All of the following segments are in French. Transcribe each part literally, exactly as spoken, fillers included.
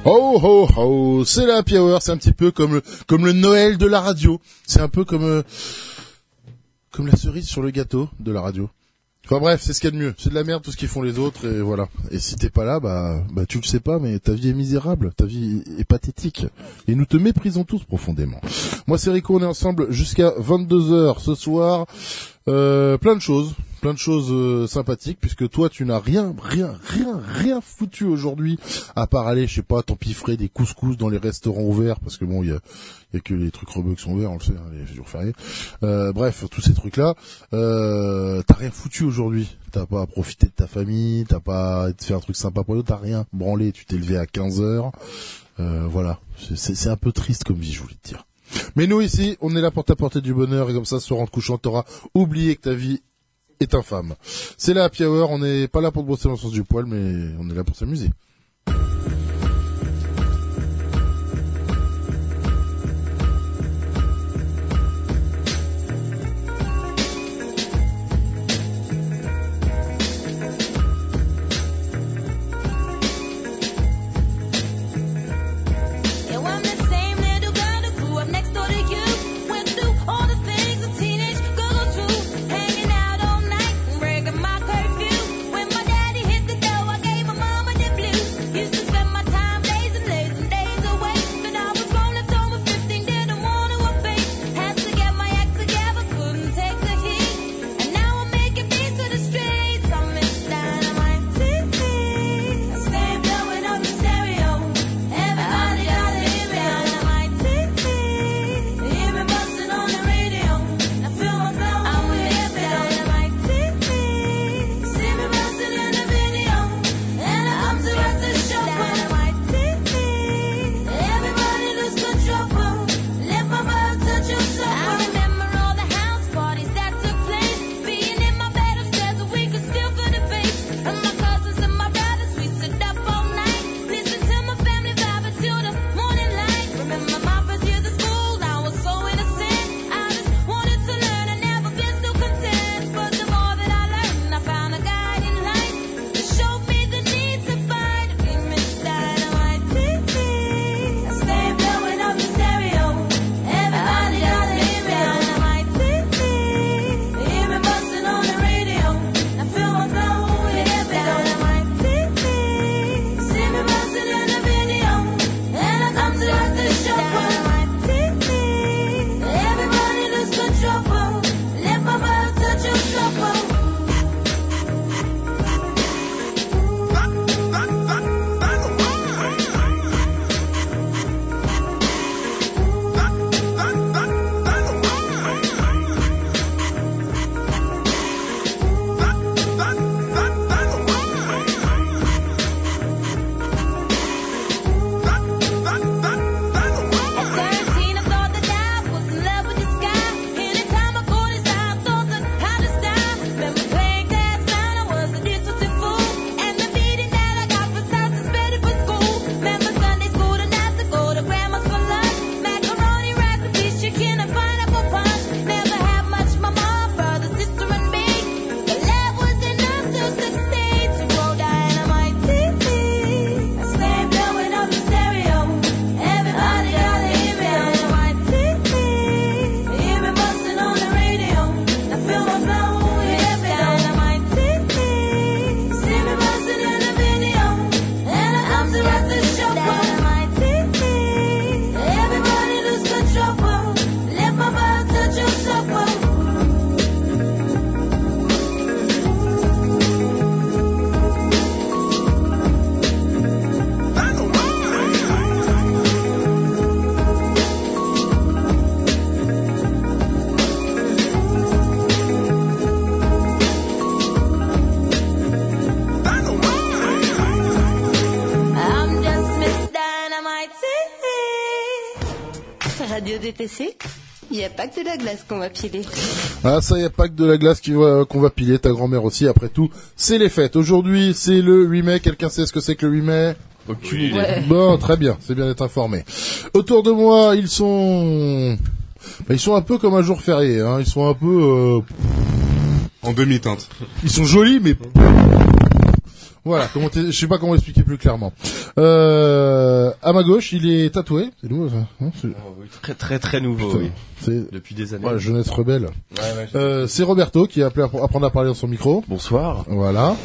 Oh oh oh, c'est la happy hour, c'est un petit peu comme le comme le Noël de la radio. C'est un peu comme euh, comme la cerise sur le gâteau de la radio. Enfin bref, c'est ce qu'il y a de mieux. C'est de la merde tout ce qu'ils font les autres et voilà. Et si t'es pas là, bah bah tu le sais pas, mais ta vie est misérable, ta vie est pathétique. Et nous te méprisons tous profondément. Moi c'est Rico, on est ensemble jusqu'à vingt-deux heures ce soir. Euh, plein de choses, plein de choses euh, sympathiques, puisque toi tu n'as rien, rien, rien, rien foutu aujourd'hui, à part aller, je sais pas, t'empiffrer des couscous dans les restaurants ouverts, parce que bon, il y a, y a que les trucs rebeux qui sont ouverts, on le sait, hein, les jours fériés. Euh, bref, tous ces trucs-là, euh, t'as rien foutu aujourd'hui. T'as pas profité de ta famille, t'as pas fait un truc sympa pour eux, t'as rien branlé, tu t'es levé à quinze heures. Euh, voilà, c'est, c'est, c'est un peu triste comme vie, je voulais te dire. Mais nous ici, on est là pour t'apporter du bonheur et comme ça, ce soir en te couchant, t'auras oublié que ta vie est infâme. C'est la happy hour, on n'est pas là pour te brosser dans le sens du poil, mais on est là pour s'amuser. Radio D T C, il n'y a pas que de la glace qu'on va piler. Ah ça, il n'y a pas que de la glace qui va, qu'on va piler, ta grand-mère aussi, après tout, c'est les fêtes. Aujourd'hui, c'est le huit mai, quelqu'un sait ce que c'est que le huit mai ? Aucune idée. Ouais. Bon, très bien, c'est bien d'être informé. Autour de moi, ils sont... Bah, ils sont un peu comme un jour férié, hein. Ils sont un peu... Euh... En demi-teinte. Ils sont jolis, mais... Voilà, comment t'es- je sais pas comment expliquer plus clairement. Euh, à ma gauche, il est tatoué. C'est nouveau, ça, non c'est... Oh, oui, très très très nouveau, Putain, oui. c'est... Depuis des années. Ouais, jeunesse rebelle. Ouais, ouais, je- Euh, c'est Roberto qui a appelé à pour- apprendre à parler dans son micro. Bonsoir. Voilà.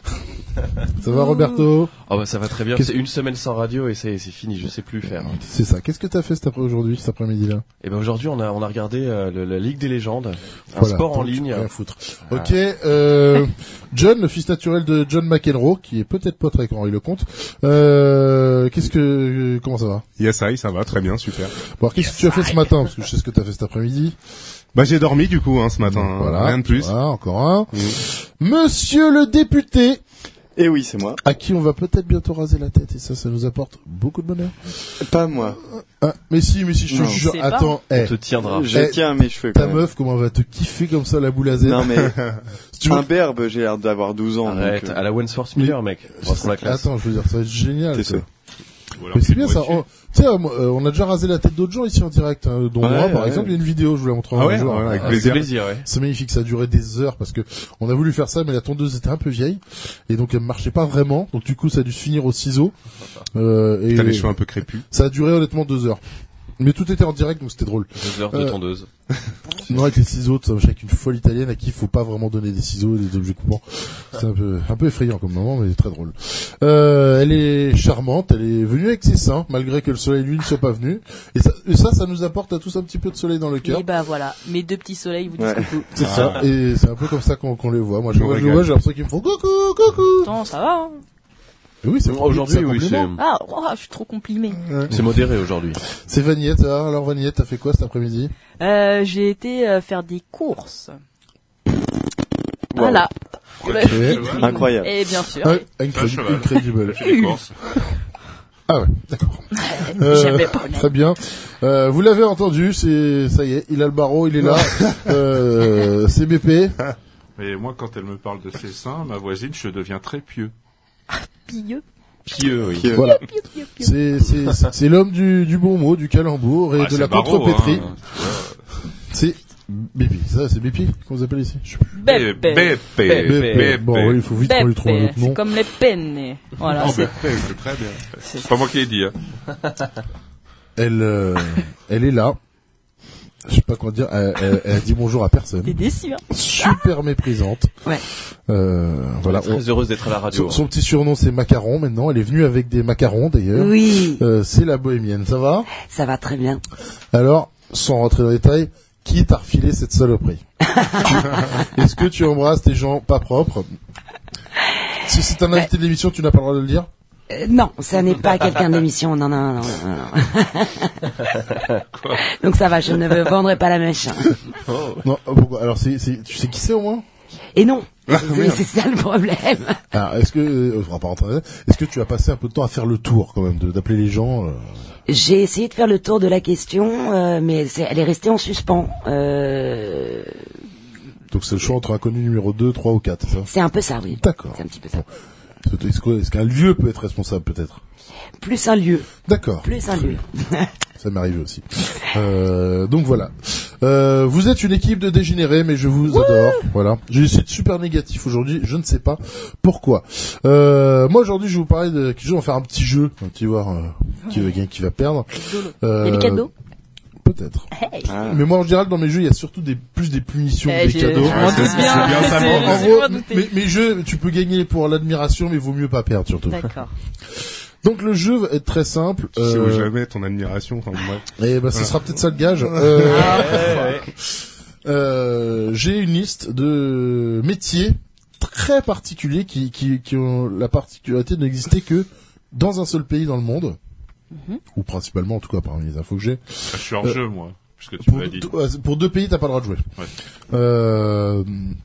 Ça va, Roberto? Oh bah ça va très bien. Qu'est-ce- C'est une semaine sans radio et c'est c'est fini. Je sais plus faire. C'est ça. Qu'est-ce que t'as fait cet après aujourd'hui, cet après-midi-là? Et ben aujourd'hui on a on a regardé euh, le- la Ligue des légendes, un Voilà, sport en donc, ligne. rien foutre. Ok, euh, John, le fils naturel de John McEnroe, qui est peut-être pas très grand, il le compte. Euh, qu'est-ce que, comment ça va? Yes, I, ça va, très bien, super. Bon, alors, qu'est-ce que tu as fait ce matin? Parce que je sais ce que t'as fait cet après-midi. Bah, j'ai dormi, du coup, hein, ce matin. hein, Voilà. Rien de plus. Voilà, encore un. Mm. Monsieur le député, Eh oui, c'est moi. à qui on va peut-être bientôt raser la tête, et ça, ça nous apporte beaucoup de bonheur. Pas moi. Ah, mais si, mais si, je te Non. jure, C'est pas. attends, On eh, te tiendra. Je Eh, tiens à mes cheveux ta quand même. meuf, comment elle va te kiffer comme ça, la boule à zèbre. Non mais Si tu veux- un berbe, j'ai l'air d'avoir douze ans. Arrête. donc, euh, À la Wentworth Miller, mec. On va prendre la classe. Attends, je veux dire, ça va être génial. C'est ça. ça. Ou alors Mais c'est une bien ça. voiture. On, tu sais, euh, moi, euh, on a déjà rasé la tête d'autres gens ici en direct, hein, dont Ouais, moi, par ouais. exemple. Il y a une vidéo, je vous la montrerai Ah un ouais, jour. ouais, avec Ah, plaisir. c'est plaisir, ouais. C'est magnifique, ça a duré des heures parce que on a voulu faire ça, mais la tondeuse était un peu vieille et donc elle marchait pas vraiment. Donc du coup, ça a dû se finir au ciseau. Euh, et T'as les cheveux un peu crépus. ça a duré honnêtement deux heures. Mais tout était en direct, donc c'était drôle. Deux heures de Euh, tondeuse. Non, avec les ciseaux, ça marche avec une folle italienne à qui il faut pas vraiment donner des ciseaux et des objets coupants. C'est un peu, un peu effrayant comme moment, mais très drôle. Euh, elle est charmante, elle est venue avec ses seins, malgré que le soleil lui ne soit pas venu. Et ça, et ça, ça nous apporte à tous un petit peu de soleil dans le cœur. Et bah voilà, mes deux petits soleils vous disent Ouais. coucou. C'est ça. Et c'est un peu comme ça qu'on qu'on les voit. Moi, je, Je me moi, je le régale. vois, j'ai l'impression qu'ils me font coucou, coucou. Attends, ça va, hein. Et oui, c'est Aujourd'hui, c'est un oui, c'est compliment. Ah, oh, je suis trop complimée. c'est modéré aujourd'hui. C'est Vagnette. Alors, alors Vagnette, t'as fait quoi cet après-midi? Euh, j'ai été euh, faire des courses. Voilà. Ouais, Le tu vitrine. fais Incroyable. Et bien sûr. Ouais, incroyable. cheval. Incredible. J'ai fait des courses. Ah ouais, d'accord. Euh, J'avais pas honnête. Très bien. Euh, vous l'avez entendu, c'est ça y est, il a le barreau, il est là. euh, c'est B P. Mais moi, quand elle me parle de ses seins, ma voisine, je deviens très pieux. Pieux. Pieux, oui. Pieux. Voilà. Pieux, pieux, pieux. C'est c'est c'est- c'est l'homme du du bon mot, du calembour et Ah, de c'est la Barreau, contrepétrie. hein. C'est Bépi. Ça, c'est Bépi. Comment vous appelez ici? Je sais plus. Bépé. Bépé. Bépé. Bépé. Bépé. Bon, oui, il faut vite qu'on lui trouve un Bépé. autre nom. C'est comme les penne. Voilà. Oh, c'est- Bépé, c'est très bien. C'est pas moi qui l'ai dit, hein. Elle euh, elle est là. Je sais pas quoi dire. Elle, elle, elle dit bonjour à personne. T'es déçu, hein. Super méprisante. Ouais. Euh, voilà. Très heureuse d'être à la radio. Son, son petit surnom c'est Macaron maintenant. Elle est venue avec des macarons d'ailleurs. Oui, Euh, c'est la bohémienne. Ça va? ça va très bien. Alors, sans rentrer dans les détails, qui t'a refilé cette saloperie? Est-ce que tu embrasses des gens pas propres? Si c'est un invité de l'émission, tu n'as pas le droit de le dire? Euh, non, ça n'est pas quelqu'un d'émission. Non, non, non, non, non. Donc ça va, je ne me vendrai pas la mèche. Non, pourquoi? Alors, c'est, c'est, tu sais qui c'est au moins? Et non, c'est c'est ça le problème. Alors, est-ce que, euh, on va pas rentrer dans les détails. Est-ce que tu as passé un peu de temps à faire le tour quand même, de, d'appeler les gens? euh, J'ai essayé de faire le tour de la question, euh, mais c'est- elle est restée en suspens. Euh, Donc c'est le choix entre inconnu numéro deux, trois ou quatre, c'est ça? c'est un peu ça, oui. D'accord. C'est un petit peu ça. Est-ce que- est-ce qu'un lieu peut être responsable peut-être? Plus un lieu, D'accord. plus un lieu. Ça m'est arrivé aussi. Euh, donc voilà. Euh, vous êtes une équipe de dégénérés, mais je vous adore. Voilà. J'ai essayé de super négatif aujourd'hui. Je ne sais pas pourquoi. Euh, moi aujourd'hui, je vais vous parler de quelque chose. On va faire un petit jeu. Un petit voir euh, qui va gagner, qui va perdre. Euh, Il y a des cadeaux. Peut-être. Hey. Ah. Mais moi en général dans mes jeux, il y a surtout des plus des punitions Eh, que des je- cadeaux. je m'en Ouais, c'est- doute c'est bien. bien ça, C'est- moi. En je gros, m'en doutais. mes, mes jeux, tu peux gagner pour l'admiration, mais il vaut mieux pas perdre surtout. D'accord. Donc le jeu va être très simple. Tu sais où Euh, jamais ton admiration, enfin, bref. et ben, ce sera peut-être ça le gage. Euh, Ah, Ouais, ouais. euh, j'ai une liste de métiers très particuliers qui, qui, qui ont la particularité de n'exister que dans un seul pays dans le monde, ou principalement en tout cas parmi les infos que j'ai. Je suis hors jeu, moi, puisque tu Pour, m'as dit. deux- pour deux pays, t'as pas le droit de jouer. Ouais. Euh,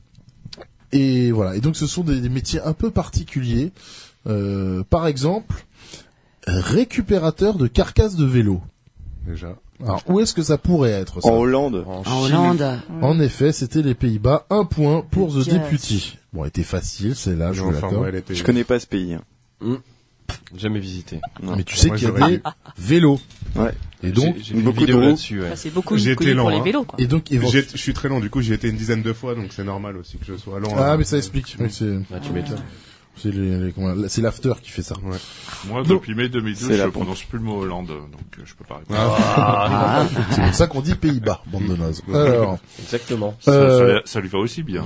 et voilà. Et donc ce sont des, des métiers un peu particuliers. Euh, par exemple, récupérateur de carcasses de vélo. Déjà. Alors où est-ce que ça pourrait être ça? En Hollande. En En Chine. Hollande, En effet, c'était les Pays-Bas. Un point pour The Yes. Deputy. Bon, elle était facile, c'est là, je Non, suis enfin, d'accord. ouais, elle était... Je connais pas ce pays. hein. Jamais visité. Mais tu sais Moi, qu'il y a j'aurais des dû. vélos. Ouais. Et donc, J'ai- j'ai vu une beaucoup vidéo de roues. là-dessus, ouais. Bah, c'est beaucoup J'ai connu été pour lent, les hein. vélos, quoi. et donc, ils vont... J'ai- Je suis très lent, du coup, j'y ai été une dizaine de fois, donc c'est normal aussi que je sois lent. Ah, hein. mais ça explique. Oui, c'est... Bah, tu m'étonnes. C'est les, les- comment- c'est l'after qui fait ça. Ouais. Moi, Donc, depuis mai deux mille douze, c'est je la ne pompe. prononce plus le mot Hollande, donc euh, je peux pas répondre. Ah. C'est pour ça qu'on dit Pays-Bas, bande de nazes. Alors, Exactement. Ça, euh, ça, ça lui va aussi bien.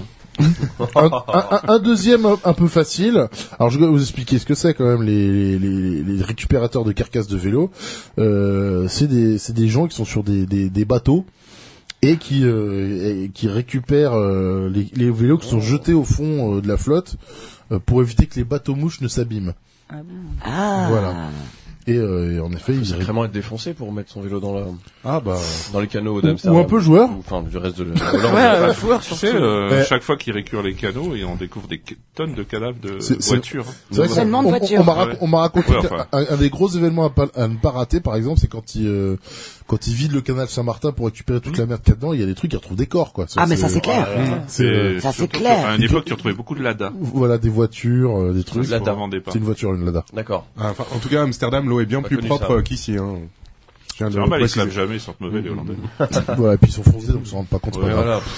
un, un- un deuxième un, un peu facile. Alors je vais vous expliquer ce que c'est quand même les, les, les récupérateurs de carcasses de vélo. Euh, c'est des c'est des gens qui sont sur des, des, des bateaux et qui euh, et qui récupèrent euh, les, les vélos qui sont jetés au fond euh, de la flotte euh, pour éviter que les bateaux mouches ne s'abîment. Ah bon. Ah. Voilà. Et, euh, et en effet, ils C'est ré- vraiment être défoncé pour mettre son vélo dans la, Ah bah. dans les canaux ou, d'Amsterdam. ou un peu joueur. Ou, Enfin, du reste de la Hollande. Ouais, Pas- euh, joueur Tu surtout. sais, euh, Ouais. chaque fois qu'ils récurent les canaux, et on découvre des ca- tonnes de cadavres de C'est- c'est- voitures. C'est vrai que Seulement on, de on- voiture. on m'a rac- Ouais. on m'a raconté Ouais, enfin. qu'un- un, un des gros événements à, pas- à ne pas rater, par exemple, c'est quand ils euh, quand ils vident le canal Saint-Martin pour récupérer toute la merde qu'il y a dedans. Il y a des trucs, ils retrouvent des corps, quoi. Ah, mais ça, c'est clair. C'est, euh, Ça, c'est surtout clair. qu'à une époque, tu retrouvais beaucoup de Lada. Voilà, des voitures, euh, des trucs. Ça, Lada. on vendait pas. C'est une voiture, une Lada. D'accord. Ah, enfin, en tout cas, Amsterdam, l'eau est bien Pas plus connu propre ça. euh, qu'ici. Hein. Je viens de C'est normal, ils se préciser. lavent jamais, ils sentent mauvais, les Hollandais. Voilà, et puis ils sont français, donc ils se rendent pas compte. c'est pas Ouais, grave. Voilà.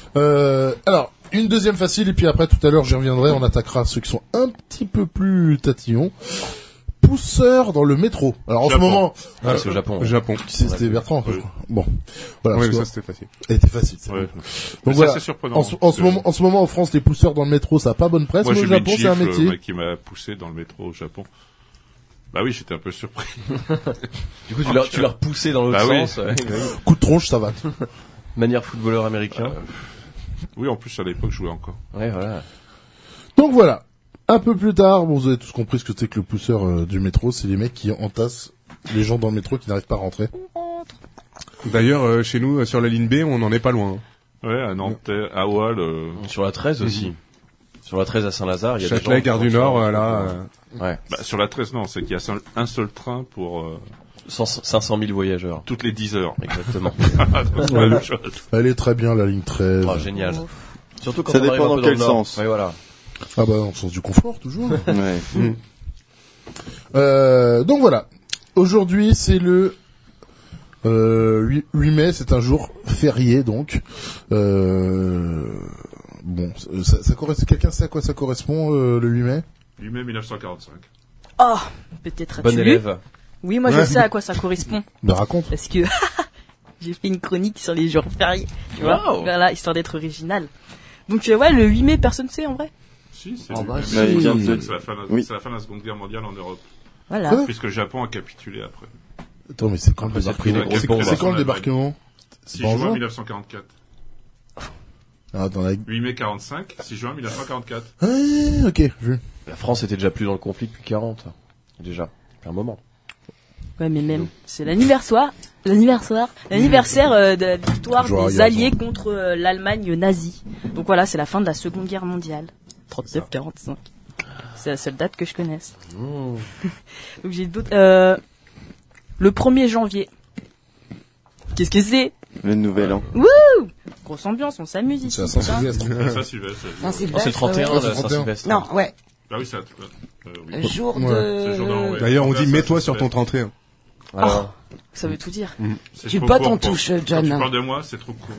Euh, alors, une deuxième facile, et puis après, tout à l'heure, j'y reviendrai, on attaquera ceux qui sont un petit peu plus tatillons. Pousseurs dans le métro. Alors, en Japon. ce moment, Ah, c'est au Japon. Au Japon. qui c'est, c'était Bertrand, je Oui. crois. Bon. Voilà. Oui, parce mais que- ça c'était facile. elle était facile. c'est Ouais. bon. Mais Donc voilà. ça, c'est surprenant. En, ce- en parce ce que moment, en ce moment, en France, les pousseurs dans le métro, ça a pas bonne presse. Moi, mais j'ai au mis une Japon, c'est un gifle, métier. le mec qui m'a poussé dans le métro au Japon. Bah oui, j'étais un peu surpris. Du coup, tu l'as, tu l'as repoussé dans l'autre Bah oui. sens. ouais. Coup de tronche, ça va. Manière footballeur américain. Oui, en plus, à l'époque, je jouais encore. Ouais, voilà. Donc voilà. Un peu plus tard, bon, vous avez tous compris ce que c'est que le pousseur euh, du métro. C'est les mecs qui entassent les gens dans le métro qui n'arrivent pas à rentrer. D'ailleurs, euh, chez nous, euh, sur la ligne B, on n'en est pas loin. Ouais, à Nanterre, à Wall, euh, Sur la treize aussi. Sur la treize à Saint-Lazare, il y a des Châtelet, gens Gare qui du vont Nord, sur- euh, là. euh, Ouais. bah, sur la treize, non, c'est qu'il y a seul- un seul train pour euh, cent- cinq cent mille voyageurs. toutes les dix heures. Exactement. C'est pas la même chose. Elle est très bien, la ligne treize. Oh, génial. Surtout quand Ça on arrive dépend un dans peu quel le nord. sens. Ouais, voilà. Ah bah, dans le sens du confort, toujours. Ouais. Euh, donc voilà. Aujourd'hui, c'est le euh, huit mai, c'est un jour férié, donc. Euh, bon, ça, ça correspond. Quelqu'un sait à quoi ça correspond euh, le huit mai? huit mai mille neuf cent quarante-cinq. Oh, peut-être Bon as-tu lu? élève. Oui, moi je Ouais. sais à quoi ça correspond. Ben raconte. Parce que j'ai fait une chronique sur les jours fériés. Tu vois? Wow. Voilà, histoire d'être original. Donc euh, ouais, le huit mai, personne ne sait en vrai. Si, c'est Oh, le bah, huit si. mai. Ouais, il vient C'est de- c'est la, fin de la- Oui. c'est la fin de la Seconde Guerre mondiale en Europe. Voilà. Quoi Puisque le Japon a capitulé après. Attends, mais c'est quand le Après, ça a pris débarquement? des C'est grosses c'est bombes. quand le débarquement? C'est six pas en juin juin? mille neuf cent quarante-quatre. Ah, attends, là. huit mai quarante-cinq, six juin mille neuf cent quarante-quatre. Ah, ok, vu. La France était déjà plus dans le conflit depuis quarante. Déjà. Depuis un moment. Ouais, mais même, c'est l'anniversaire, l'anniversaire, l'anniversaire euh, de la victoire Joyeux des Alliés anniversaire. contre euh, l'Allemagne nazie. Donc voilà, c'est la fin de la Seconde Guerre mondiale. trente-neuf quarante-cinq. C'est la seule date que je connaisse. Mmh. Donc j'ai d'autres. Euh, le premier janvier. Qu'est-ce que c'est? Le nouvel an. Grosse ambiance, on s'amuse ici. C'est à putain. Saint-Sylvestre. Ça, Sylvestre. Non, Non, Sylvestre, c'est le trente et un, euh, Ouais, c'est là, le trente et un. Saint-Sylvestre. Non, ouais. Ah oui, c'est à... euh, oui. Le jour Ouais. C'est le jour de l'an, de... ouais. D'ailleurs, on dit Ça, mets-toi ça sur se ton fait. trente et un. Voilà. Ça veut tout dire. C'est Tu trop bottes court en pour- touche, Quand John. tu parles de moi, c'est trop court.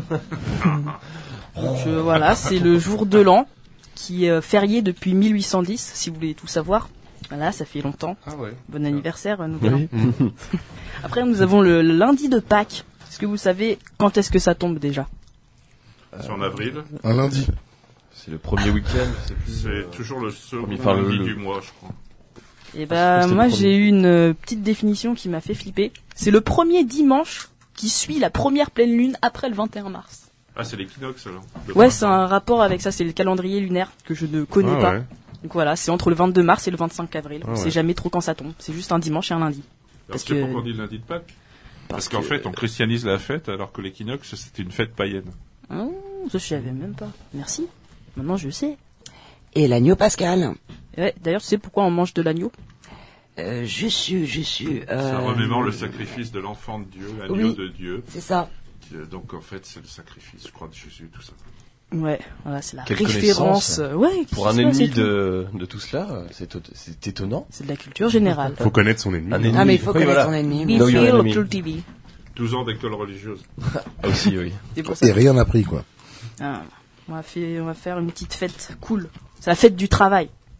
Donc euh, voilà, c'est le jour de l'an qui est euh, férié depuis mille huit cent dix, si vous voulez tout savoir. Voilà, ça fait longtemps. Ah ouais. Bon anniversaire, euh, nouvel an. Oui. Après, nous avons le lundi de Pâques. Est-ce que vous savez quand est-ce que ça tombe déjà? C'est en avril. Un lundi. C'est le premier week-end. c'est plus, C'est euh, toujours le second Premier- enfin, le- lundi le- du mois, je crois. Eh ben, C'était le moi, premier. j'ai eu une euh, petite définition qui m'a fait flipper. C'est le premier dimanche qui suit la première pleine lune après le vingt et un mars. Ah, c'est l'équinoxe, alors. Le Ouais, printemps. c'est un rapport avec ça. C'est le calendrier lunaire que je ne connais Ah pas. ouais. Donc voilà, c'est entre le vingt-deux mars et le vingt-cinq avril. Ah On sait ouais. jamais trop quand ça tombe. C'est juste un dimanche et un lundi. Alors, parce tu sais que- pourquoi on dit le lundi de Pâques? Parce, Parce qu'en que- fait, on christianise la fête, alors que l'équinoxe, c'était une fête païenne. Oh, ça, je savais même pas. Merci. Maintenant, je sais. Et l'agneau pascal. Et ouais, d'ailleurs, tu sais pourquoi on mange de l'agneau? Euh, je suis, je suis... Euh... Ça remémore le sacrifice de l'enfant de Dieu, l'agneau oui. de Dieu. C'est ça. Euh, Donc, en fait, c'est le sacrifice, je crois, de Jésus, tout ça. Ouais, voilà, c'est la Quelle référence. connaissance. euh, Ouais, Pour un qu'est-ce que c'est, ennemi c'est tout. de, de tout cela, c'est, tot- c'est étonnant. C'est de la culture générale. Faut connaître son ennemi. Un ennemi. Ah, mais il faut Oui, connaître voilà. son ennemi. Be Know your feel enemy. Culture T V. douze ans d'école religieuse. Ah aussi, oui. C'est pour ça. Et rien appris, quoi. Ah, on va faire, on va faire une petite fête cool. C'est la fête du travail.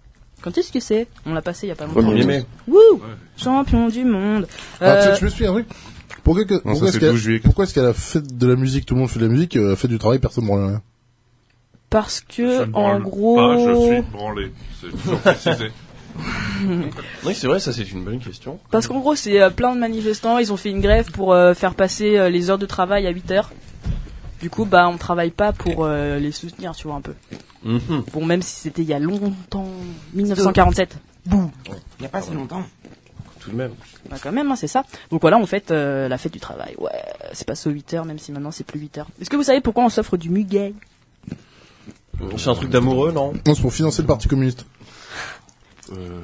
Quand est-ce que c'est? On l'a passé il y a pas longtemps. Premier mai. Wouh! Champion du monde. Ah, Euh, tu sais, je me suis dit un truc. Pourquoi, que, pourquoi, ça, est-ce c'est qu'à, douze juillet. pourquoi est-ce qu'à la fête de la musique, tout le monde fait de la musique, euh, à la fête du travail, personne ne branle rien? parce Je que, ne en branle gros... pas, je suis branlé. C'est toujours précisé. Oui, c'est vrai, ça c'est une bonne question. Parce qu'en gros, c'est euh, plein de manifestants, ils ont fait une grève pour euh, faire passer euh, les heures de travail à huit heures. Du coup, bah, on travaille pas pour euh, les soutenir, tu vois, un peu. Mhm. Bon, même si c'était il y a longtemps, dix-neuf cent quarante-sept. Boum. Il n'y a pas si longtemps. Tout de même. Bah, quand même, hein, c'est ça. Donc voilà, on fête euh, la fête du travail. Ouais, c'est passé aux huit heures, même si maintenant c'est plus huit heures. Est-ce que vous savez pourquoi on s'offre du muguet? C'est un truc d'amoureux, non? Non, c'est pour financer le Parti communiste. Euh...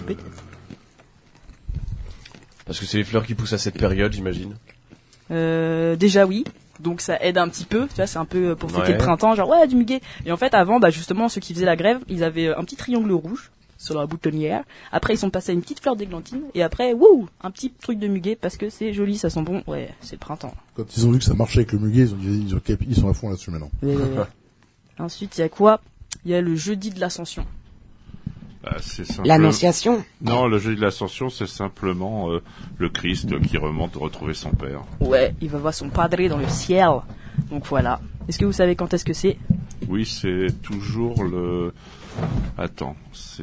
Parce que c'est les fleurs qui poussent à cette période, j'imagine. Euh, déjà oui. Donc ça aide un petit peu, tu vois, c'est un peu pour fêter Ouais. le printemps, genre ouais, du muguet. Et en fait, avant, bah justement, ceux qui faisaient la grève, ils avaient euh, un petit triangle rouge sur la boutonnière. Après, ils sont passés à une petite fleur d'églantine. Et après, wouh, un petit truc de muguet parce que c'est joli, ça sent bon. Ouais, c'est le printemps. Quand ils ont vu que ça marchait avec le muguet, ils ont dit, ils, ont capi- ils sont à fond là-dessus maintenant. Ouais, ouais, ouais. Ensuite, il y a quoi? Il y a le jeudi de l'Ascension. Bah, c'est simple- L'Annonciation. Non, le jeudi de l'Ascension, c'est simplement euh, le Christ qui remonte retrouver son Père. Ouais, il va voir son padre dans le ciel. Donc voilà. Est-ce que vous savez quand est-ce que c'est? Oui, c'est toujours le... Attends, c'est...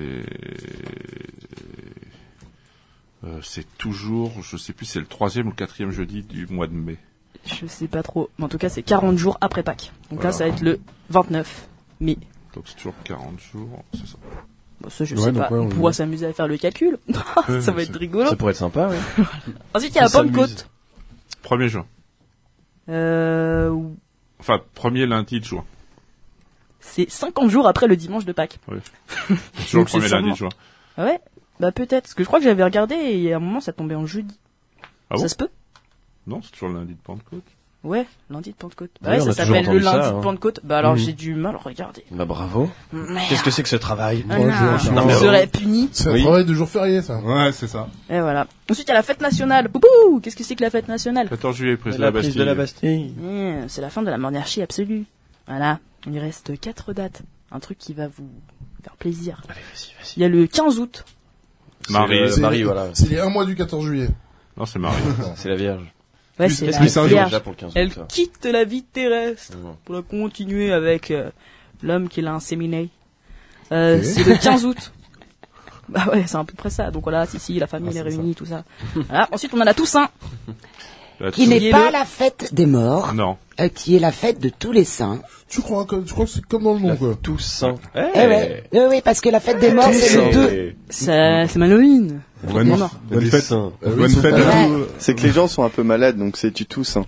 Euh, c'est toujours, je sais plus, c'est le troisième ou le quatrième jeudi du mois de mai. Je sais pas trop. Mais en tout cas, c'est quarante jours après Pâques. Donc Voilà. là, ça va être le vingt-neuf mai. Donc c'est toujours quarante jours, c'est ça. Bon, ça, je Ouais, sais donc pas. ouais, on on- pourra s'amuser à faire le calcul. Ouais, ça va mais être c'est- rigolo. Ça pourrait être sympa, oui. Ensuite, il y a la On s'amuse. Pentecôte. premier juin. Euh, Enfin, premier lundi de juin. c'est cinquante jours après le dimanche de Pâques. C'est toujours le Donc, c'est premier lundi sûrement- de juin. Ah ouais? Bah peut-être. Parce que je crois que j'avais regardé et à un moment, ça tombait en jeudi. Ah bon ça se peut? Non, c'est toujours le lundi de Pentecôte. Ouais, lundi de Pentecôte. Bah Oui, ouais, on ça a toujours s'appelle le entendu lundi ça, de hein. Pentecôte. Bah alors, Mhm. j'ai du mal à regarder. Bah bravo. Merde. Qu'est-ce que c'est que ce travail? Ah Ouais, non, je- je- on non, mais- serait puni. C'est un Oui. travail de jour férié, ça. Ouais, c'est ça. Et voilà. Ensuite, il y a la fête nationale. Boubou! Qu'est-ce que c'est que la fête nationale? quatorze juillet, prise de La la prise Bastille. de la Bastille. Mmh, c'est la fin de la monarchie absolue. Voilà. Il reste quatre dates. Un truc qui va vous faire plaisir. Allez, vas-y, vas-y. Il y a le quinze août. Marie. C'est C'est- le- Marie, voilà. C'est les un mois du quatorze juillet. Non, c'est Marie. C'est la Vierge. Ouais, Plus- c'est Qu'est-ce la que c'est un jour Vierge. déjà pour le quinze août, Elle ça quitte la vie terrestre Mhm. pour la continuer avec euh, l'homme qui l'a inséminé. Euh, Ok. C'est le quinze août. Bah ouais, c'est à peu près ça. Donc voilà, si, si, la famille Ah, est c'est réunie, tout ça. Voilà. Ensuite, on a la Toussaint. La Qui Toussaint. n'est Qui est pas le- la fête des morts, Non. euh, qui est la fête de tous les saints. Tu crois que, tu crois que c'est comme dans le nom, La quoi. Toussaint. Eh ouais, oui, oui, parce que la fête des morts, c'est le deux. C'est c'est Halloween. Bonne, Non, non. bonne Des fête. saints. Euh, oui, Bonne ils sont fête pas- à Ouais. tous. C'est que les gens sont un peu malades, donc c'est tu tous. Hein.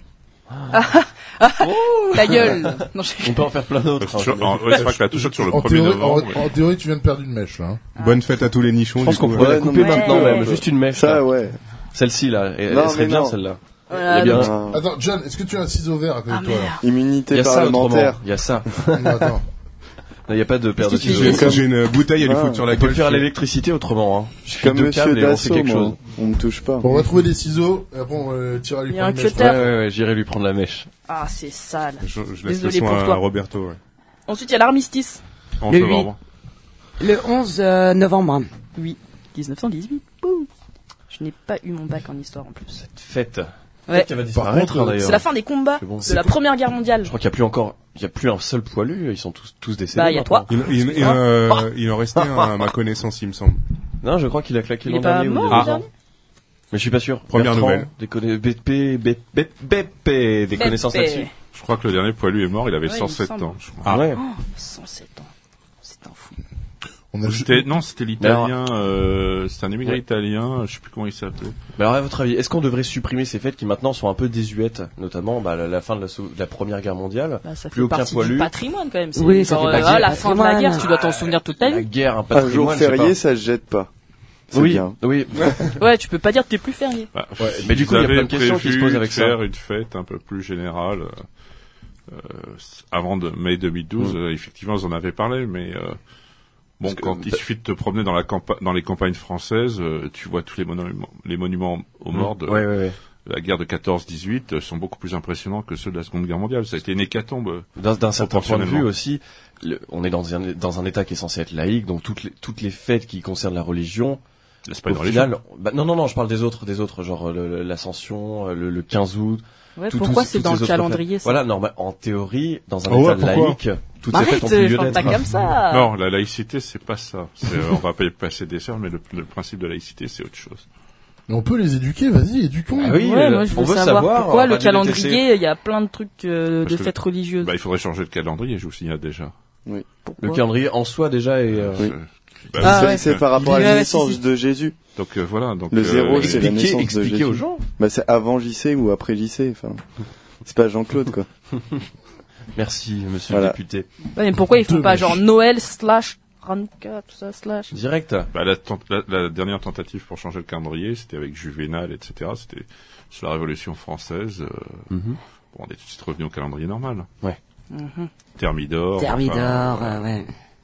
Ta gueule. Non, je... On peut en faire plein d'autres. C'est toujours- en- ouais, c'est vrai que la Toussaint sur le En premier théorie, novembre. en, en théorie, tu viens de perdre une mèche, là. hein. Bonne fête à tous les nichons. Je pense du qu'on coup, pourrait ouais. la couper non, mais- maintenant même. Ouais. Juste une mèche. Ça, là. ouais. Celle-ci, là. Elle, Non, elle serait mais bien, non. celle-là. Voilà, Eh bien, donc- Ah. Attends, John, est-ce que tu as un ciseau vert à côté Ah de toi, là? merde. Il Immunité y a ça autrement. parlementaire. Il y a ça. Non, attends. Il n'y a pas de paire de Qu'est-ce que tu ciseaux. fais J'ai j'ai une bouteille à lui Ah. foutre sur la On peut gueule. le faire à l'électricité autrement. Hein. Je fais Comme deux Monsieur câbles et on fait Dassault, quelque moi. chose. On me touche pas. Bon, on va trouver des ciseaux, et après, on va tirer à lui Il y a prendre un une mèche. cutter. Ouais, ouais, ouais, j'irai lui prendre la mèche. Ah, c'est sale. Je, je laisse Désolé le soin pour toi. à Roberto. Ouais. Ensuite, il y a l'armistice. En Le novembre. Le onze euh, novembre. Oui, dix-neuf cent dix-huit. Boum. Je n'ai pas eu mon bac en histoire en plus. Cette fête. Ouais. Qu'elle va Par disparaître, contre, hein, d'ailleurs. C'est la fin des combats C'est bon, de c'est la tout. Première Guerre mondiale. Je crois qu'il n'y a plus encore, il y a plus un seul poilu. Ils sont tous, tous décédés. Bah, il y a maintenant. toi. Il, il, il, euh, il en restait un à ma connaissance, il me semble. Non, je crois qu'il a claqué Il l'an est pas dernier. ou mort deux l'an ans. dernier Mais je suis pas sûr. Première Bertrand, nouvelle. Des, conna- B P, B P, B P, des connaissances Pépé. là-dessus. Je crois que le dernier poilu est mort, il avait Ouais, il cent me sept semble. ans, je crois. Ah ouais. cent sept ans. C'est un fou. On a C'était, non, c'était l'italien, euh, c'était un émigré Ouais. italien, je sais plus comment il s'appelait. Mais alors, à votre avis, est-ce qu'on devrait supprimer ces fêtes qui maintenant sont un peu désuètes, notamment bah, la, la fin de la, sau- de la Première Guerre mondiale, Bah, ça plus fait aucun partie poilu, du patrimoine quand même. C'est Oui, ça genre, fait euh, partie ah, du la fin de la patrimoine. guerre, tu dois t'en souvenir toute ta la vie. guerre, un Un patrimoine. jour je sais férié, pas. ça se jette pas. C'est Oui, bien. oui. Ouais, tu peux pas dire que t'es plus férié. Bah, Ouais, mais du ils coup, il y a avaient plein de questions qui se prévu posent avec de ça. faire une fête un peu plus générale, euh, euh, avant de mai deux mille douze, Mm. euh, effectivement, ils en avaient parlé, mais, euh, bon, Parce que- quand il suffit de te promener dans la campa- dans les campagnes françaises, euh, tu vois tous les monuments, les monuments aux morts de, Ouais, ouais, ouais. la guerre de quatorze dix-huit euh, sont beaucoup plus impressionnants que ceux de la Seconde Guerre mondiale. Ça a été une hécatombe. D'un, d'un certain point de vue aussi, le, on est dans un, dans un État qui est censé être laïque, donc toutes les, toutes les fêtes qui concernent la religion, C'est pas une au religion. final, bah, non, non, non, je parle des autres, des autres, genre le, l'Ascension, le, le quinze août. Ouais, tout- pourquoi tous- c'est toutes dans ces le autres calendrier fêtes. ça? Voilà, normal, en théorie, dans un Ah ouais, État pourquoi laïque, toutes ces fêtes ont Arrête, plus je lieu parle d'être. pas comme ça. Non, la laïcité, c'est pas ça. C'est, euh, on va pas y passer des heures, mais le, le principe de la laïcité, c'est autre chose. Mais on peut les éduquer, vas-y, éduquons. Ah oui, Ouais, euh, moi je on veux veut savoir, savoir, pourquoi euh, le Radio D T C. calendrier, il y a plein de trucs euh, Parce de que- fêtes religieuses. Bah, il faudrait changer le calendrier, je vous signale déjà. Pourquoi Le calendrier en soi déjà est. euh, Oui. Euh, bah, Ah c'est, ouais. c'est par rapport à Ouais, la ouais, naissance si, si. de Jésus. Donc euh, voilà. Donc Le zéro, euh, c'est la Expliquer, naissance de expliquer Jésus. aux gens. Bah, c'est avant J C ou après J C. Enfin, c'est pas Jean-Claude, quoi. Merci, monsieur Voilà. le député. Ouais, mais pourquoi ils font Deux pas mèches. genre Noël slash Hanouka, tout ça slash. Direct. Bah, la, tent- la, la dernière tentative pour changer le calendrier, c'était avec Juvénal, et cetera. C'était sur la Révolution française. Euh, Mhm. bon, on est tout de suite revenu au calendrier normal. Mhm. Thermidor. Thermidor, enfin, euh, ouais.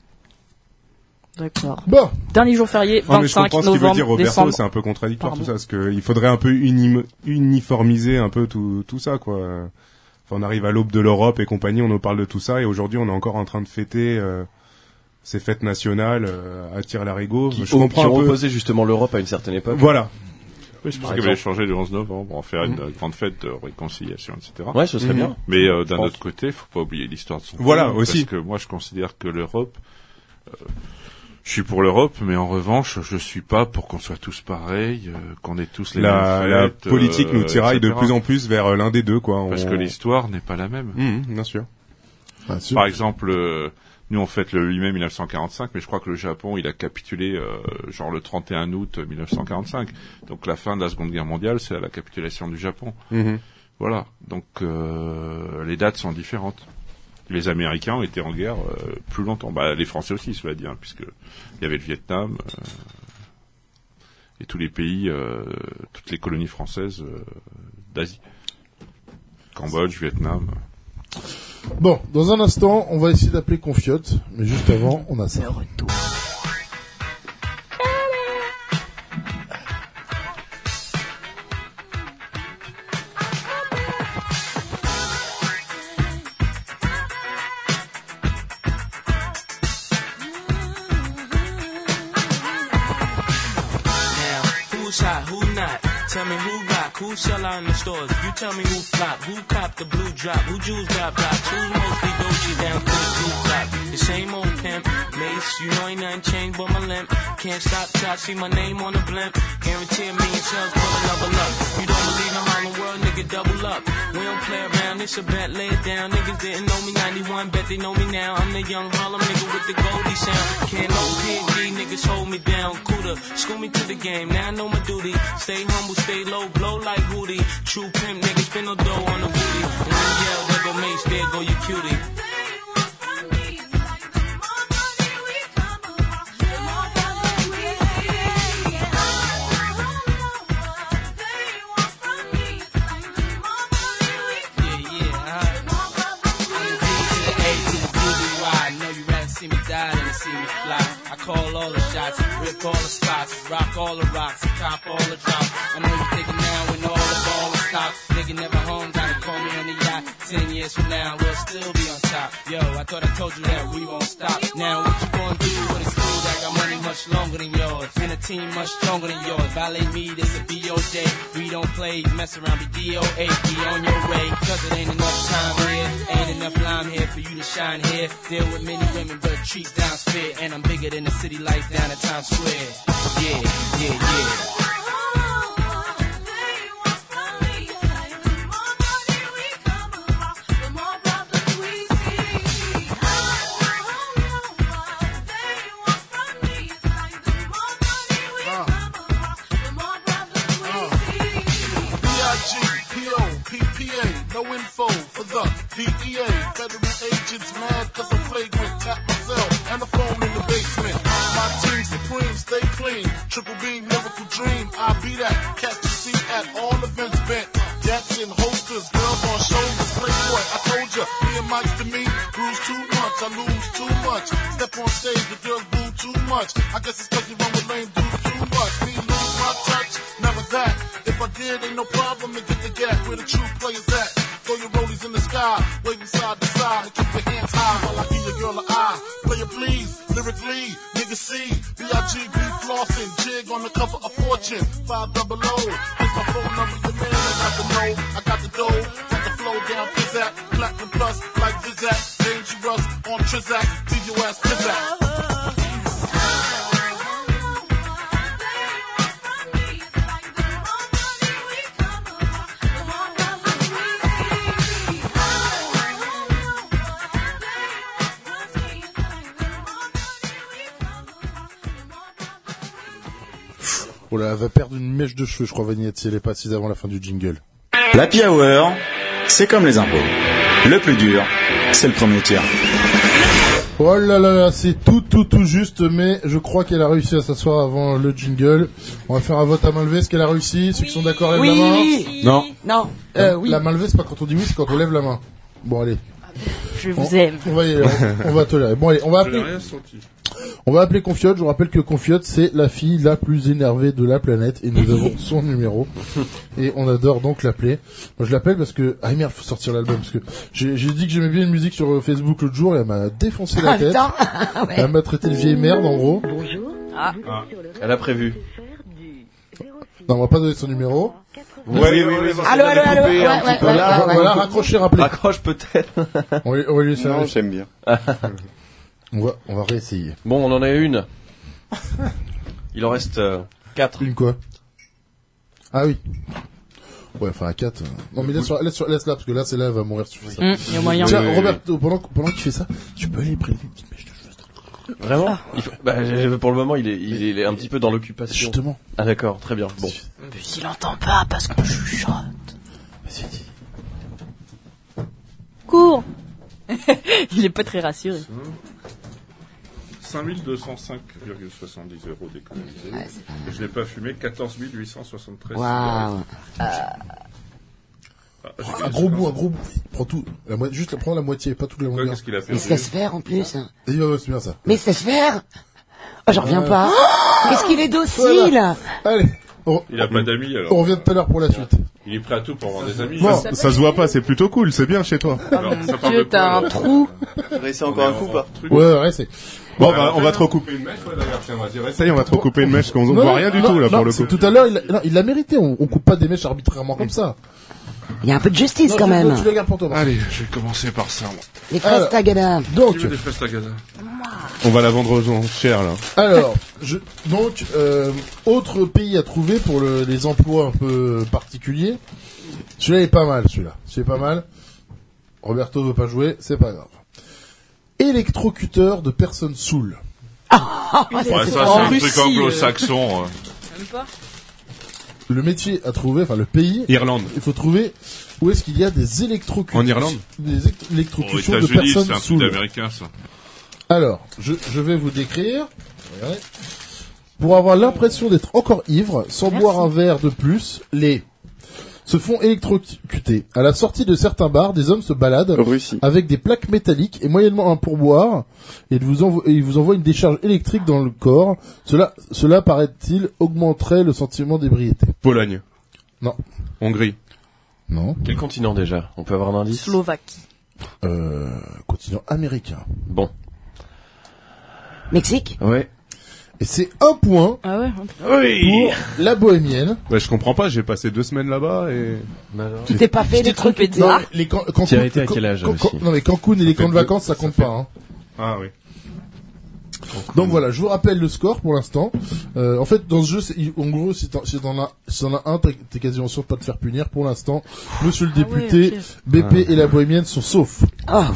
D'accord. Bon, Dernier jour férié, Non, mais je vingt-cinq comprends ce qu'il veut novembre, dire, Roberto, décembre. c'est un peu contradictoire Pardon. tout ça, parce que il faudrait un peu unim- uniformiser un peu tout, tout ça, quoi. Enfin, on arrive à l'aube de l'Europe et compagnie, on nous parle de tout ça, et aujourd'hui, on est encore en train de fêter euh, ces fêtes nationales euh, à Tire-Larigot. Qui, Je ont, comprends qui ont un peu. opposé justement l'Europe à une certaine époque. Voilà. Oui, c'est pour Par ça qu'il voulait exemple. changer le onze novembre, en faire une euh, grande fête de réconciliation, et cetera. Ouais, ce serait Mhm. bien. Mais euh, d'un pense. autre côté, faut pas oublier l'histoire de son Voilà, pays, aussi. Parce que moi, je considère que l'Europe, euh, je suis pour l'Europe, mais en revanche, je suis pas pour qu'on soit tous pareils, euh, qu'on ait tous les La, mêmes la fêtes, politique euh, nous tiraille de et cetera. plus en plus vers euh, l'un des deux, quoi. Parce On- que l'histoire n'est pas la même. Mhm, bien sûr. bien sûr. Par exemple, euh, nous on fête le huit mai mille neuf cent quarante-cinq, mais je crois que le Japon il a capitulé euh, genre le trente et un août mille neuf cent quarante-cinq. Donc la fin de la Seconde Guerre mondiale, c'est la capitulation du Japon. Mhm. Voilà. Donc euh, les dates sont différentes. Les Américains ont été en guerre euh, plus longtemps. Bah, les Français aussi, cela dit, hein, puisque il y avait le Vietnam euh, et tous les pays, euh, toutes les colonies françaises euh, d'Asie. Cambodge, Vietnam. Bon, dans un instant, on va essayer d'appeler Confiote, mais juste avant, on a ça. Now, who's hot, who not? Tell me who rock, who sell out in the stores. You tell me who flop, who cop the blue drop, who jewels got blocks, who's mostly Dolce down to the blue top. The same old pimp, Mace, you know ain't nothing changed but my limp. Can't stop till I see my name on the blimp. Guarantee a million sales for the level up. You don't believe in Harlem World, nigga, double up. We don't play around, it's a bet, lay it down. Niggas didn't know me ninety-one, bet they know me now. I'm the young Harlem nigga with the Goldie sound. Can't no P and G, niggas hold me down. Cooler, school me to the game, now I know my duty. Stay humble, stay low, blow like Hootie. True pimp, niggas spin no dough on the booty. When you yell, there go Mace, there go your cutie. Yeah, yeah, uh-huh. I'm the D to the A to the B to the Y. I know you rather see me die than to see me fly. I call all the shots, rip all the spots, rock all the rocks, and cop all the drops. I know you thinking now when all the ball is stopped. Nigga never home, gotta call me on the yacht. Ten years from now, we'll still be on top. Yo, I thought I told you that we won't stop. Now what you gonna do with a crew that got money much longer than yours? And a team much stronger than yours. Violate me, this a B O J. We don't play, mess around, be D O A. Be on your way, cause it ain't enough time here. Ain't enough lime here for you to shine here. Deal with many women, but treat down spit. And I'm bigger than the city lights down at Times Square. Yeah, yeah, yeah. B I G, P O, P P A, no info for the D E A. Federal agents mad cause I'm flagrant. Tap myself and the phone in the basement. My team supreme, stay clean. Triple B, miracle dream. I be that. Catch a seat at all events bent. Gats in holsters, girls on shoulders. Playboy, I told ya, me and Mike's to me. Bruise too much, I lose too much. Step on stage, the girls boo too much. I guess it's cause you run with lame dudes too much. Me lose my touch, never that. If I did, ain't no problem to get the true players at? Throw your rollies in the sky, waving side to side, and keep your hands high while I give your girl an eye. Player please, lyrically, nigga C, B I G B flossing, jig on the cover of Fortune, five double O. Here's my phone number, your man, I got the know, I got the dough, got the flow down, pizzazz, platinum plus, like Zizak, dangerous on Trizak, leave your ass pizzazz. Oh là, elle va perdre une mèche de cheveux, je crois, Vagnette, si elle est pas assise avant la fin du jingle. L'Happy Hour, c'est comme les impôts. Le plus dur, c'est le premier tiers. Oh là là là, c'est tout, tout, tout juste, mais je crois qu'elle a réussi à s'asseoir avant le jingle. On va faire un vote à main levée. Est-ce qu'elle a réussi? Ceux qui sont d'accord, lèvent Oui, la main. oui. Non. Non. Euh, la, oui. la main levée, c'est pas quand on dit oui, c'est quand on lève la main. Bon, allez. Je vous on, aime. On va, y, on, on va tolérer. Bon, allez, on va appeler. Je n'ai rien senti. On va appeler Confiote. Je vous rappelle que Confiote, c'est la fille la plus énervée de la planète et nous avons son numéro. Et on adore donc l'appeler. Moi, je l'appelle parce que, ah merde, faut sortir l'album parce que j'ai, j'ai dit que j'aimais bien une musique sur Facebook l'autre jour et elle m'a défoncé la Ah, tête. putain. Ouais. Elle m'a traité de vieille merde, en gros. Bonjour. Ah. Ah. Elle a prévu. Non, on va pas donner son numéro. Oui, oui, oui, oui. Allô, allô, allô. Ouais, ouais, ouais, Voilà, ouais, ouais. voilà, raccrocher, rappeler. Raccroche peut-être. On va, on va lui faire. Non, j'aime bien. On va, on va réessayer. Bon, on en a une. Il en reste euh, quatre. Une quoi? Ah oui. Ouais, enfin à quatre. euh. Non mais laisse, laisse, laisse là parce que là c'est là elle va mourir si tu fais ça. Hum, y a moyen. Tiens Oui, oui, Roberto, pendant pendant qu'il fait ça, tu peux aller prélever une petite mèche de cheveux. Vraiment il faut... bah, j'ai- Pour le moment, il est, il est un petit peu dans l'occupation. Justement. Ah d'accord, très bien. Bon. Mais s'il entend pas parce qu'on chuchote. Vas-y, dis. Cours. Il est pas très rassuré. cinq mille deux cent cinq virgule soixante-dix euros d'économisés. Ouais, c'est pas mal. Je l'ai pas fumé, quatorze mille huit cent soixante-treize. Waouh. Ah, j'ai Un gagné gros ça. bout, un gros bout. Prends tout. La mo... Juste prends la moitié, pas toute la Quoi, longueur. qu'est-ce qu'il a Mais perdu se laisse faire en plus. Et il va c'est bien ça. Mais se laisse faire. Oh, j'en reviens Ouais. pas. Oh, qu'est-ce qu'il est docile. Voilà. Allez. On, Il a pas d'amis alors. on revient tout à l'heure pour la suite. Il est prêt à tout pour avoir des amis. Bon. Ça, Ça se voit pas, c'est plutôt cool, c'est bien chez toi. alors, ça parle de Dieu, quoi, t'as un alors trou. Réessayer On encore est un coup en- ou pas? truc. Ouais, ouais, c'est. Bon, bah, on va te recouper une mèche, ouais, d'ailleurs, tiens, vas-y, essaye, on va te recouper une mèche, qu'on Non, voit non, rien du non, tout, là, non, pour le c'est coup. tout à l'heure, il, a- non, il l'a mérité. On, on coupe pas des mèches arbitrairement comme ça. Il y a un peu de justice Non, quand tu- même. Tu la gardes pour toi. Marc. Allez, je vais commencer par ça, moi. Les fraises Alors. Tagada. Donc, Qui veut des fraises Tagada? On va la vendre aux gens cher, là. alors, je, donc, euh, autre pays à trouver pour le, les emplois un peu particuliers. Celui-là est pas mal, celui-là. C'est pas mal. Roberto veut pas jouer, c'est pas grave. Électrocuteur de personnes saoules. Ouais, c'est ça, pas c'est en un truc Russie, anglo-saxon. euh. Même pas. Le métier à trouver, enfin le pays, Irlande. il faut trouver où est-ce qu'il y a des électrocutions. En Irlande Des électro- Aux électrocutions de États-Unis, c'est personnes un truc saoules. américain, ça. Alors, je, je vais vous décrire. Regardez. Pour avoir l'impression d'être encore ivre, sans boire un verre de plus, les se font électrocuter. À la sortie de certains bars, des hommes se baladent Russie. avec des plaques métalliques et moyennement un pourboire, et, vous envo- et ils vous envoient une décharge électrique dans le corps. Cela, cela paraît-il, augmenterait le sentiment d'ébriété. Pologne. Non. Hongrie. Non. Quel continent déjà? On peut avoir un indice? Slovaquie. Euh, continent américain. Bon. Mexique. Ouais. Et c'est un point Ah ouais. pour la bohémienne. Ouais, je comprends pas, j'ai passé deux semaines là-bas et... Tu t'es pas fait t'es trompé électrocuter. de- Non, Ah. mais les Can- Cancun, Tu as été à Can- quel âge, Can- aussi Can- Non mais Cancun et les camps de fait vacances, ça deux- compte ça pas. Hein. Ah oui. Donc voilà, je vous rappelle le score pour l'instant. Euh, en fait, dans ce jeu, c'est- en gros, si t'en, si t'en as, si t'en as un, t'es, t'es quasiment sûr de pas te faire punir. Pour l'instant, Monsieur le Ah député, ouais, ok. B P et la bohémienne sont saufs. Oh.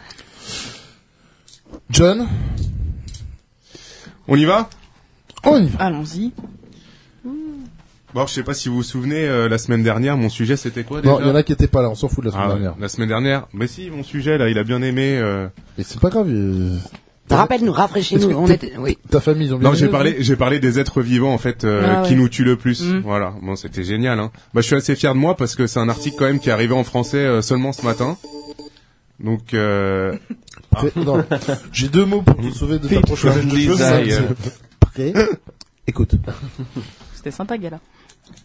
John, On y va? on y va. Allons-y. Bon, je sais pas si vous vous souvenez, euh, la semaine dernière, mon sujet c'était quoi déjà? Non, il y en a qui étaient pas là, on s'en fout de la semaine Ah ouais, dernière. la semaine dernière. Mais si, mon sujet là, il a bien aimé. Euh... Et c'est pas grave. euh, Rappelle-nous, Est-ce rafraîchis-nous. que On t'es- était, oui. Ta famille, ils ont bien Non, j'ai aimé, parlé, j'ai parlé des êtres vivants en fait euh, Ah ouais. qui nous tuent le plus. Mm. Voilà, bon, c'était génial. Hein. Bah, je suis assez fier de moi parce que c'est un article quand même qui est arrivé en français euh, seulement ce matin. Donc, euh... Prêt- non. J'ai deux mots pour te sauver de ta Fit prochaine from de choses. desire. Prêt. Écoute. C'était sympa, gala.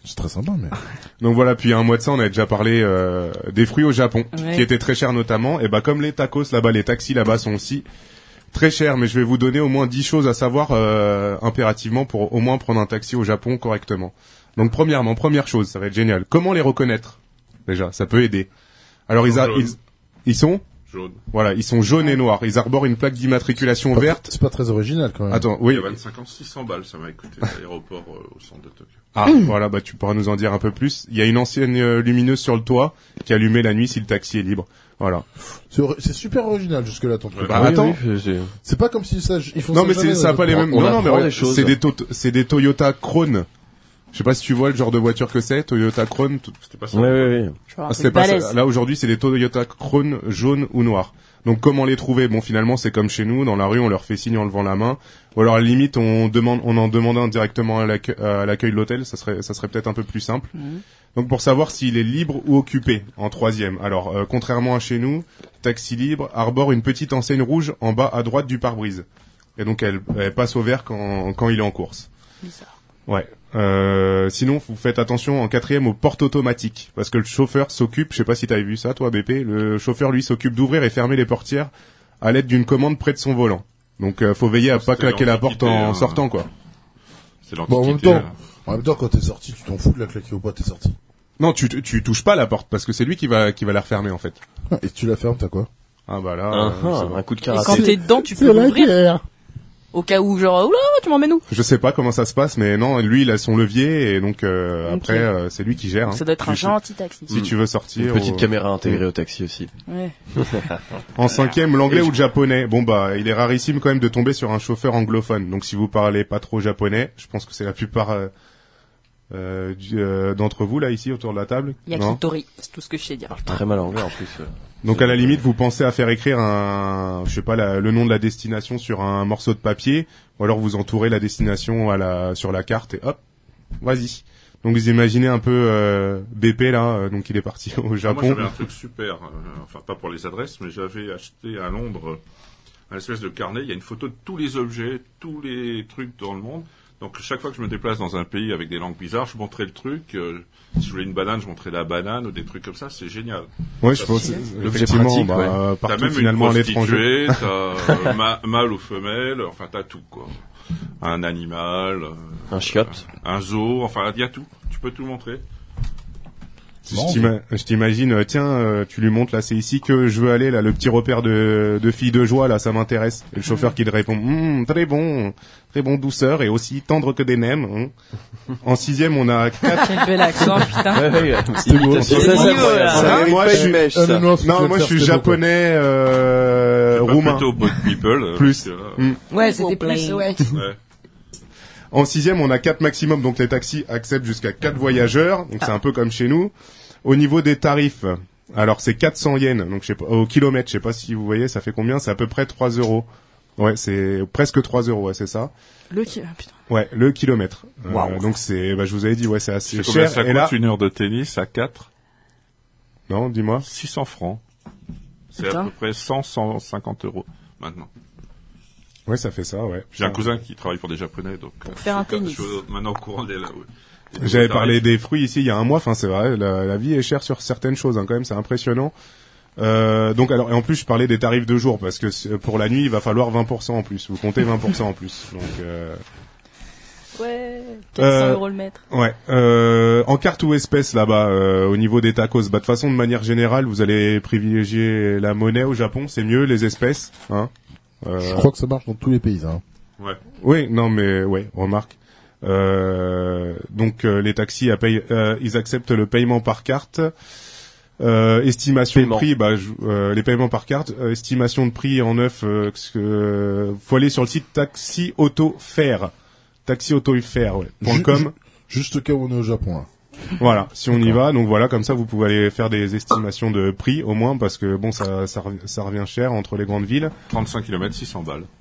C'est très sympa, mais. Donc voilà, puis il y a un mois de ça, on avait déjà parlé euh, des fruits au Japon, Ouais. qui étaient très chers notamment. Et bah comme les tacos là-bas, les taxis là-bas sont aussi très chers. Mais je vais vous donner au moins dix choses à savoir euh, impérativement pour au moins prendre un taxi au Japon correctement. Donc premièrement, première chose, ça va être génial. Comment les reconnaître? Déjà, ça peut aider. Alors ils, a, Jaune. ils, ils sont Jaune. Voilà, ils sont jaunes et noirs. Ils arborent une plaque d'immatriculation Pas- verte. C'est pas très original quand même. Attends, oui. Il y a vingt-cinq ans, six cents balles, ça m'a coûté à l'aéroport euh, au centre de Tokyo. Ah, voilà, bah tu pourras nous en dire un peu plus. Il y a une ancienne euh, lumineuse sur le toit qui allumait la nuit si le taxi est libre. Voilà. C'est, ori- c'est super original jusque-là ton truc. Bah, Oui, attends. oui, j'ai- C'est pas comme si ça, ils font Non ça mais jamais c'est, ça a dans pas les d'autres mêmes. on Non non mais apprend ouais, des choses. c'est des to- c'est des Toyota Crown. Je sais pas si tu vois le genre de voiture que c'est, Toyota Crown. t- C'était pas ça. Ouais, ouais, ouais. Je vois un Ah, truc c'est pas ça. balèze. Là aujourd'hui, c'est des Toyota Crown jaunes ou noirs. Donc comment les trouver? Bon finalement, c'est comme chez nous, dans la rue, on leur fait signe en levant la main. Ou alors à la limite, on demande, on en demande un directement à l'accueil, à l'accueil de l'hôtel. Ça serait, ça serait peut-être un peu plus simple. Mhm. Donc pour savoir s'il est libre ou occupé en troisième. Alors euh, contrairement à chez nous, Taxi Libre arbore une petite enseigne rouge en bas à droite du pare-brise. Et donc elle, elle passe au vert quand, quand il est en course. Bizarre. Ouais. Euh, sinon, vous faites attention en quatrième aux portes automatiques, parce que le chauffeur s'occupe, je sais pas si t'avais vu ça, toi, B P, le chauffeur, lui, s'occupe d'ouvrir et fermer les portières à l'aide d'une commande près de son volant. Donc, euh, faut veiller à pas C'était claquer la porte l'Antiquité, en hein. sortant, quoi. C'est Bon, en même l'Antiquité. temps, là. en même temps, quand t'es sorti, tu t'en fous de la claquer ou pas, t'es sorti. Non, tu, tu touches pas la porte, parce que c'est lui qui va, qui va la refermer, en fait. Et tu la fermes, t'as quoi? Ah, bah là, Ah, euh, ah, c'est bon. un coup de Et quand karaté. t'es dedans, tu C'est peux la l'ouvrir. guerre. Au cas où, genre, oula, tu m'emmènes où? Je sais pas comment ça se passe, mais non, lui, il a son levier, et donc, euh, Ok. après, euh, c'est lui qui gère. hein. Ça doit être un Tu- gentil taxi. Si tu veux sortir. Une petite au- caméra intégrée au taxi aussi. Ouais. En cinquième, l'anglais ou le japonais. Bon bah, il est rarissime quand même de tomber sur un chauffeur anglophone. Donc si vous parlez pas trop japonais, je pense que c'est la plupart euh, euh, du- euh, d'entre vous là ici autour de la table. Non. Yakitori, c'est tout ce que je sais dire. Très mal anglais en plus. euh. Donc à la limite, vous pensez à faire écrire un, je sais pas, la- le nom de la destination sur un morceau de papier, ou alors vous entourez la destination à la sur la carte et hop, vas-y. Donc vous imaginez un peu euh, B P là, euh, donc il est parti au Moi, Japon. j'avais un truc super, euh, enfin pas pour les adresses, mais j'avais acheté à Londres euh, un espèce de carnet. Il y a une photo de tous les objets, tous les trucs dans le monde. Donc chaque fois que je me déplace dans un pays avec des langues bizarres, je montrais le truc. Euh, si je voulais une banane, je montrais la banane ou des trucs comme ça. C'est génial. Ouais, je pense L'objet effectivement, pratique, bah, ouais. T'as partout même finalement à une l'étranger. prostituée, t'as euh, ma- mâle ou femelle, enfin t'as tout quoi. Un animal, euh, Un chiotte. un zoo, enfin il y a tout. Tu peux tout montrer. Je t'ima- je t'imagine, euh, tiens, euh, tu lui montres là, c'est ici que je veux aller là, le petit repère de, de filles de joie là, ça m'intéresse. Et le chauffeur qui te répond, Hum, très bon, très bon douceur et aussi tendre que des nems. hein. En sixième, on a quatre. Quel bel accent, putain. Ouais, ouais, C'était beau. imitation. C'est Ça, niveau, là. ça Hein mérite moi, pas je une suis- mèche, Ah, ça. non, non, ce que tu Non, viens moi de je suis faire, c'était beau, quoi. japonais, euh, Pas roumain. plutôt boat people. euh, Plus. parce que là, Hum. Ouais, c'était plus, ouais. ouais. En sixième, on a quatre maximum, donc les taxis acceptent jusqu'à quatre voyageurs, donc c'est un peu comme chez nous. Au niveau des tarifs, alors c'est quatre cents yens, donc je sais pas, au kilomètre, je sais pas si vous voyez, ça fait combien? C'est à peu près trois euros. Ouais, c'est presque trois euros, ouais, c'est ça. Le qui, ah, putain. Ouais, le kilomètre. Euh, Waouh. donc c'est, bah, je vous avais dit, ouais, c'est assez C'est combien cher. ça Et coûte là, une heure de tennis à quatre? non, dis-moi. six cents francs. C'est à Putain. peu près cent, cent cinquante euros maintenant. Ouais, ça fait ça, ouais. J'ai un cousin qui travaille pour des Japonais, donc Pour euh, faire je un suis- tennis. je suis maintenant au courant des là. Ouais. J'avais Des parlé tarifs. des fruits ici il y a un mois. Enfin, c'est vrai, la, la vie est chère sur certaines choses, hein, quand même, c'est impressionnant. Euh, donc alors, et en plus, je parlais des tarifs de jour parce que c'est- pour la nuit, il va falloir vingt pour cent en plus. Vous comptez vingt pour cent en plus. Donc, euh, Ouais, quatre cents Euh, euros le mètre. ouais. Euh, en carte ou espèce là-bas, euh, au niveau des tacos, bah de toute façon, de manière générale, vous allez privilégier la monnaie au Japon, c'est mieux les espèces, hein. Euh, Je crois que ça marche dans tous les pays, hein. Ouais. Oui, non, mais ouais, remarque. Euh, donc euh, les taxis, à paye- euh, ils acceptent le paiement par carte. Euh, estimation Paiement. de prix, bah, je- euh, les paiements par carte. Euh, estimation de prix en neuf. Euh, parce que, euh, faut aller sur le site Taxi Auto Faire. Taxi Auto Faire, ouais. point Ju- .com. ju- Juste au cas où on est au Japon, hein. Voilà, si on y va, donc voilà, comme ça vous pouvez aller faire des estimations de prix au moins parce que bon, ça, ça, rev- ça revient cher entre les grandes villes. trente-cinq kilomètres, six cents balles.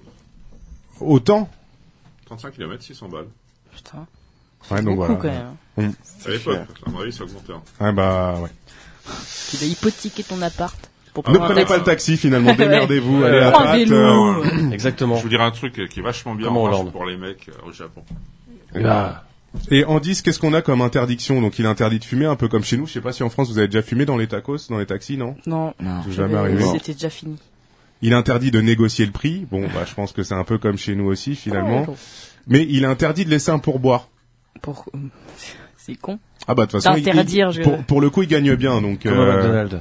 Autant. trente-cinq kilomètres, six cents balles. Putain. Ouais, donc Beaucoup, voilà. quand même. À l'époque, à mon avis, ça augmentait. hein. Ah bah ouais. Tu dois hypothéquer ton appart. Pour Ne prendre un prenez taxi. pas le taxi finalement, démerdez-vous, Ouais. allez à Prends un Pâtes, vélo. euh, Exactement. Je vous dirai un truc euh, qui est vachement bien Comme en en revanche, Hollande. pour les mecs euh, au Japon. Ah. Et en dix, qu'est-ce qu'on a comme interdiction? Donc il est interdit de fumer, un peu comme chez nous. Je sais pas si en France vous avez déjà fumé dans les tacos, dans les taxis, non? Non. Non. C'est jamais arrivé. C'était déjà fini. Il est interdit de négocier le prix. Bon, bah, je pense que c'est un peu comme chez nous aussi, finalement. Oh. Mais il est interdit de laisser un pourboire. Pour... C'est con. Ah bah, de toute façon, il, D'interdire, il- je- pour, pour le coup, il gagne bien, donc, Comme à McDonald's.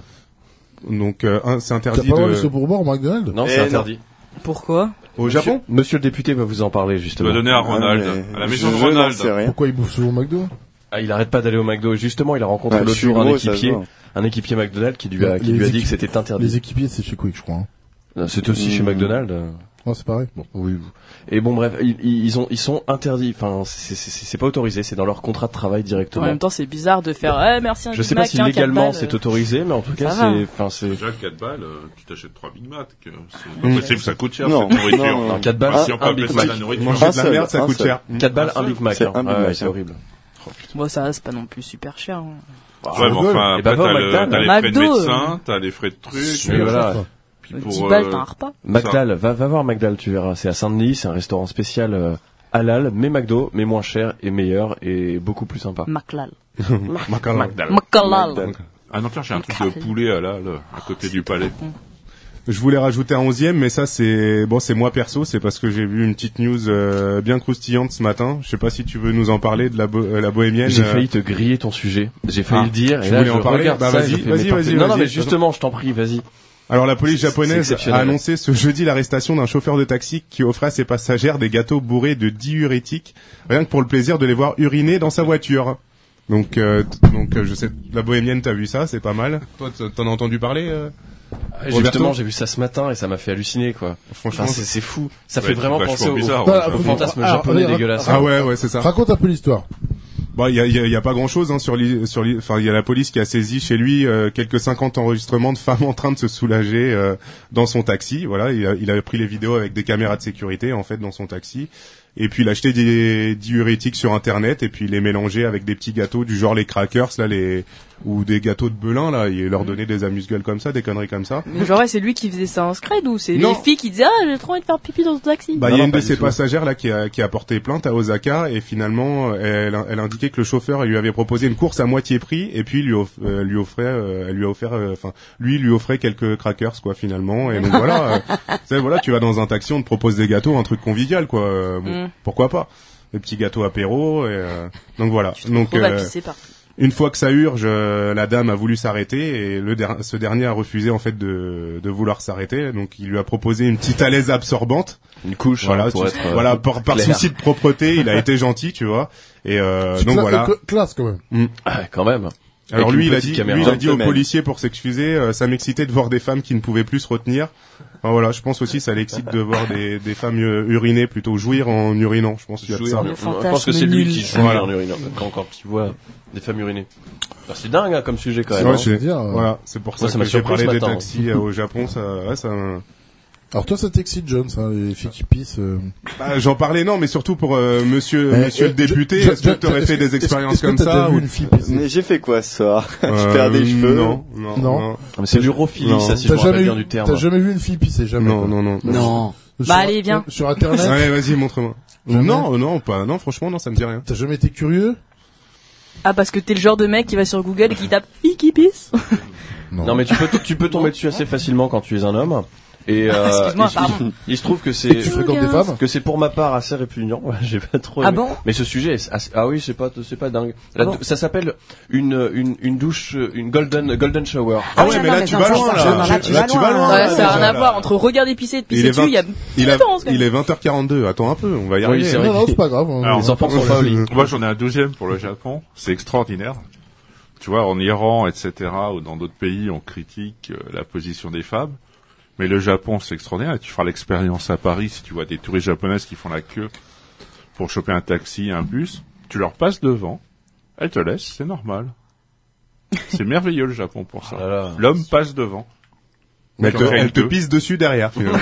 donc, euh, un- c'est T'as interdit pas le droit de de, laisser pourboire au McDonald's? Non, Eh, c'est non. interdit. Pourquoi? au Japon? Monsieur le député va vous en parler, Tu justement. vas donner à Ronald, Ah, mais à la maison je de n'en Ronald. sais rien. Pourquoi il bouffe souvent au McDo? Ah, il arrête pas d'aller au McDo. Justement, il a rencontré Ouais, l'autre je suis jour un gros, ça se équipier, voit. un équipier McDonald's qui lui a, qui Les lui a dit équipes- que c'était interdit. Les équipiers, c'est chez Quick, je crois. Hein. Non, C'est aussi chez Hmm. McDonald's. euh. Oh, c'est pareil. Bon. Oui. Et bon, bref, ils, ils ont, ils sont interdits. Enfin, c'est, c'est, c'est c'est pas autorisé. C'est dans leur contrat de travail En directement. même temps, c'est bizarre de faire, eh, merci un Je Big sais pas Mac, si tiens, quatre légalement balles, c'est euh. autorisé, mais en tout cas, Ça va. c'est, enfin, c'est. Déjà, quatre balles, euh, tu t'achètes trois Big Mac. euh, C'est pas Mm. possible, ça coûte cher, Non, cette nourriture. non, non. Non, quatre balles, Bah, c'est si on peut un appeler Big ça de Mac. la nourriture. Manger Un de la seul, merde, ça un coûte seul. cher. quatre balles, Un un Big Mac. C'est hein. un Big Ouais, Mac, c'est hein. horrible. Bon, ça, c'est pas non plus super cher. hein. Ouais, mais enfin, Et bah, après, va au t'as, le, McDonald's. t'as les frais de McDo, médecin, t'as les frais de trucs. Mais voilà. Puis dix pour, balles, euh, t'as un repas. Magdal, va, va voir Magdal, tu verras. C'est à Saint-Denis, c'est un restaurant spécial euh, halal, mais McDo, mais moins cher et meilleur et beaucoup plus sympa. Maclal. Macallan. Magdal. Macalal. Ah non, tiens, j'ai un truc de poulet à là, là, à côté du palais. Je voulais rajouter un onzième, mais ça c'est bon, c'est moi perso, c'est parce que j'ai vu une petite news euh, bien croustillante ce matin. Je sais pas si tu veux nous en parler de la, bo- euh, la bohémienne. J'ai euh, failli te griller ton sujet. J'ai failli Ah, le dire. tu Et là, voulais je en parler regarde Bah, ça, vas-y, je fais, vas-y, mais par- vas-y, Non, non, vas-y. mais justement, je t'en prie, vas-y. Alors la police C'est- c'est japonaise exceptionnel. a annoncé ce jeudi l'arrestation d'un chauffeur de taxi qui offrait à ses passagères des gâteaux bourrés de diurétiques, rien que pour le plaisir de les voir uriner dans sa voiture. Donc, euh, t- donc euh, je sais, la bohémienne, t'as vu ça, c'est pas mal. Toi, t- t'en as entendu parler euh Ah, Roberto Justement, j'ai vu ça ce matin et ça m'a fait halluciner, quoi. Franchement, Enfin, c'est, c'est fou. Ça Ouais, fait c'est vraiment vachement penser au, bizarre, au- ouais. au fantasme Ah, japonais ah, dégueulasse. Ah ouais, ouais, c'est ça. Raconte un peu l'histoire. Bon, il y a, il y a- il y a pas grand-chose hein, sur l'hi- sur l'hi- enfin il y a la police qui a saisi chez lui euh, quelques cinquante enregistrements de femmes en train de se soulager euh, dans son taxi. Voilà, il a, il avait pris les vidéos avec des caméras de sécurité en fait dans son taxi. Et puis il a acheté des diurétiques sur internet et puis il les mélangeait avec des petits gâteaux du genre les crackers là, les ou des gâteaux de Belin là, et leur donnait des amuse-gueules comme ça, des conneries comme ça. Mais genre, ouais, c'est lui qui faisait ça en scred ou c'est Non. les filles qui disaient, ah, j'ai trop envie de faire pipi dans ton taxi. Bah, Non, il y a non, une pas de du ses tout. passagères là qui a, qui a porté plainte à Osaka et finalement elle, elle indiquait que le chauffeur lui avait proposé une course à moitié prix et puis lui, off- euh, lui offrait, euh, elle lui a offert, euh, enfin lui lui offrait quelques crackers quoi finalement et donc voilà, euh, tu sais, voilà tu vas dans un taxi on te propose des gâteaux, un truc convivial quoi, euh, bon, Mm. pourquoi pas, des petits gâteaux apéro et euh, donc voilà donc On va euh, pisser partout. une fois que ça urge, euh, la dame a voulu s'arrêter et le der- ce dernier a refusé en fait de, de vouloir s'arrêter. Donc il lui a proposé une petite alaise absorbante. Une couche, Voilà, hein, pour tu- être, euh, voilà par, par clair. souci de propreté, il a été gentil, tu vois. Et euh, donc Cla- voilà. euh, Classe, quand même. Mm. Ah, quand même. Alors Avec lui, une il a petite dit, caméra. lui, il a dit au Gentleman. policier pour s'excuser, euh, ça m'excitait de voir des femmes qui ne pouvaient plus se retenir. Enfin, voilà, je pense aussi ça l'excite de voir des, des femmes euh, uriner, plutôt jouir en urinant. Je pense qu'il y a de Jouir ça. en- Le Je pense fantasme que c'est lui nul. qui joue Voilà. en urinant. Quand, quand tu vois des femmes uriner. Alors, c'est dingue, hein, comme sujet, quand même. Ouais, hein. je- dire, euh, voilà, c'est pour ça Moi, ça m'a que j'ai surpris parlé ce des matin, taxis euh, au Japon. Ça, ouais, ça. Alors toi, ça t'excite, John, ça, les filles qui pissent. euh. Bah, j'en parlais non, mais surtout pour euh, Monsieur Eh, Monsieur eh, le député. John- Est-ce que John, tu aurais est-ce fait que- des est-ce- expériences est-ce que comme t'as ça déjà vu ou une fille pisser Mais j'ai fait quoi ce soir? Je Euh, perds des cheveux. Non, non, Non. non, Ah, mais c'est l'urophilie, Non. ça, si je T'as me rappelle jamais, bien vu- du terme. t'as jamais vu une fille pisser, jamais. non, quoi. non, non. Non. Sur- Bah, allez, viens. euh, Sur Internet. Ouais, vas-y, montre-moi. Jamais. Non, non, pas, non, franchement, non, ça me dit rien. T'as jamais été curieux? Ah, parce que t'es le genre de mec qui va sur Google et qui tape fille qui pisse. Non, mais tu peux, tu peux tomber dessus assez facilement quand tu es un homme. Et, euh, Excuse-moi, il, pardon. il- il se trouve que Et c'est, que tu fréquentes des femmes? que c'est pour ma part assez répugnant. Ouais, j'ai pas trop Ah aimé. bon Mais ce sujet est assez- ah oui, c'est pas, c'est pas dingue. La Ah bon dou- ça s'appelle une, une, une douche, une golden, golden shower. Ah oui, ouais, non, mais là, mais tu ça, vas ça, loin, ça, là. non, là, tu Là, vas tu loin. vas loin. Ouais, là, ça a rien là. à voir entre regarder pisser et te Il pisser est dessus, vingt- il y a Il, a- différence, quand il même. est vingt heures quarante-deux. Attends un peu, on va y Oui, arriver. c'est hein. vrai. Non, non, c'est pas grave. Alors, Les enfants sont pas au lit. Moi, j'en ai un deuxième pour le Japon. C'est extraordinaire. Tu vois, en Iran, et cetera, ou dans d'autres pays, on critique euh, la position des femmes. Mais le Japon, c'est extraordinaire. Et tu feras l'expérience à Paris si tu vois des touristes japonaises qui font la queue pour choper un taxi, un bus. Tu leur passes devant. Elles te laissent, c'est normal. C'est merveilleux le Japon pour ça. Ah là là. L'homme passe devant. Mais elle te, Quand elle elle te peut. pisse dessus derrière, finalement.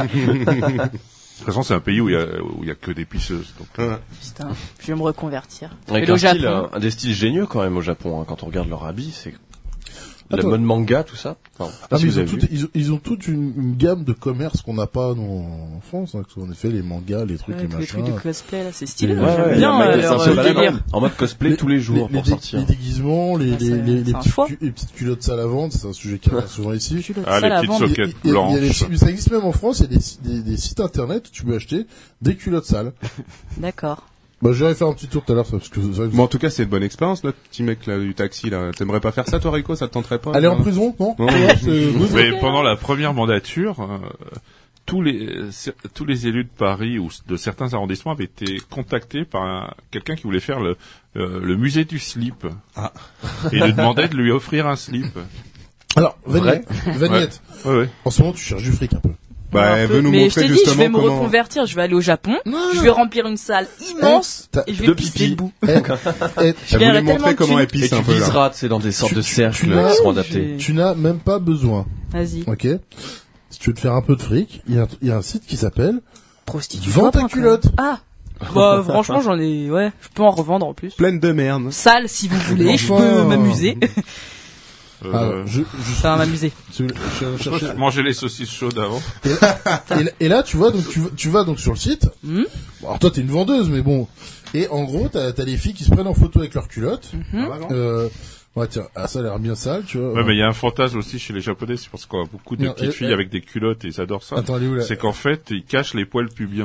De toute façon, c'est un pays où il y a, où il y a que des pisseuses. Donc, Putain, je vais me reconvertir. Avec Et le un style, Japon. un, un des styles géniaux quand même au Japon, hein, quand on regarde leur habit, c'est, La Attends. mode manga, tout ça. Enfin, Ah, si mais vous ils, ont avez tout, vu. ils, ont, ils ont toute une, une gamme de commerce qu'on n'a pas nous, en France. Hein, en effet, les mangas, les trucs, Ouais, les tous les machins. trucs de cosplay, là, c'est stylé. Ouais, moi, j'aime ouais, bien il y a un euh, magasin leur un peu euh, balade, délire. en mode cosplay Les- tous les jours les, pour les, dé- sortir. les déguisements, les, Ah, les, c'est- les, les, c'est un petites, choix. cu- les petites culottes sales à vendre, c'est un sujet qui revient souvent ici. Culotte Ah, sale les à petites vendre. soquettes Il y a- il y a les- blanches. mais ça existe même en France, il y a des, des, des sites internet où tu peux acheter des culottes sales. D'accord. Bah, j'irai faire un petit tour tout à l'heure, parce que ça, Bon, en tout cas, c'est une bonne expérience, notre petit mec là du taxi là. T'aimerais pas faire ça, toi, Rico? Ça te tenterait pas? aller en hein prison, non? Non. Ouais, c'est- oui, Mais pendant la première mandature, euh, tous les tous les élus de Paris ou de certains arrondissements avaient été contactés par un- quelqu'un qui voulait faire le euh, le musée du slip. Ah. Et il lui demandait de lui offrir un slip. Alors, Vagnette, Vagnette, Ouais, ouais. en ce moment, tu cherches du fric un peu. Bah, Un elle peu. veut nous Mais je montrer t'ai dit, je justement vais me comment. reconvertir, je vais aller au Japon, Non, je non. vais remplir une salle immense t'as et je deux vais pisser pipis. debout. Eh, eh, Je Elle gagnerai voulait tellement montrer de comment thunes. elle Et pisse tu un peu là. viseras, tu sais, dans des sortes de tu- cercles tu qui l'as- seront adaptés. tu n'as même pas besoin. Vas-y. Ok? Si tu veux te faire un peu de fric, il y a, un- il y a un site qui s'appelle Prostituée. Vends ta culotte. Ah. Bah, franchement, j'en ai, ouais, je peux en revendre en plus. Pleine de merde. Sale si vous voulez, je Enfin. peux m'amuser. Euh, Ah, je, je, Ça va m'amuser. je, je- je cherchais- Manger les saucisses chaudes avant. Et là, et là, tu vois, donc tu, vas- tu vas donc sur le site. Hmm. Bon, alors toi, t'es une vendeuse, mais bon. Et en gros, t'as as les filles qui se prennent en photo avec leurs culottes. Mhm. Euh, ouais, tiens, ah, ça a l'air bien sale, tu vois. Ouais, mais il y a un fantasme aussi chez les Japonais, c'est parce qu'on a beaucoup de Non, petites elle- filles elle- avec des culottes et ils adorent ça. Attends, elle est où là? C'est qu'en fait, ils cachent les poils pubiens.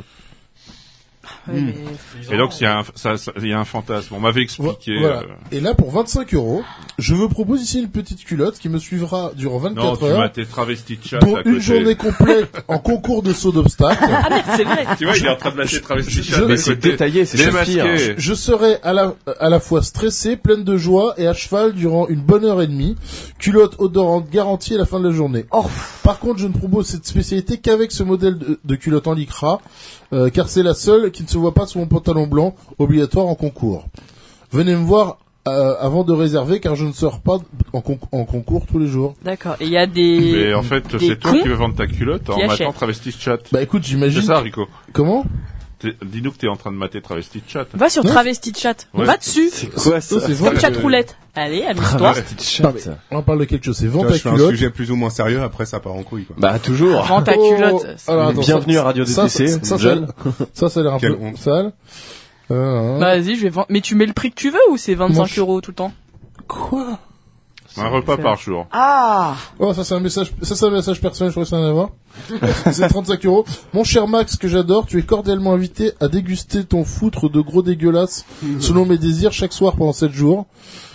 Ouais, mais- Et donc, il y a un, ça, ça- il y a un fantasme. On m'avait expliqué. Voilà. euh, Et là, pour vingt-cinq euros, je vous propose ici une petite culotte qui me suivra durant Non, vingt-quatre tu heures. m'as tes travestis de chat Pour à une côté. journée complète en concours de saut d'obstacles. Ah merde, c'est vrai. Tu vois, il est en train de lâcher travesti de je- chat je- à Mais c'est côté. détaillé, c'est Démasqué. Shakespeare. Je serai à la, à la fois stressé, pleine de joie et à cheval durant une bonne heure et demie. Culotte odorante garantie à la fin de la journée. Oh. Par contre, je ne propose cette spécialité qu'avec ce modèle de, de culotte en lycra, euh, car c'est la seule qui ne se voit pas sous mon pantalon blanc, obligatoire en concours. Venez me voir euh, avant de réserver, car je ne sors pas en, con- en concours tous les jours. D'accord. Et il y a des. Mais en fait, des c'est toi cons qui veux vendre ta culotte en qui matant achètent. travesti de chat. Bah écoute, j'imagine... C'est ça, Rico. Comment? T'es- Dis-nous que t'es en train de mater travesti de chat. Va sur Ouais. Travesti de Chat. Ouais. Va dessus. C'est quoi ça? Ça, c'est Comme vrai. chat roulette. Allez, amuse-toi. Travesti de chat. Non, mais on parle de quelque chose, c'est Tu vente vois, ta je fais un culotte. sujet plus ou moins sérieux, après ça part en couille quoi. Bah, toujours. Vends ta Oh, culotte. alors, attends, Bienvenue ça- à Radio ça, D T C, ça, ça, jeune. ça, ça, ça a l'air un Quelle peu honte. sale. Euh, Bah, vas-y, je vais vendre. Mais tu mets le prix que tu veux ou c'est Mon vingt-cinq ch- euros tout le temps? Quoi? Un repas c'est- par jour. Ah! Oh, ça c'est un message, ça c'est un message personnel, je crois que ça en a à voir. C'est trente-cinq euros. Mon cher Max, que j'adore, tu es cordialement invité à déguster ton foutre de gros dégueulasse selon mes désirs chaque soir pendant sept jours.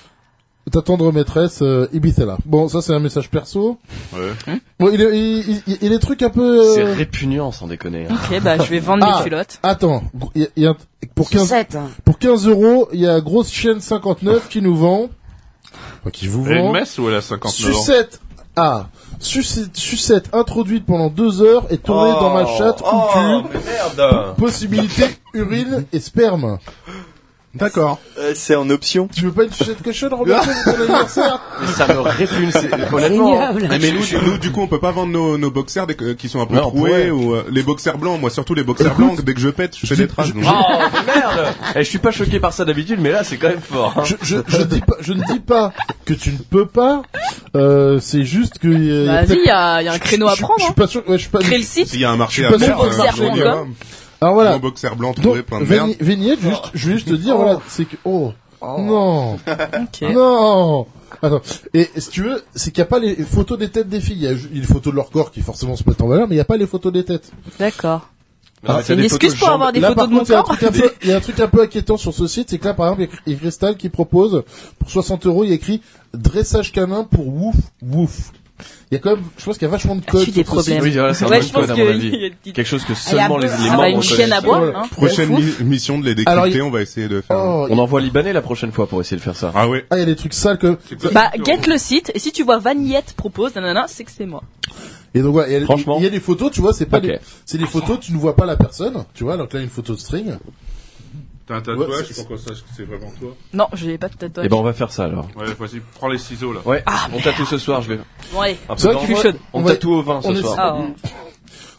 Ta tendre maîtresse, euh, Ibithela. Bon, ça c'est un message perso. Ouais. Bon, il, est- il, il, il est des trucs un peu... euh, C'est répugnant, sans déconner. hein. Ok, bah, je vais vendre Ah. mes culottes. Attends, il y a, il y a un- pour quinze, Sucette. pour quinze euros, il y a Grosse Chienne cinquante-neuf qui nous vend, enfin, qui vous Elle a une vend, messe ou elle a cinquante-neuf ans? sucette, ah, sucette, sucette introduite pendant deux heures et tournée dans ma chatte ou cul. mais merde. Possibilité urine et sperme. D'accord. Euh, c'est en option. Tu veux pas une sucette cochonne, Roberto, pour ton anniversaire? Mais ça me répugne, c'est- honnêtement. Ignoble. Eh, mais nous, du- nous, du coup, on peut pas vendre nos, nos boxers dès que- qui sont un peu Ouais, on troués pourrait. ou euh, les boxers blancs. Moi, surtout les boxers blancs. Dès que je pète, je fais des traces. donc- Oh, mais merde. Eh, je suis pas choqué par ça d'habitude, mais là, c'est quand même fort. hein. Je, je, je dis pas, je ne dis pas que tu ne peux pas, euh, c'est juste que, euh, y a Vas-y, peut-être- il y a, y a un créneau à je- prendre, Je suis hein. pas sûr, ouais, je suis pas, Crée le site. S'il y a un marché Je à suis pas faire, sûr euh, que boxer je vais blanc, dire, quoi. alors Mon voilà. boxer blanc Donc, trouvé plein de merde. Vign- Vignette, juste, je voulais juste te dire, voilà, c'est que, oh, non. Ok. Non. Attends. Et si tu veux, c'est qu'il n'y a pas les photos des têtes des filles. Il y a ju- les photos de leur corps qui forcément se mettent en valeur, mais il n'y a pas les photos des têtes. D'accord. Non, mais C'est t'as une des excuse photos pour de avoir des Là, photos par de mon contre, il y a un corps. truc un peu, il y a un truc un peu inquiétant sur ce site, c'est que là, par exemple, il y a Crystal qui propose, pour soixante euros, il y a écrit dressage canin pour wouf, wouf. Il y a quand même, je pense qu'il y a vachement de codes. As-tu des sur ce site. problèmes? Oui, voilà, c'est un Ouais, bon je pense code, à que mon il y a avis. une petite- Quelque chose que Ah, seulement il les, y a un peu- les Ah, membres bah, une chienne à connaissent. boire, Voilà. hein. Prochaine Ouf, ouf. mi- mission de les Alors, décrypter, il- on va essayer de faire. Oh, On envoie Libanais la prochaine fois pour essayer de faire ça. Ah ouais. ah, il y a des trucs sales que, Bah, get le site, et si tu vois Vanillette propose, nanana, c'est que c'est moi. et donc, voilà, il y a- Franchement. il y a des photos, tu vois, c'est pas Ok. des, c'est des photos, tu ne vois pas la personne, tu vois, donc là, une photo de string. T'as un Ouais, tatouage c'est- pour qu'on sache que c'est vraiment toi? Non, j'ai pas de tatouage. Eh ben, on va faire ça, alors. Ouais, vas-y, prends les ciseaux, là. Ouais, on tatoue ce soir, je vais. Bon, allez. Un peu C'est vrai dans- qu'il faut- chaude. On on va- tatoue au vin ce on est- soir. Ah, Donc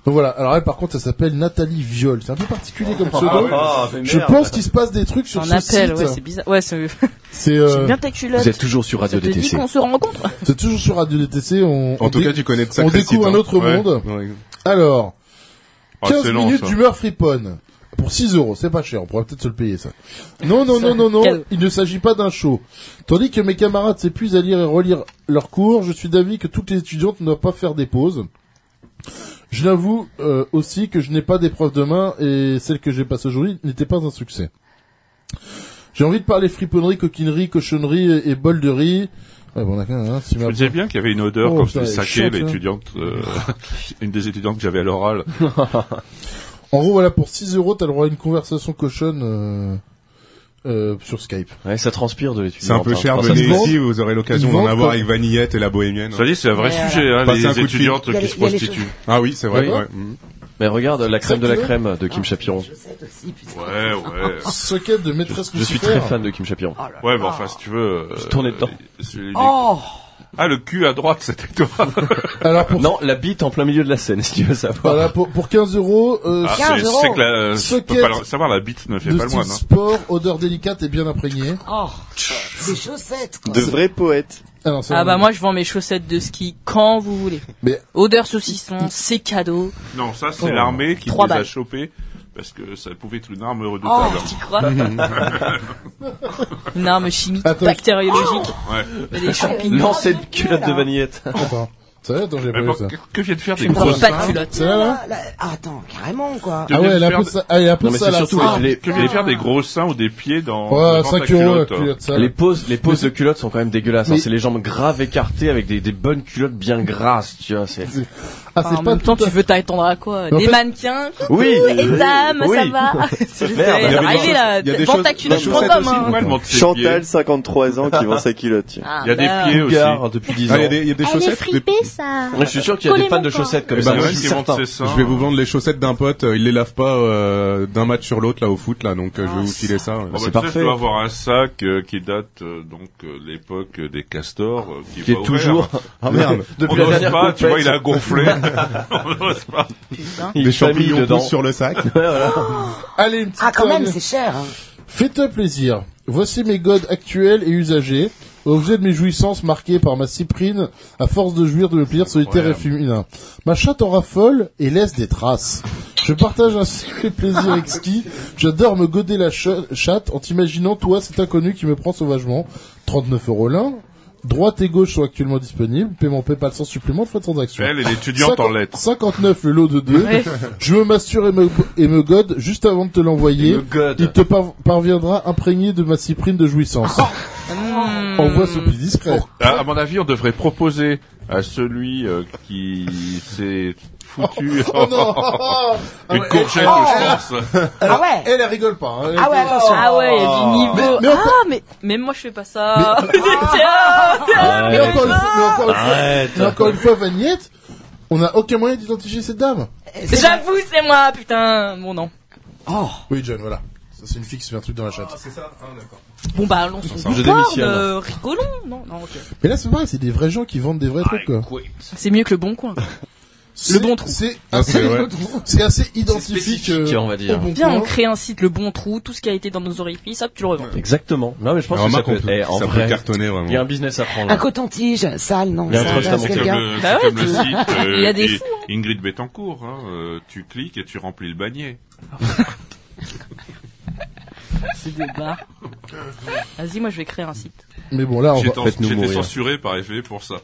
Donc voilà. Alors elle, par contre, ça s'appelle Nathalie Viol. C'est un peu particulier comme pseudo. Ah, ah, mais Je merde. pense qu'il se passe des trucs sur On ce appelle, site. ouais, c'est bizarre. Ouais, c'est. C'est, euh, J'aime bien ta culotte. Vous êtes toujours sur Radio Ça te D T dit C. qu'on se rencontre. c'est toujours sur Radio D T C. On, En on tout dé- cas, tu connais de on sacrés découvre sites, un hein. autre Ouais. monde. Ouais. Alors, Ah, quinze c'est long, minutes ça. d'humeur friponne. Pour six euros, c'est pas cher, on pourrait peut-être se le payer ça. Non, non, non, non, non, Cadeau. il ne s'agit pas d'un show. Tandis que mes camarades s'épuisent à lire et relire leurs cours, je suis d'avis que toutes les étudiantes ne doivent pas faire des pauses. Je l'avoue euh, aussi que je n'ai pas d'épreuve demain et celle que j'ai passée aujourd'hui n'était pas un succès. J'ai envie de parler friponnerie, coquinerie, cochonnerie et, et bol de riz. Ouais, bon, d'accord, hein, si Je ma- me disais bien qu'il y avait une odeur Oh, quand putain, je elle est saquais chiante, l'étudiante, euh, une des étudiantes que j'avais à l'oral. En gros, voilà, pour six euros, t'as le droit à une conversation cochonne euh, euh, sur Skype. Ouais, ça transpire de l'étudiant. C'est un peu cher, Quand ça venez se vend. ici, vous aurez l'occasion Ils d'en vendent avoir comme- avec Vanillette et la Bohémienne. Ça dit, c'est un vrai Mais sujet, hein, Passer un les coup de fil. étudiantes Il y a qui les- se il y a les prostituent. Ah oui, c'est vrai. Ouais. ouais. Mhm. Mais regarde, la crème de la kilos crème de Kim Chapiron. Chaussettes aussi, putain. Ouais, ouais. Socket de maîtresse Je suis Lucifer. très fan de Kim Chapiron. Ouais, mais enfin, si tu veux... euh, Je tournais dedans. c'est les- Oh Ah, le cul à droite, c'était toi. Alors pour, Non, la bite en plein milieu de la scène, si tu veux savoir. voilà, pour, pour quinze euros, euh, Ah, quinze c'est euros. c'est que la, je Socket peux pas le savoir, la bite ne fait de pas le style moine. Hein. sport, odeur délicate et bien imprégnée. Oh Des chaussettes, quoi. De vrais poètes. Ah, non, c'est Ah un- bah moi je vends mes chaussettes de ski quand vous voulez. Mais Odeur saucisson, c'est cadeau. Non, ça, c'est Oh. l'armée qui Trois les a balles. chopés parce que ça pouvait être une arme Oh, redoutable. tu crois Une arme chimique, Attends. bactériologique, Ouais. et des champignons. Lancez une culotte de vanillette. attends, ça va, attends, j'ai pas Mais vu bon, ça. que, que vient de faire Je des ne gros porte pas de seins culotte. C'est là, là Là, là, ah, attends, carrément, quoi. Que Ah vient ouais, de elle est un faire peu des- ça, ah, elle est un peu Non, mais ça, c'est là, surtout ça. les, Que vient de faire des gros seins ou des pieds dans, Ouais, devant ta cinq euros, la culotte. hein. culotte, ça. les poses, les poses de culottes sont quand même dégueulasses. hein. Mais- C'est les jambes graves écartées avec des, des bonnes culottes bien grasses, tu vois. C'est... Ah, Enfin, c'est en pas même temps, tout à tu veux t'attendre à quoi Mais en Des fait- mannequins Oui. et dames, Oui. ça va C'est Merde, il y c'est avait arrivé des là, choses- il y a des vends choses- ta culotte des pour chaussettes homme, aussi, hein. Pourquoi elle monte ses Chantal, pieds cinquante-trois ans, qui vend sa culotte. tiens. Ah, Il y a des bah, pieds aussi. Cougar depuis dix ans. Ah, il y a des, il y a des Elle est chaussettes. des- fripée, ça. Moi, je suis sûr qu'il y a des fans de chaussettes comme Eh ça. ben, je ouais, suis qui monte certain. ses seins. Je vais vous vendre les chaussettes d'un pote, euh, il les lave pas euh, d'un match sur l'autre là au foot là, donc euh, je vais vous filer ça. ouais. Bon, bah, c'est tu sais, parfait. Je dois avoir un sac euh, qui date euh, donc euh, de l'époque des castors, euh, qui, Qui va est toujours. Ah merde. On Depuis la n'ose dernière pas, tu compète. vois, il a gonflé. On n'ose pas. putain. Il Des famille champignons dedans. poussent sur le sac. Allez, une petite Ah, quand même, cogne. c'est cher. Hein. Fais-toi plaisir. Voici mes godes actuels et usagés. Objet de mes jouissances marqués par ma cyprine, à force de jouir de me plaisir solitaire et féminin. Ma chatte en raffole et laisse des traces. Je partage ainsi mes plaisirs exquis. J'adore me goder la ch- chatte en t'imaginant, toi, cet inconnu qui me prend sauvagement. trente-neuf euros l'un. Droite et gauche sont actuellement disponibles. Paiement PayPal sans supplément de frais de transaction. Elle est étudiante en lettres. cinquante-neuf le lot de deux. Ouais. Je me masture et me, et me gode juste avant de te l'envoyer. Et me gode. Il te par- parviendra imprégné de ma cyprine de jouissance. Mmh. Envoie ce plus discret. À, à mon avis, on devrait proposer à celui euh, qui s'est foutu Oh non. une Ah ouais, courgette elle- au sens. Ah ouais Elle, elle rigole pas. hein. Elle- Ah ouais, attention. Ah ouais, il y a du niveau. Mais- mais ah, encore- mais même moi je fais pas ça. Tiens, Mais encore une fois, mais encore une fois, Arrête. mais encore une fois, Vagnette, on n'a aucun moyen d'identifier cette dame. J'avoue, c'est moi, putain. Bon non. Oh, Oui, John, voilà. Ça, c'est une fille qui se fait un truc dans la chatte. C'est ça. Ah d'accord. Bon bah allons sur je du porn, démissionne. euh, rigolons. Non, non, ok. Mais là, c'est pareil, c'est des vrais gens qui vendent des vrais trucs, quoi. C'est mieux que le bon coin. C'est- Bon Trou. C'est Ah, assez, c'est vrai. c'est assez identifique, spécifique, euh, on va dire. au bon Viens, on coin. crée un site, le bon trou, tout ce qui a été dans nos orifices, hop, tu le revends. Exactement. Non, mais je pense Alors, que ça remarque, peut, on peut- eh, en ça peut vrai, cartonner il y a vraiment. un business à prendre. un là. coton-tige, sale, non, Il y a un ça trust à intéresse monter. C'est comme quelqu'un. le, c'est Bah ouais, comme le tu- site euh, Il y a des et- fous, hein. Ingrid Betancourt. Hein, euh, tu cliques et tu remplis le panier. C'est des barres. Vas-y, moi je vais créer un site. Mais bon, là, on J'ai va... été faites-nous j'étais mourir. censuré par effet pour ça.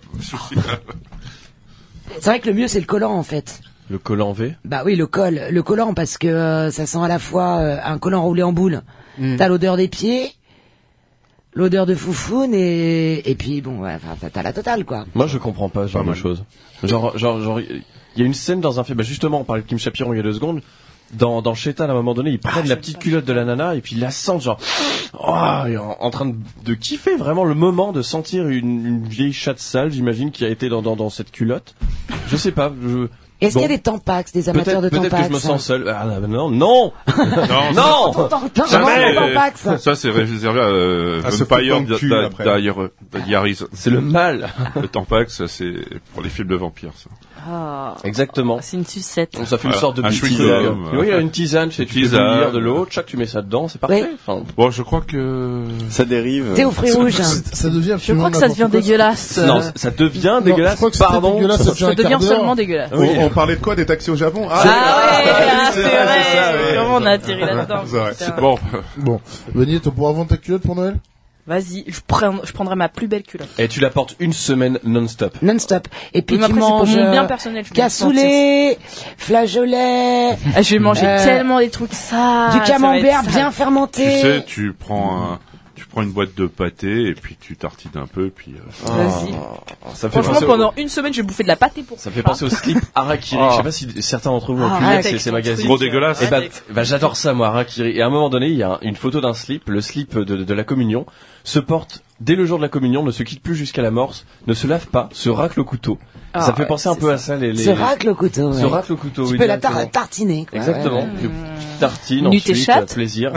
C'est vrai que le mieux, c'est le collant, en fait. Le collant V. Bah oui, le col, le collant, parce que euh, ça sent à la fois euh, un collant roulé en boule. T'as l'odeur des pieds, l'odeur de foufoune, et, et puis bon, ouais, enfin, t'as la totale, quoi. Moi, je comprends pas ce genre de choses. Genre, genre, genre, il y a une scène dans un film, bah justement, on parlait de Kim Chapiron il y a deux secondes. Dans, dans Shetan, à un moment donné, ils prennent la petite culotte de la nana et puis ils la sentent, genre, oh, et en, en train de, de kiffer vraiment le moment de sentir une, une vieille chatte sale, j'imagine, qui a été dans, dans, dans cette culotte. Je sais pas, je... Est-ce Bon. qu'il y a des tampax, des amateurs Peut-être, de peut-être tampax que je me sens seul. Ah, non, non, Non, non! T'entends Ça, vraiment c'est- des tampax. ça c'est réservé à euh, À se Vampire foutre dans le cul, Di- après. Di- Di- Diaries. C'est le mal. Le Tampax, ça c'est pour les films de vampires, ça. Ah. Exactement. C'est une sucette. Donc ça fait une Voilà. sorte de Un petite chewing-gum, tisane. euh, Oui, il y a une tisane, tu sais, tu fais tisane. bouillir de l'eau, chaque tu mets ça dedans, c'est parfait. Enfin, Bon, je crois que... Ça dérive. Thé aux fruits rouges. Ça devient Je absolument crois que ça n'importe devient quoi. dégueulasse. non, Euh, ça devient Non, dégueulasse. je crois que c'était Pardon. dégueulasse, ça devient Ça un quart devient d'heure. seulement dégueulasse. On, on parlait de quoi, des taxis au Japon? Ah, ouais, ah, c'est c'est vrai, vrai. c'est ça, ouais. Comment on a atterri là-dedans? C'est vrai. putain. Bon, Bon, Benny, tu pourras vendre ta culotte pour Noël? Vas-y, je prends, je prendrai ma plus belle culotte. Et tu la portes une semaine non-stop. Non-stop. Et puis Oui, mais tu après, c'est pour manges mon bien euh, personnel. je vais me cassoulet, flageolet, Ah, je vais manger Euh, tellement des trucs ça. du ça va camembert être bien ça. fermenté. tu sais, tu prends un... Tu prends une boîte de pâté et puis tu tartines un peu, puis... euh, Vas-y. Ça me fait Franchement, penser au- pendant une semaine, je vais bouffer de la pâté pour Ça me fait penser au slip Harakiri. Ah. Je sais pas si certains d'entre vous ont Ah, pu arrête lire ces, avec ces ton magazines. truc. Gros dégueulasse. Et bah, Arrête. bah, j'adore ça, moi, Harakiri. Et à un moment donné, il y a un- une photo d'un slip, le slip de, de la communion, se porte dès le jour de la communion, ne se quitte plus jusqu'à la morse, ne se lave pas, se racle au couteau. Ah, ça me fait ouais, penser un c'est peu ça. à ça, les, les... Se racle au couteau. Se ouais. racle au couteau, Tu oui, peux la tar- directement. tartiner. Quoi. Exactement. Ouais. Puis, petite tartine, Nu ensuite, tes chattes. euh, plaisir.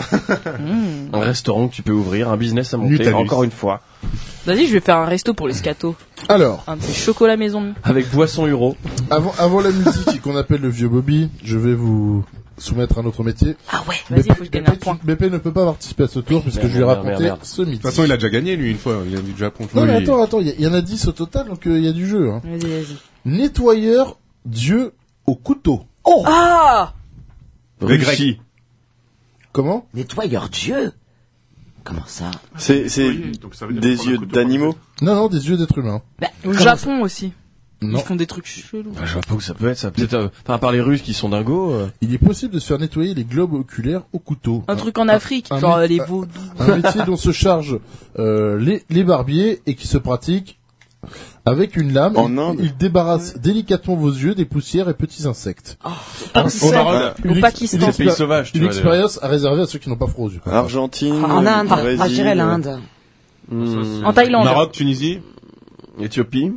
Mmh. Un restaurant que tu peux ouvrir, un business à monter, Nutalus. encore une fois. Vas-y, je vais faire un resto pour les scatos. Alors, Un de ces chocolats maison. Avec boisson euro. avant, avant la musique qu'on appelle le vieux Bobby, je vais vous soumettre un autre métier. Ah ouais, vas-y, il faut que je gagne un Bépé, point. Bépé ne peut pas participer à ce tour puisque Merde, je lui ai merde, raconté merde, merde. ce midi. De toute façon, il a déjà gagné, lui, une fois. Il a dit du Japon. Non, mais Oui. attends, attends, il y, il y en a dix au total, donc euh, il y a du jeu. Hein. Vas-y, vas-y. Nettoyeur Dieu au couteau. Ah! Les Russie. Comment? Nettoyeur Dieu. Comment ça? C'est, c'est Oui, donc ça veut dire des prendre un yeux couteau d'animaux. Non, non, des yeux d'être humain. Bah, au Comment Japon aussi. Non. Ils font des trucs chelous. Bah, je vois pas où ça peut être, ça. Peut-être, euh, enfin, à part les Russes qui sont dingos, euh, Il est possible de se faire nettoyer les globes oculaires au couteau. Un truc en Afrique, un genre mé- euh, les un- vaudous. Un métier dont se chargent euh, les, les barbiers et qui se pratique avec une lame. En il, Inde. il débarrasse délicatement vos yeux des poussières et petits insectes. Au Maroc, Au une ex- Pakistan. une c'est pays expéri- sauvage, tu Une vois. déjà. expérience à réserver à ceux qui n'ont pas froid aux yeux. Argentine. En Inde. Brésil. Ah, je dirais l'Inde. Hmm. En Thaïlande. Maroc, Tunisie. Éthiopie.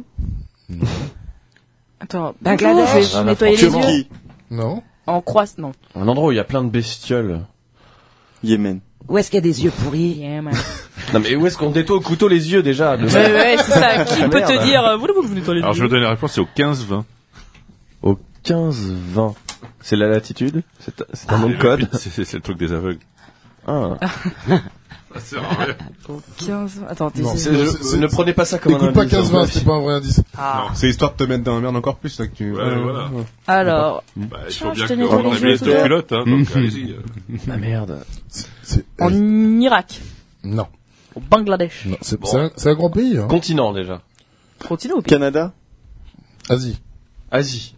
Attends, Bangladesh. bonjour, je vais Ah, nettoyer les yeux. Turquie. Non. En Croatie, non. Un endroit où il y a plein de bestioles. Yémen. Où est-ce qu'il y a des yeux pourris? Yeah, man. Non, mais où est-ce qu'on nettoie au couteau les yeux, déjà? de- Ouais, ouais, c'est ça. Qui peut Merde. te dire, euh, voulez-vous que vous nettoyez les Alors je yeux? vais donner la réponse, c'est au quinze vingt. Au quinze vingt. C'est la latitude? C'est c'est un nom de code? C'est c'est- c'est le truc des aveugles. Ah. Ça sert à rien. Au quinze. Attends, t'es Non, C'est- je- c'est- c'est- ne prenez pas ça comme un Écoute pas indice, quinze vingt, hein. c'était pas un vrai indice. Ah. C'est histoire de te mettre dans la merde encore plus, là, que tu... Ouais, voilà. Alors, Bah, il Tiens, faut je bien te que nettoie on les règle les yeux, deux toi. culottes, hein, donc allez-y. Ah merde. C'est, en Irak, non. au Bangladesh. Non, c'est, c'est un, c'est un grand pays, hein. Continent, déjà. Continue au pays. Canada. Asie. Asie.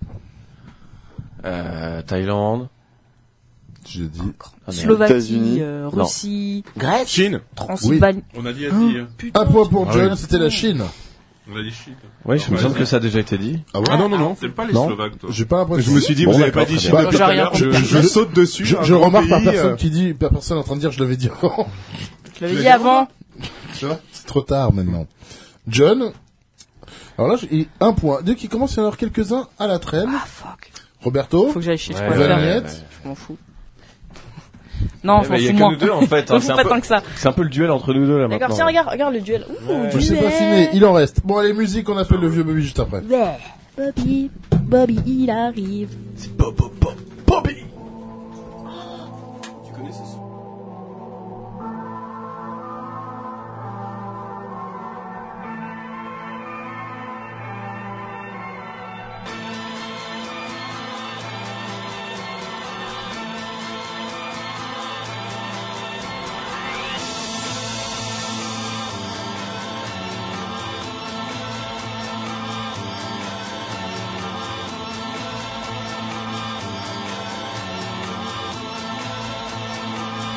Euh, Thaïlande. J'ai dit. Ah, merde. Slovaquie, États-Unis. euh, Non. Russie, Grèce. Chine. Transylvanie. On a dit Asie. hein. Putain. Un point pour Ah John, oui. c'était la Chine. On a dit shit. Oui, je me semble que ça a déjà été dit. Ah ouais? Ah non, non, non. C'est pas les Non. Slovaques, toi. J'ai pas l'impression. Je me suis dit, Bon, vous avez d'accord, pas dit très Chine bien. depuis J'ai tout à rien l'heure. Je, compris. je saute dessus. Je, un je grand remarque par pays, personne euh, qui dit, par personne en train de dire je l'avais dit avant. Je l'avais dit avant. Tu vois? C'est trop tard maintenant. John. Alors là, j'ai un point. Dès qu'il commence, il y en a quelques-uns à la traîne. Ah, fuck. Roberto. Faut que j'aille chier, je Ouais, peux ouais, faire. Valniette. ouais, ouais. Je m'en fous. Non, Eh je ben, m'en il y a fous que moins. nous deux, en fait, Je hein. m'en C'est fous un pas peu- tant que ça. C'est un peu le duel entre nous deux, là, D'accord, maintenant. tiens, regarde, regarde le duel. Ouh, Je sais pas filmer, il en reste. Bon, allez, musique, on appelle le vieux Bobby juste après. Ouais. Bobby, Bobby, il arrive. C'est Bobo, Bobo, Bobby! Thank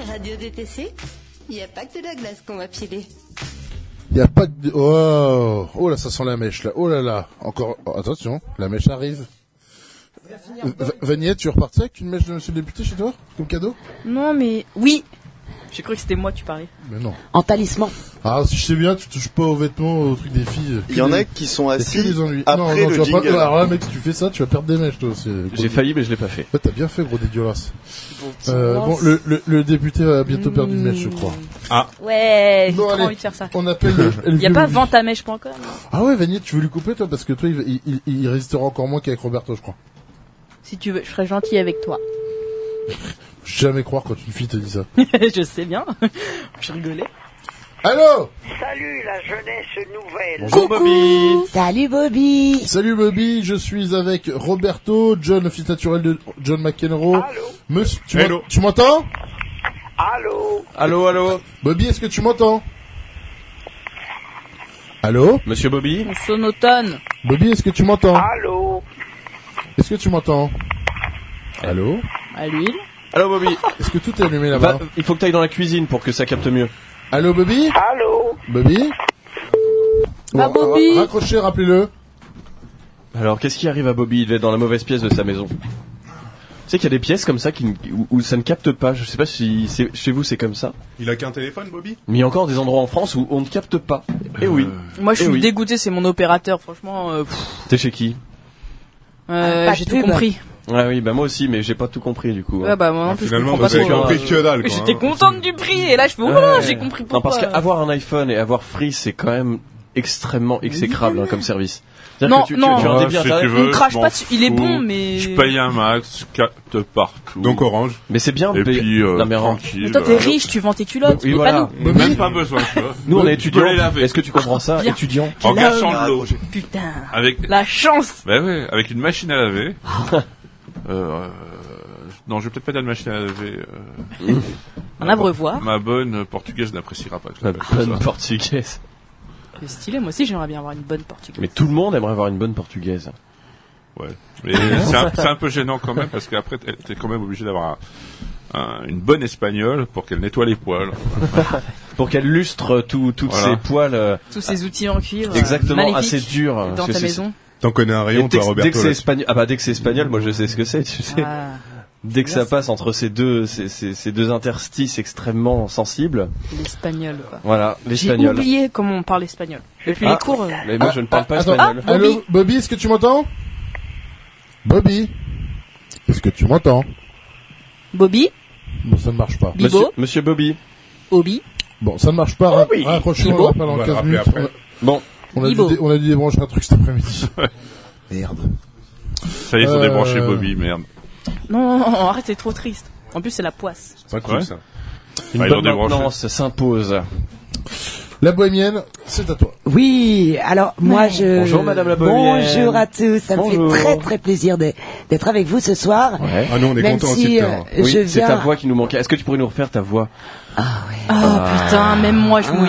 Radio D T C, il n'y a pas que de la glace qu'on va piler. Il y a pas que de... Oh, oh là, ça sent la mèche, là. Oh là là. Encore... Oh, attention, la mèche arrive. V- Vagnette, tu es reparti avec une mèche de monsieur le député chez toi comme cadeau? Non, mais oui. J'ai cru que c'était moi que tu parlais. Mais non. En talisman. Ah, si je sais bien, tu touches pas aux vêtements, aux trucs des filles. Il y en a qui sont assis des ennuis. après non, non, le tu vas jingle. pas... Alors là, mec, si tu fais ça, tu vas perdre des mèches, toi. C'est... J'ai failli, mais je l'ai pas fait. Ouais, t'as bien fait, gros dégueulasse. Euh, bon, le, le, le député a bientôt perdu une mèche, je crois. Ah. Ouais, j'ai Bon, trop allez, envie de faire ça. On appelle le, le Il y a vieux pas Bobby. vente à mèche point com. Ah ouais, Vagnette, tu veux lui couper, toi? Parce que toi, il, il, il, il résistera encore moins qu'avec Roberto, je crois. Si tu veux, je serais gentil avec toi. Jamais croire quand une fille te dit ça. Je sais bien. Je rigolais. Allô? Salut la jeunesse nouvelle. Bonjour Bobby. Salut Bobby. Salut Bobby, je suis avec Roberto, John, fils naturel de John McEnroe. Allô? Monsieur, tu, Hello. m'en- tu m'entends? Allô? Allô, allô. Bobby, est-ce que tu m'entends? Allô? Monsieur Bobby. Mon sonotone. Bobby, est-ce que tu m'entends? Allô? Est-ce que tu m'entends? Allô? À l'huile. Allô Bobby. Est-ce que tout est allumé là-bas? Va, il faut que t'ailles dans la cuisine pour que ça capte mieux. Allô Bobby? Allô? Bobby? Bah, Bon, Bobby. ra- Raccrochez, rappelez-le. Alors, qu'est-ce qui arrive à Bobby? Il est dans la mauvaise pièce de sa maison. Tu sais qu'il y a des pièces comme ça qui, n- où, où ça ne capte pas. Je sais pas si c'est, chez vous c'est comme ça. Il a qu'un téléphone, Bobby? Mais il y a encore des endroits en France où on ne capte pas. Eh oui. Moi, je Eh suis oui. dégoûté, c'est mon opérateur. Franchement, euh, pff, T'es chez qui? euh, Ah, pas j'ai de tout pub. compris. Ah oui, bah moi aussi, mais j'ai pas tout compris du coup. hein. Ouais, bah, moi non plus, je Finalement, comprends vous pas avez trop. compris euh, que dalle, quoi. J'étais hein. contente du prix, et là, je fais, oh, Ouais. j'ai compris Non, pourquoi. parce qu'avoir un iPhone et avoir Free, c'est quand même extrêmement exécrable hein, comme service. C'est-à-dire Non, que tu, non. tu, tu as un Ouais, débit si internet, tu veux, On crache je pas m'en dessus, il est fous. bon, mais- Je paye un max, capte partout. Donc Orange. mais c'est bien. Et mais- puis, euh, non, mais en- tranquille. Mais toi, t'es euh, riche, tu vends tes culottes, Oui, mais voilà. pas nous. Même pas besoin, tu vois. Nous on est Tu peux les étudiants. laver. Est-ce que tu comprends ça? Bien. Étudiant. En Quel cachant homme. de l'eau. Putain. Avec, La chance. bah ouais, avec une machine à laver. euh, non, je vais peut-être pas dire de machine à laver. Euh, Un abreuvoir. ma bonne portugaise n'appréciera pas que je La l'appelle comme bonne ça. portugaise. C'est stylé, moi aussi, j'aimerais bien avoir une bonne portugaise. Mais tout le monde aimerait avoir une bonne portugaise. Ouais. Mais c'est un, c'est un peu gênant quand même parce qu'après t'es t'es quand même obligé d'avoir un- un- une bonne espagnole pour qu'elle nettoie les poils. Pour qu'elle lustre tout, toutes Voilà. ses poils. euh, Tous ces outils en cuivre. exactement, euh, assez magnifiques durs. Dans Parce que ta c'est- maison. T'en connais un Et rayon, dès, toi, que- Roberto. dès que c'est là. espagnol, ah bah dès que c'est espagnol, moi je sais ce que c'est, tu sais. Ah. Dès que ça passe entre ces deux, ces, ces, ces deux interstices extrêmement sensibles, L'espagnol, quoi. voilà, J'ai l'espagnol. oublié comment on parle espagnol. Depuis Ah. les cours. euh, Mais moi je ne parle pas Attends, espagnol. Ah, allô, Bobby, est-ce que tu m'entends? Bobby? Est-ce que tu m'entends? Bobby, Bon, ça ne marche pas. Bibo, Monsieur, Monsieur Bobby. Bobby. Bon, ça ne marche pas. Ra- oui. Raccrochons, Bibo. on rappelle On en va le quinze rappeler minutes. après. Bon, On a, dû Bibo. dé- on a dû débrancher un truc cet après-midi. Merde. Ça y est, ils ont Euh, débranché Bobby, merde. Non, non, non, arrête, c'est trop triste. En plus, c'est la poisse. C'est pas cool, Ouais. ça. une Ah, ils ont bonne débranché. maintenance s'impose. La bohémienne, c'est à toi. Oui, alors moi je... Bonjour, Madame la Bohémienne. Bonjour à tous, ça Bonjour. me fait très très plaisir de- d'être avec vous ce soir. Ouais. Ah, nous, on est Même contents si, aussi de euh, t'avoir. Oui, je c'est viens... ta voix qui nous manquait. Est-ce que tu pourrais nous refaire ta voix? Ah, putain, même moi, je mouille.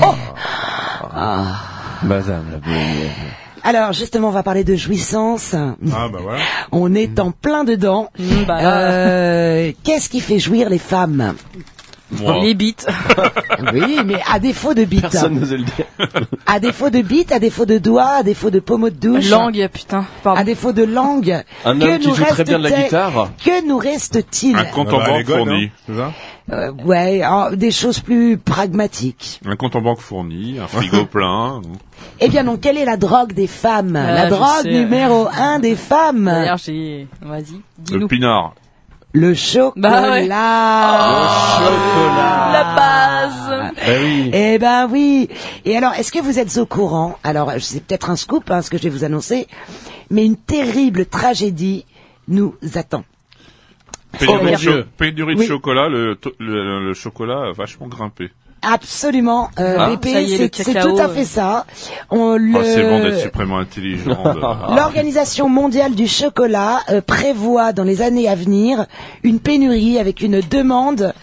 Madame la Bohémienne. Alors justement, on va parler de jouissance. Ah, bah voilà. On est en plein dedans. Mm, bah, là, Euh, Qu'est-ce qui fait jouir les femmes? Moi. les bites. Oui, mais à défaut de bites. Personne n'osait le dire. À défaut de bites, à défaut de doigts, à défaut de pommeaux de douche. Langue, putain. À Pardon. défaut de langue. Un que homme qui nous joue très bien de la reste-t-il- guitare. Que nous reste-t-il? Un compte en Ah, bah, banque les gones, fourni. hein, c'est ça? Euh, Ouais, alors, des choses plus pragmatiques. Un compte en banque fourni, un frigo plein. Eh bien donc, quelle est la drogue des femmes? Ah, La je drogue sais. numéro un des femmes? D'ailleurs, j'ai. Vas-y, Le dis-nous. pinard. Le chocolat. Bah ouais. Chocolat. La base. Bah oui. Eh ben oui. Et alors, est-ce que vous êtes au courant? Alors, c'est peut-être un scoop, hein, ce que je vais vous annoncer, mais une terrible tragédie nous attend. Pénurie, mon de, Dieu. cho- pénurie de Oui. chocolat, le, to- le, le chocolat a vachement grimpé. Absolument, euh, Ah, B P, ça y est, le c'est c'est cacao, tout à euh. fait ça. On le... Oh, c'est bon d'être suprêmement intelligent. de- L'Organisation mondiale du chocolat euh, prévoit dans les années à venir une pénurie avec une demande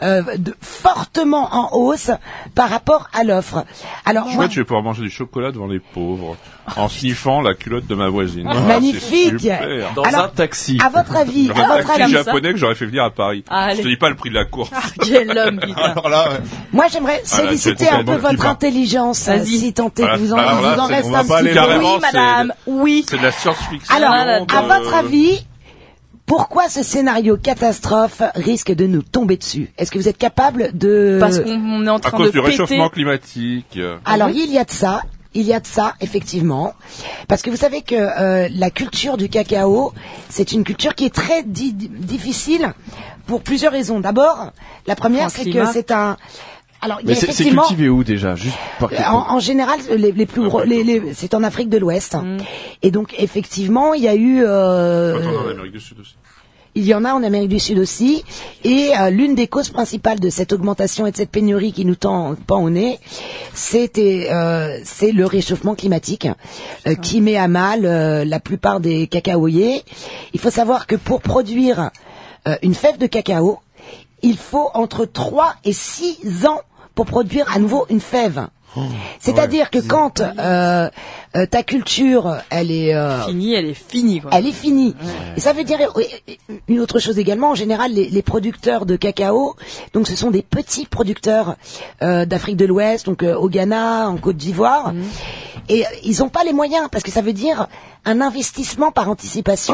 euh, de, fortement en hausse par rapport à l'offre. Alors, moi, Chouette, je vais pouvoir manger du chocolat devant les pauvres, en sniffant la culotte de ma voisine. Ah, magnifique. c'est super. Dans Alors, un taxi. à votre avis, Dans à un votre taxi avis, japonais que j'aurais fait venir à Paris. Ah, je te allez. dis pas le prix de la course. Quel homme, putain. Alors là, ouais. moi j'aimerais Ah, là, solliciter c'est un peu bon, votre qui va. intelligence, Vas-y. si tant est Voilà. que vous en, Alors il là, vous en c'est- reste on va un pas petit aller peu. carrément, Oui, madame, oui. C'est de la science-fiction. Alors, de- à votre avis, pourquoi ce scénario catastrophe risque de nous tomber dessus? Est-ce que vous êtes capable de... Parce qu'on on est en À train cause de du péter. réchauffement climatique. Alors, il y a de ça. Il y a de ça, effectivement. Parce que vous savez que euh, la culture du cacao, c'est une culture qui est très di- difficile pour plusieurs raisons. D'abord, la première, Un c'est climat. que c'est un... Alors, il y Mais a c'est c'est effectivement... cultivé où déjà? Juste par En, en général, les, les plus gros, les, les, c'est en Afrique de l'Ouest. Mm. Et donc, effectivement, il y a eu... Euh, Attends, en Amérique du Sud aussi. il y en a en Amérique du Sud aussi. Et euh, l'une des causes principales de cette augmentation et de cette pénurie qui nous tend pend au nez, c'était, euh, c'est le réchauffement climatique euh, qui met à mal euh, la plupart des cacaoyers. Il faut savoir que pour produire euh, une fève de cacao, il faut entre trois et six ans pour produire à nouveau une fève. C'est-à-dire que quand euh, euh, ta culture, elle est euh, Finie, elle est finie, quoi. elle est finie. Et ça veut dire euh, une autre chose également. En général, les, les producteurs de cacao, donc ce sont des petits producteurs euh, d'Afrique de l'Ouest, donc euh, au Ghana, en Côte d'Ivoire, et euh, ils n'ont pas les moyens parce que ça veut dire un investissement par anticipation.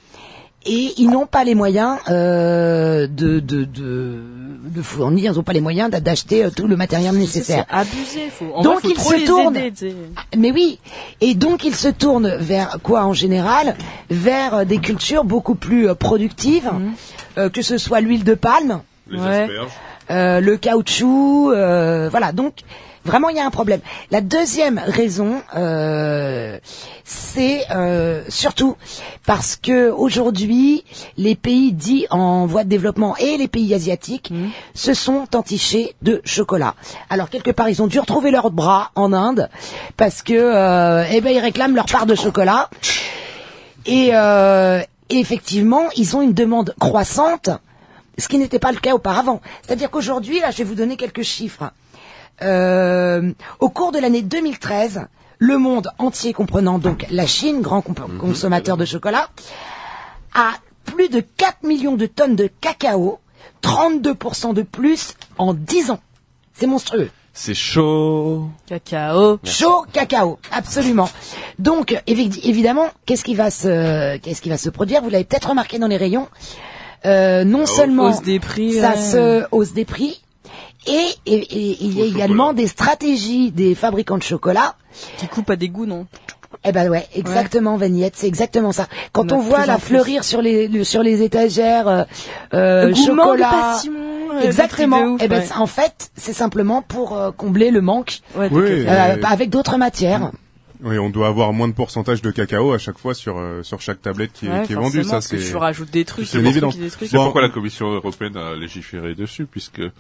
Et ils n'ont pas les moyens euh, de, de, de, de fournir, ils n'ont pas les moyens d'a- d'acheter euh, tout le matériel nécessaire. C'est abusé, faut. En Donc, vrai, faut ils trop se les tournent. aider, tu sais. Mais oui, et donc ils se tournent vers quoi en général? Vers euh, des cultures beaucoup plus euh, productives, euh, que ce soit l'huile de palme, Les Ouais. asperges. euh, le caoutchouc, euh, voilà. Donc vraiment il y a un problème. La deuxième raison, euh, c'est euh, surtout parce que aujourd'hui les pays dits en voie de développement et les pays asiatiques se sont entichés de chocolat. Alors quelque part ils ont dû retrouver leurs bras en Inde parce que euh, eh ben ils réclament leur part de chocolat et, euh, et effectivement ils ont une demande croissante. Ce qui n'était pas le cas auparavant. C'est-à-dire qu'aujourd'hui, là, je vais vous donner quelques chiffres. Euh, au cours de l'année deux mille treize, le monde entier, comprenant donc la Chine, grand comp- consommateur de chocolat, a plus de quatre millions de tonnes de cacao, trente-deux pour cent de plus en dix ans. C'est monstrueux. C'est chaud. Cacao. Chaud cacao, absolument. Donc, évi- évidemment, qu'est-ce qui va se, qu'est-ce qui va se produire? Vous l'avez peut-être remarqué dans les rayons. Euh, non seulement Hausse des prix, ça ouais. se hausse des prix, et, et, et il y a Au également chocolat. des stratégies des fabricants de chocolat. Qui coupe à des goûts, non? Eh ben ouais, exactement, Vagnette, c'est exactement ça. Quand On on, a de voit plus la en plus. fleurir sur les, le- sur les étagères, euh, euh, Le gourmand de chocolat, passion, euh, des exactement. trucs de ouf, Eh ben ouais. c'est- en fait, c'est simplement pour euh, combler le manque Ouais, Oui, des- euh, et- avec d'autres matières. Oui, on doit avoir moins de pourcentage de cacao à chaque fois sur euh, sur chaque tablette qui est, Ouais, qui est vendue. forcément, Ça, parce que c'est tu rajoutes des trucs, c'est des évident. trucs, des trucs. C'est Bon. pourquoi la Commission européenne a légiféré dessus, puisque euh,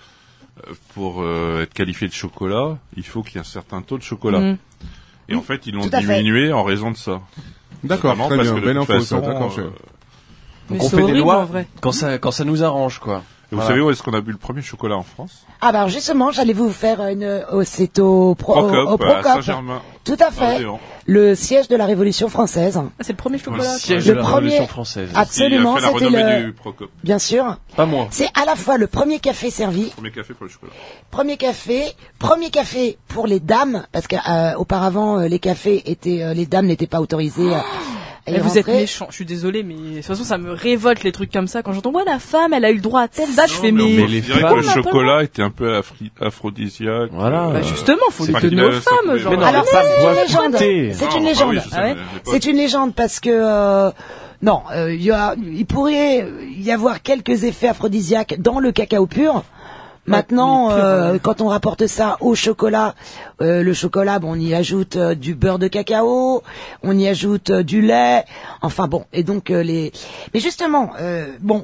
pour euh, être qualifié de chocolat, il faut qu'il y ait un certain taux de chocolat. Mm. Et en fait, ils l'ont Tout à fait. diminué en raison de ça. D'accord, Notamment très parce bien, que de belle toute info, ça. façon, D'accord, je- euh, Mais Donc on c'est fait des horrible, en lois vrai. quand ça quand ça nous arrange quoi. Vous Voilà. savez où est-ce qu'on a bu le premier chocolat en France? Ah bah alors justement, j'allais vous faire une, oh, c'est au, Pro, Procop, au, au à Procop. Saint-Germain. Tout à fait. Orléans. Le siège de la Révolution française. Ah, c'est le premier Le chocolat. siège Le de la premier- Révolution française. Absolument, Il a fait la c'était renommée le, du Procop. bien sûr. Pas moi. C'est à la fois le premier café servi, Premier café pour le chocolat. premier café, premier café pour les dames, parce qu'auparavant les cafés étaient, euh, les dames n'étaient pas autorisées. à- à y Mais vous êtes rentrer. méchant, je suis désolée, mais de toute façon ça me révolte les trucs comme ça. Quand j'entends, ouais, la femme, elle a eu le droit à tel date, je fais, Non, mais... mais on les dirait femmes, que le on n'a pas le chocolat était un peu afri- aphrodisiaque. Voilà. Bah, justement, faut C'est lui pas donner qu'il aux a- femmes, ça genre. Mais non, Alors les ça, femmes c'est une doivent légende. goûter. C'est Non, une bah légende. oui, je sais, Ah ouais mais à l'époque, C'est une légende parce que euh, non, euh, il y a, il pourrait y avoir quelques effets aphrodisiaques dans le cacao pur. Maintenant, mais pur, euh, ouais. quand on rapporte ça au chocolat, euh, le chocolat, bon, on y ajoute euh, du beurre de cacao, on y ajoute euh, du lait, enfin bon, et donc euh, les. Mais justement, euh, bon,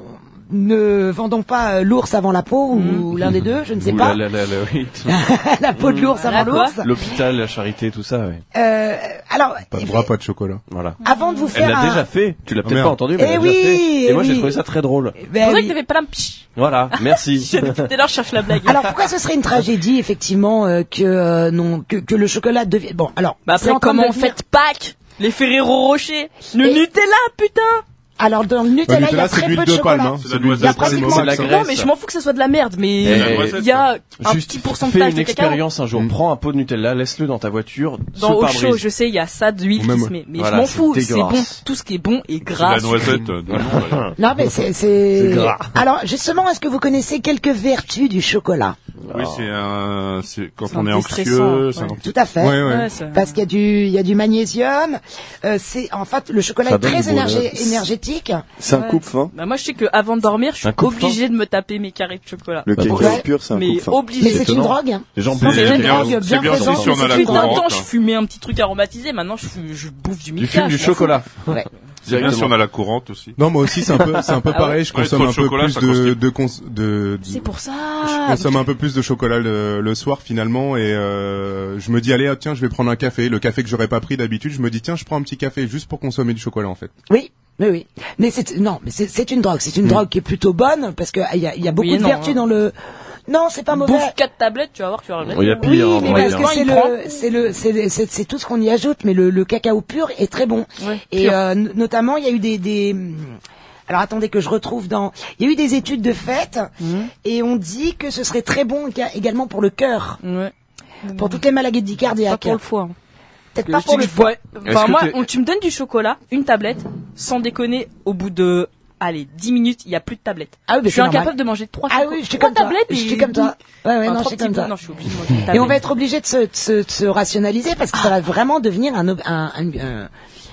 ne vendons pas euh, l'ours avant la peau ou l'un des deux, je ne sais Ouh pas. là là là là, oui. La peau de l'ours avant l'ours. L'hôpital, la charité, tout ça, oui. Euh, alors, Pas de bras, pas de chocolat. Voilà. avant de vous faire Elle l'a un... déjà fait. Tu l'as Oh, peut-être merde. pas entendu, mais Eh elle l'a oui, déjà fait. eh Et moi, j'ai oui. trouvé ça très drôle. Ben C'est vrai oui. que t'avais pas la pich. Voilà, merci. Dès lors, je cherche la blague. Alors pourquoi ce serait une tragédie effectivement euh, que euh, non que, que le chocolat devienne bon alors Bah c'est après, en train comment de on devenir- fait Pâques? Les Ferrero Rocher. Le Et- Nutella, putain! alors dans le Bah, Nutella il y Nutella, a c'est très l'huile peu de de chocolat. palme, hein. C'est C'est la l'huile noisette, de c'est palme. pratiquement- C'est la Non, graisse. mais je m'en fous que ça soit de la merde, mais Eh, il y a un Juste, petit fais pourcentage une de cacao. expérience un jour. Prends un pot de Nutella, laisse-le dans ta voiture. Dans sous au pare-brise. chaud, je sais, il y a ça d'huile Ou qui même- se met. Mais Voilà, je m'en c'est fous, c'est bon. dégueulasse. Tout ce qui est bon est C'est gras. la noisette euh, de Lyon, d'ailleurs. Non mais c'est c'est C'est gras. alors justement est-ce que vous connaissez quelques vertus du chocolat? Oui, c'est un, c'est quand C'est on un est déstressant, anxieux, c'est un ouais. petit- Tout à fait. Ouais, ouais. Ouais, ça- Parce qu'il y a du il y a du magnésium, euh, c'est en fait le chocolat Ça est donne très du bonheur. énergé- énergétique. C'est un Ouais. coupe-fin. Bah moi je sais que avant de dormir, je suis Un coup de obligé de me taper mes carrés de chocolat. Le Bah, cacao ouais. pur, c'est un Mais coupe-fin. Mais obligé. c'est une étonnant. drogue. hein. Les gens C'est Non, c'est bien, une drogue c'est bien bien présente. si on a la Fut un courante. temps, je fumais un petit truc aromatisé. Maintenant, je, fume- je bouffe du Du Milka. fume du je m'en fous. chocolat. Ouais. C'est bien si on Directement. a la courante aussi. Non, moi aussi, c'est un peu, c'est un peu Ah pareil. Je Ouais, consomme trop de un peu chocolat, plus ça de, constipe. de, cons- de, de- C'est pour ça. je consomme un peu plus de chocolat le, le soir finalement et euh, je me dis allez ah, tiens je vais prendre un café, le café que j'aurais pas pris d'habitude, je me dis tiens je prends un petit café juste pour consommer du chocolat en fait. Oui, oui, oui. Mais c'est non, mais c'est c'est une drogue. C'est une drogue qui est plutôt bonne parce que il y a, il y a beaucoup Oui et de non, vertus hein. dans le. Non, c'est pas mauvais. Bouffe quatre tablettes, tu vas voir, tu vas regretter. Il y a Oui, pire. hein, mais on va parce dire. que dire. c'est Il le, prend. c'est le, c'est le- c'est c'est tout ce qu'on y ajoute. Mais le, le cacao pur est très bon. Ouais, Et pur. euh, n- notamment, il y a eu des, des. Alors attendez que je retrouve dans. Il y a eu des études de fait et on dit que ce serait très bon éga- également pour le cœur, Ouais. pour toutes les maladies Pas cardiaques. pour le foie. hein. Peut-être Que pas je pour dis le que- foie. ouais. Est-ce Enfin, que moi, t'es- on- tu me donnes du chocolat, une tablette, sans déconner, au bout de, allez, dix minutes, il y a plus de tablette. Ah oui, mais je suis c'est normal. incapable de manger trois Ah chocolats. oui, je suis trois comme toi. tablettes Je et- suis comme toi. Ouais, ouais, Enfin, non, je trois suis petits comme bouts. toi. Non, je suis obligée de manger une Et on tablette. va être obligé de se, de se, de se rationaliser parce que ça va vraiment devenir un, ob- un, un, un,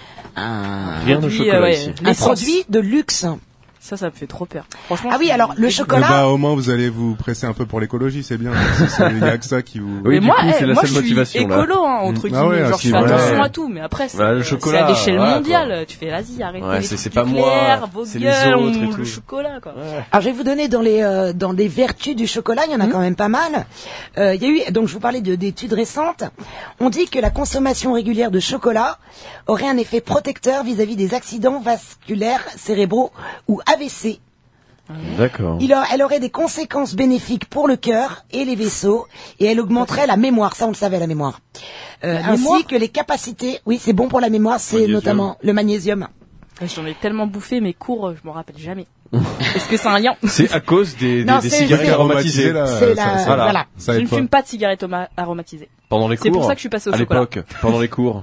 un, Rien de Produit, chocolat euh, ouais. ici. un L'essence. produit de luxe. Ça, ça me fait trop peur. Franchement. Ah oui, je- alors le Eh chocolat. bah, au moins vous allez vous presser un peu pour l'écologie, c'est bien. C'est- c'est- Il y a que ça qui vous. Oui, mais du moi, coup, eh, c'est la moi, seule je suis motivation, là. écolo, hein, entre Ah guillemets. ouais, Genre, à je ce fais niveau-là, attention ouais. à tout, mais après, c'est, Bah, le euh, chocolat, c'est à l'échelle voilà, mondiale. Tu fais, vas-y, arrêtez Ouais, les c'est- trucs c'est pas nucléaires, moi, vos c'est les gueules, autres et on- tout. le chocolat, quoi. Alors je vais vous donner dans les euh, dans les vertus du chocolat, il y en a quand même pas mal. Euh, Il y a eu donc je vous parlais de- d'études récentes. On dit que la consommation régulière de chocolat aurait un effet protecteur vis-à-vis des accidents vasculaires cérébraux ou A V C. D'accord. Il a- elle aurait des conséquences bénéfiques pour le cœur et les vaisseaux et elle augmenterait la mémoire. Ça, on le savait, la mémoire. Euh, La ainsi mémoire que les capacités. Oui, c'est bon pour la mémoire. C'est Magnésium. notamment le magnésium. J'en ai tellement bouffé, mes cours, je m'en rappelle jamais. Est-ce que c'est un lien? C'est à cause des, des, Non, des c'est- cigarettes c'est- aromatisées. là, C'est la- ça, ça- voilà. ça Je aide ne pas. fume pas de cigarettes oma- aromatisées. Pendant les cours. C'est pour ça que je suis passé au à chocolat. l'époque, pendant les cours.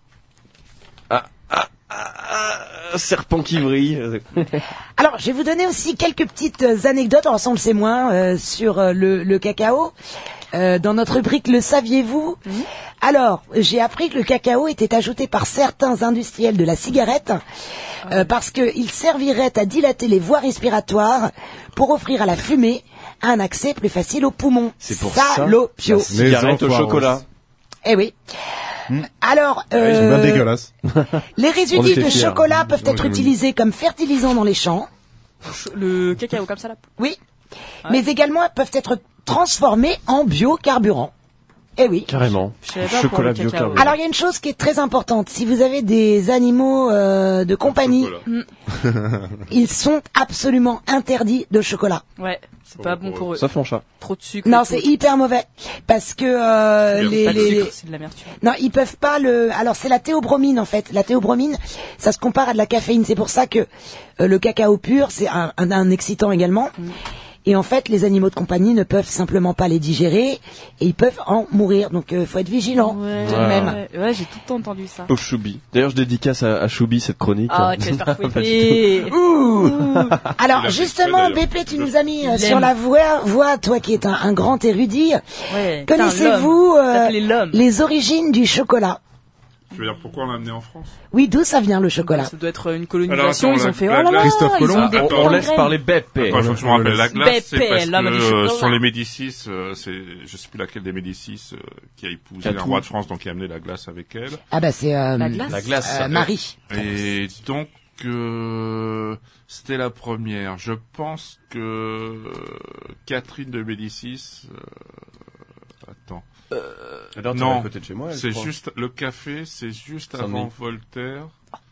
Ah, ah, ah, ah, serpent qui vrille. Alors, je vais vous donner aussi quelques petites euh, anecdotes, alors ça on le sait moins, euh, sur euh, le, le cacao. Euh, dans notre rubrique Le saviez-vous Alors, j'ai appris que le cacao était ajouté par certains industriels de la cigarette euh, parce qu'il servirait à dilater les voies respiratoires pour offrir à la fumée un accès plus facile aux poumons. C'est pour ça. Salopio. La cigarette au enfoirés. chocolat. Eh oui. Alors, Ils sont bien euh, dégueulasses. les On résidus était de fiers. chocolat peuvent Ouais, être j'aime utilisés comme fertilisants dans les champs. Ch- Le cacao comme ça là. Oui. Mais également elles peuvent être transformées en biocarburant. Eh oui. Carrément. Je savais pas pour Chocolat le cacao. biocarburant. Alors il y a une chose qui est très importante. Si vous avez des animaux euh, de compagnie, Chocolat. ils sont absolument interdits de chocolat. Ouais, c'est pas bon pour eux. Sauf mon chat. Trop de sucre. Non, et c'est tout. hyper mauvais parce que euh, C'est les, Pas de les- sucre, c'est de l'amertume. non, ils peuvent pas le. Alors c'est la théobromine en fait. La théobromine, ça se compare à de la caféine. C'est pour ça que euh, le cacao pur, c'est un, un, un excitant également. Et en fait, les animaux de compagnie ne peuvent simplement pas les digérer et ils peuvent en mourir. Donc, il faut être vigilant Ouais, tout de même. ouais, ouais, j'ai tout le temps entendu ça. Au Choubi. D'ailleurs, je dédicace à, à Choubi cette chronique. Ah, tu vas te faire fouetter. Alors Il a fait justement, exprès, B d'ailleurs. P, tu nous as mis euh, Il sur aime. la voie, voie, toi qui es un, un grand érudit. Ouais, Connaissez-vous putain, l'homme. euh, T'appelais l'homme. les origines du chocolat? Tu veux dire pourquoi on l'a amené en France? Oui, d'où ça vient le chocolat? Ça doit être une Alors, colonisation, attends, ils la- ont fait, la oh là là, Christophe ils Colomb. ont des Attends, On, on laisse graines. parler Beppe. Quand je, je me rappelle la glace, c'est Beppe, parce l'homme que du euh, chocolat. sont les Médicis, euh, c'est, je sais plus laquelle des Médicis, euh, qui a épousé un Catou. roi de France, donc qui a amené la glace avec elle. Ah bah c'est euh, La glace. La glace. euh, Marie. Et donc, que c'était la première. Je pense que Catherine de Médicis... Euh... Attends. Euh... Alors, non, à côté de chez moi, c'est juste... Le café, c'est juste Saint avant Denis. Voltaire.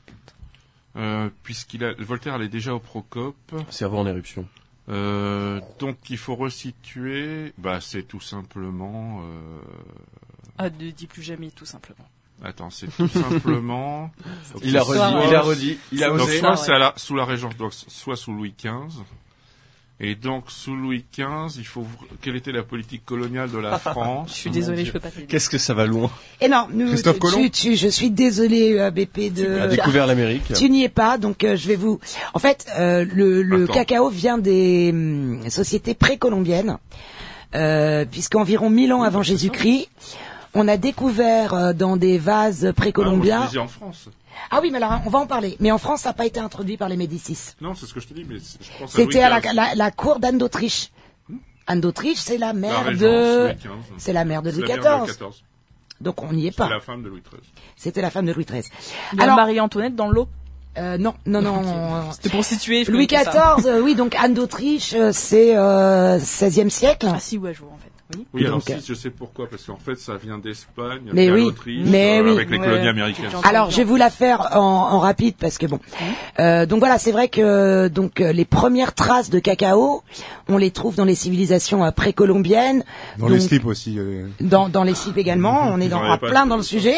Euh, puisqu'il a... Voltaire, elle est déjà au Procope. Cerveau en éruption. Euh, donc, il faut resituer... Bah, c'est tout simplement... Euh... Ah, ne dis plus jamais, tout simplement. Attends, c'est tout simplement... Il a redit, il a redit, il a donc, osé. soit Ah, c'est ouais. à la, sous la Régence, donc, soit sous Louis quinze. Et donc, sous Louis quinze, il faut... Quelle était la politique coloniale de la France? Je suis désolé, je peux pas t'aider. Qu'est-ce que ça va loin? Et non, nous, Christophe tu, Colomb tu, je suis désolé, euh, B P de. A découvert l'Amérique. Tu n'y es pas, donc euh, je vais vous. En fait, euh, le, le Attends. cacao vient des hum, sociétés précolombiennes, euh, puisqu'environ mille ans avant Jésus-Christ, on a découvert euh, dans des vases Ah, moi, précolombiens. je disais en France. Ah oui, mais alors on va en parler. Mais en France, ça n'a pas été introduit par les Médicis. Non, c'est ce que je te dis, mais c'est- je pense à C'était à la, Louis quinze. la, la cour d'Anne d'Autriche. Anne d'Autriche, c'est la La mère Régence, de. Louis quinze. C'est la mère de C'est Louis la mère de quatorze. Louis quatorze. Donc on n'y est C'est pas. la femme de Louis treize. C'était la femme de Louis treize. Il y a Alors, Marie-Antoinette dans l'eau. euh, non, non, non. C'était pour situer. je Louis connaissais ça. quatorze, euh, oui, donc Anne d'Autriche, euh, c'est euh, seizième siècle. Ah si, ouais, je vois en fait. Oui. Oui, alors donc, si, je sais pourquoi, parce qu'en fait, ça vient d'Espagne, Mais via oui, l'Autriche, mais euh, oui. avec les Ouais. colonies américaines. J'ai Alors, je vais vous la faire en, en rapide parce que bon. Euh, donc voilà, c'est vrai que donc euh, les premières traces de cacao, on les trouve dans les civilisations euh, précolombiennes, Dans donc, les slips aussi. euh, dans, dans les slips également. On est J'en dans, avais à pas plein fait. dans le sujet.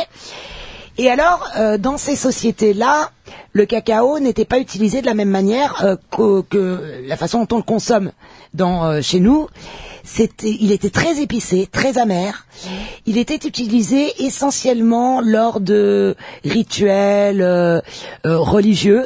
Et alors, euh, dans ces sociétés-là, le cacao n'était pas utilisé de la même manière euh, que, que la façon dont on le consomme dans euh, chez nous. C'était, il était très épicé, très amer. Il était utilisé essentiellement lors de rituels euh, euh, religieux.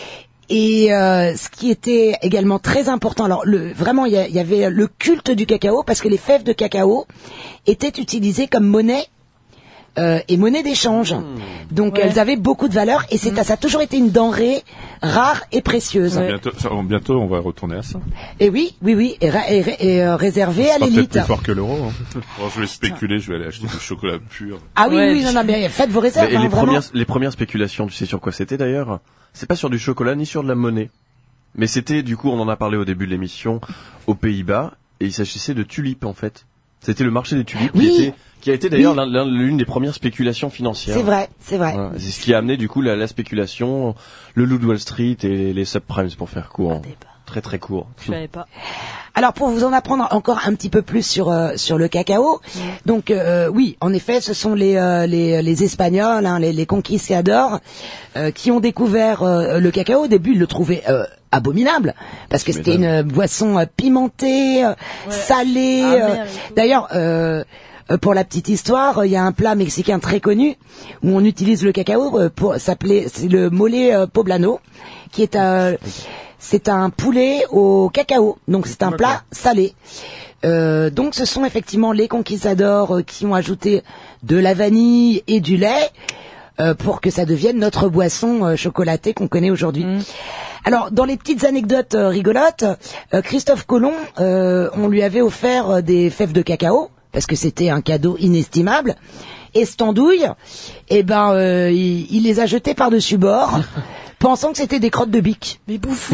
Et euh, ce qui était également très important, alors le, vraiment il y, a- il y avait le culte du cacao parce que les fèves de cacao étaient utilisées comme monnaie euh, et monnaie d'échange. Donc Ouais. elles avaient beaucoup de valeur et c'est, ça a toujours été une denrée rare et précieuse. Ouais. Bientôt, ça, bon, bientôt, on va retourner à ça. Et oui, oui, oui, et, ra- et, et, euh, réservée Ce à sera peut-être l'élite. plus fort que l'euro. hein. Bon, je vais spéculer, je vais aller acheter du chocolat pur. Ah oui, Ouais. oui, non, non, mais faites vos Mais- réserves. Et hein, les vraiment. premières, les premières spéculations, tu sais sur quoi c'était d'ailleurs? C'est pas sur du chocolat ni sur de la monnaie. Mais c'était, du coup, on en a parlé au début de l'émission, aux Pays-Bas, et il s'agissait de tulipes, en fait. C'était le marché des tulipes Oui. qui était, qui a été d'ailleurs Oui. l'un- l'un- l'une des premières spéculations financières. C'est vrai, c'est vrai. Voilà. C'est ce qui a amené, du coup, la, la spéculation, le loup de Wall Street et les subprimes, pour faire court. Ah, débat. Très très court. Je savais pas. Alors pour vous en apprendre encore un petit peu plus sur euh, sur le cacao, donc euh, oui, en effet, ce sont les euh, les, les Espagnols, hein, les, les conquistadors, euh, qui ont découvert euh, le cacao. Au début, ils le trouvaient euh, abominable parce que c'était une euh, boisson euh, pimentée, euh, salée. Amère euh. et tout. D'ailleurs. Euh, euh, pour la petite histoire, il y a un plat mexicain très connu où on utilise le cacao euh, pour s'appeler, c'est le mole euh, poblano, qui est un, c'est un poulet au cacao. Donc c'est un plat salé. Euh, donc ce sont effectivement les conquistadors euh, qui ont ajouté de la vanille et du lait euh, pour que ça devienne notre boisson euh, chocolatée qu'on connaît aujourd'hui. Mmh. Alors, dans les petites anecdotes euh, rigolotes, euh, Christophe Colomb, euh, on lui avait offert euh, des fèves de cacao parce que c'était un cadeau inestimable. Et cette andouille, eh ben, euh, il, il les a jetées par-dessus bord, pensant que c'était des crottes de bique. Mais bouffon.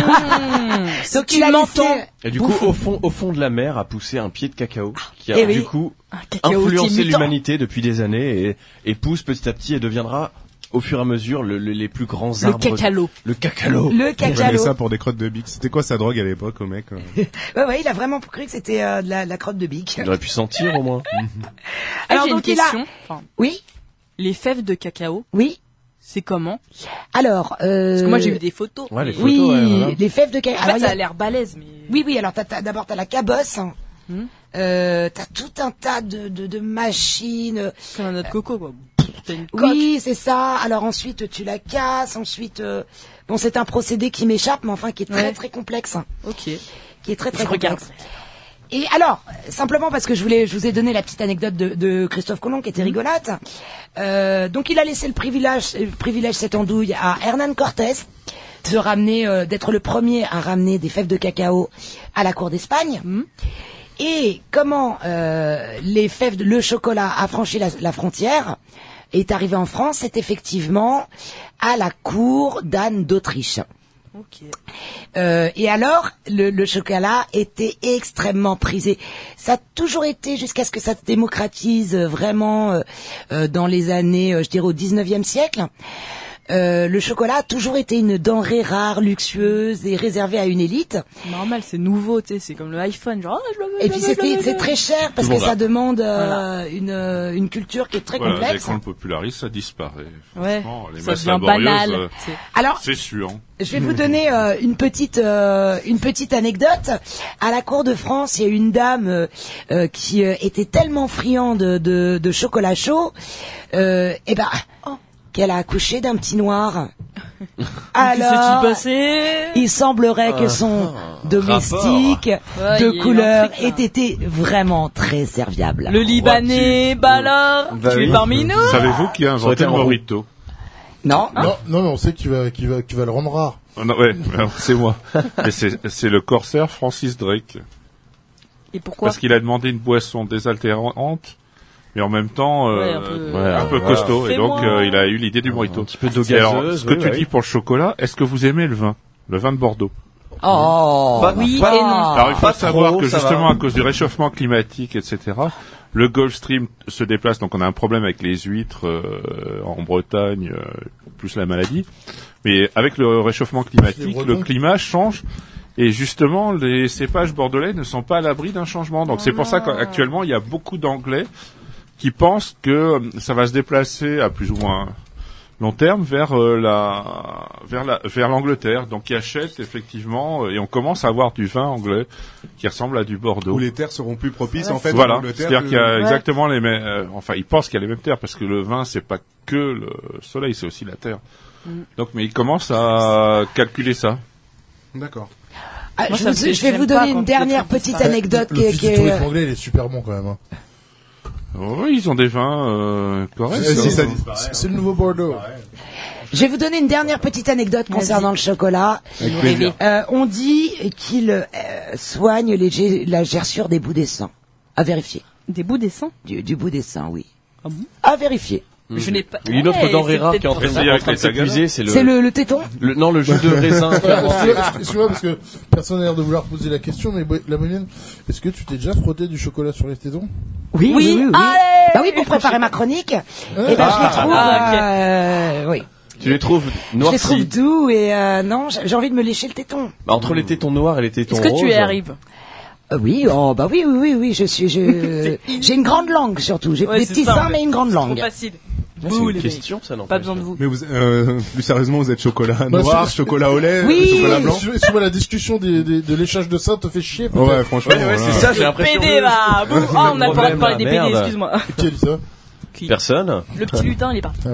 Si Donc tu il a m'entends. laissé- Et du Bouffon. coup, au fond, au fond de la mer a poussé un pied de cacao qui a Eh oui. du coup Un cacao influencé mutant. l'humanité depuis des années et, et pousse petit à petit et deviendra au fur et à mesure le- le- les plus grands Le arbres. cacalo. Le cacalo. Le On prenait cacao. ça pour des crottes de bique. C'était quoi sa drogue à l'époque, au mec euh Ouais, ouais, il a vraiment cru que c'était euh, de, la, de la crotte de bique. Il aurait pu sentir au moins. Alors, Alors, j'ai une donc, il a- question. Enfin, Oui, les fèves de cacao, oui. c'est comment? Alors, euh... Parce que moi, j'ai vu des photos. Ouais, les photos, Oui, ouais, voilà. les fèves de cacao. En Alors, fait, il y ça a- a l'air balèze, mais. Oui, oui, alors t'as, t'as- d'abord t'as la cabosse, hein. Hmm. euh, t'as tout un tas de, de, de machines. Comme un autre coco, quoi. T'as une coque. Oui, c'est ça. Alors ensuite tu la casses, ensuite euh, bon c'est un procédé qui m'échappe, mais enfin qui est très Ouais. très complexe, hein. Ok. qui est très très Je regarde. complexe. Et alors, simplement parce que je voulais, je vous ai donné la petite anecdote de, de Christophe Colomb qui était rigolote. Euh, donc il a laissé le privilège, le privilège cette andouille à Hernán Cortés de ramener, euh, d'être le premier à ramener des fèves de cacao à la cour d'Espagne. Et comment euh, les fèves, de, le chocolat a franchi la, la frontière est arrivé en France, c'est effectivement à la cour d'Anne d'Autriche. Ok. Euh, et alors, le, le chocolat était extrêmement prisé. Ça a toujours été, jusqu'à ce que ça se démocratise vraiment euh, euh, dans les années, euh, je dirais au dix-neuvième siècle. Euh, le chocolat a toujours été une denrée rare, luxueuse et réservée à une élite. Normal, c'est nouveau, tu sais, c'est comme le iPhone, genre. Oh, je le veux, Et je puis le veux, c'est je le veux, c'est je le très veux. cher parce Tout le que monde ça a. demande euh, Voilà. une euh, une culture qui est très Voilà, dès complexe. qu'on le popularise, ça disparaît. Ouais, Franchement, les ça masses devient laborieuses, banal. euh, c'est- Alors, c'est sûr. je vais vous donner euh, une petite euh, une petite anecdote. À la cour de France, il y a une dame euh, euh, qui euh, était tellement friande de, de, de chocolat chaud, euh, et ben qu'elle a accouché d'un petit noir. Qu'est-ce qui s'est Alors, passé il semblerait que son domestique Ouais, il y de a eu un couleur truc, là. ait été vraiment très serviable. Le Libanais, bah alors, Bah tu es oui. parmi nous. Savez-vous qui a Ça aurait été inventé le un Morito? Non, Non, non, mais on sait qu'il va, qu'il va, qu'il va le rendre rare. Oh, non, ouais, alors, c'est moi. Mais c'est, c'est le corsaire Francis Drake. Et pourquoi? Parce qu'il a demandé une boisson désaltérante, mais en même temps euh, Ouais, un peu- Ouais, un peu voilà. costaud. Et donc Fais-moi. euh, il a eu l'idée du Morito. Un petit peu d'eau Et alors, gazeuse. ce que oui, tu oui. dis pour le chocolat, est-ce que vous aimez le vin? Le vin de Bordeaux. Oh, Bah, oui pas- et non. Alors il faut pas savoir trop, que ça justement va. à cause du réchauffement climatique, et cetera, le Gulf Stream se déplace, donc on a un problème avec les huîtres euh, en Bretagne, euh, plus la maladie. Mais avec le réchauffement Les climatique, Bretons. le climat change. Et justement, les cépages bordelais ne sont pas à l'abri d'un changement. Donc c'est pour ça qu'actuellement, il y a beaucoup d'Anglais qui pensent que euh, ça va se déplacer à plus ou moins long terme vers euh, la vers la vers l'Angleterre. Donc ils achètent effectivement euh, et on commence à avoir du vin anglais qui ressemble à du Bordeaux. Où les terres seront plus propices en fait. en Voilà, Angleterre c'est-à-dire que- qu'il y a Ouais. exactement les mêmes. euh, enfin, ils pensent qu'il y a les mêmes terres parce que le vin c'est pas que le soleil, c'est aussi la terre. Mm. Donc, mais ils commencent à calculer ça. D'accord. Ah, Moi, je, ça vous- me fait- je vais j'aime vous pas donner quand une les dernière trucs petite disparaissent. anecdote Le qui est... fils qui du est- touriste anglais, il est super bon quand même. Hein. Oui, ils ont des vins euh, corrects. Eh, si, hein. ça- c'est le nouveau Bordeaux. Je vais vous donner une dernière petite anecdote concernant le chocolat. Avec plaisir. Euh, on dit qu'il euh, soigne les gé- la gerçure des bouts des seins. À vérifier. Des bouts des seins. Du, du bout des seins, oui. Ah bon? À vérifier. Je n'ai pas. Une autre Ouais, denrée c'est rare peut-être qui est en train, pour de- ça. en train de s'épuiser, c'est le, C'est le, le téton le- non, le jus de raisin. Excuse-moi parce que personne n'a l'air de vouloir poser la question, mais Bo- la moyenne, est-ce que tu t'es déjà frotté du chocolat sur les tétons? Oui, oui, Oui, oui. oui. allez Bah oui, pour préparer ma chronique. Eh ben, je les Ah, trouve, ah, ok. euh, oui. Tu les trouves Je les trouve noircis. doux et euh, non, j'ai j'ai envie de me lécher le téton. Bah, entre les tétons noirs et les tétons Est-ce que roses. tu y arrives? Euh, oui, oh bah oui, oui, oui, oui. Je suis, je, j'ai une grande langue surtout. J'ai Ouais, des c'est petits ça, seins, ouais. mais une grande C'est trop langue. facile. C'est Vous, une les question, ça, non mecs. Pas besoin de vous. Mais vous, euh, plus sérieusement, vous êtes chocolat Bah, noir, c'est- chocolat au lait, Oui. chocolat blanc. Excuse- Excuse-moi, la discussion des, des, de léchage de sein te fait chier. peut-être. Ouais, franchement. Ouais, ouais, c'est voilà. ça, j'ai l'impression. P D là. Bouh. Ah, on n'a pas le droit de problème, parler des là, P D, merde. excuse-moi. Qui a dit ça? Personne. Le petit lutin, il est parti.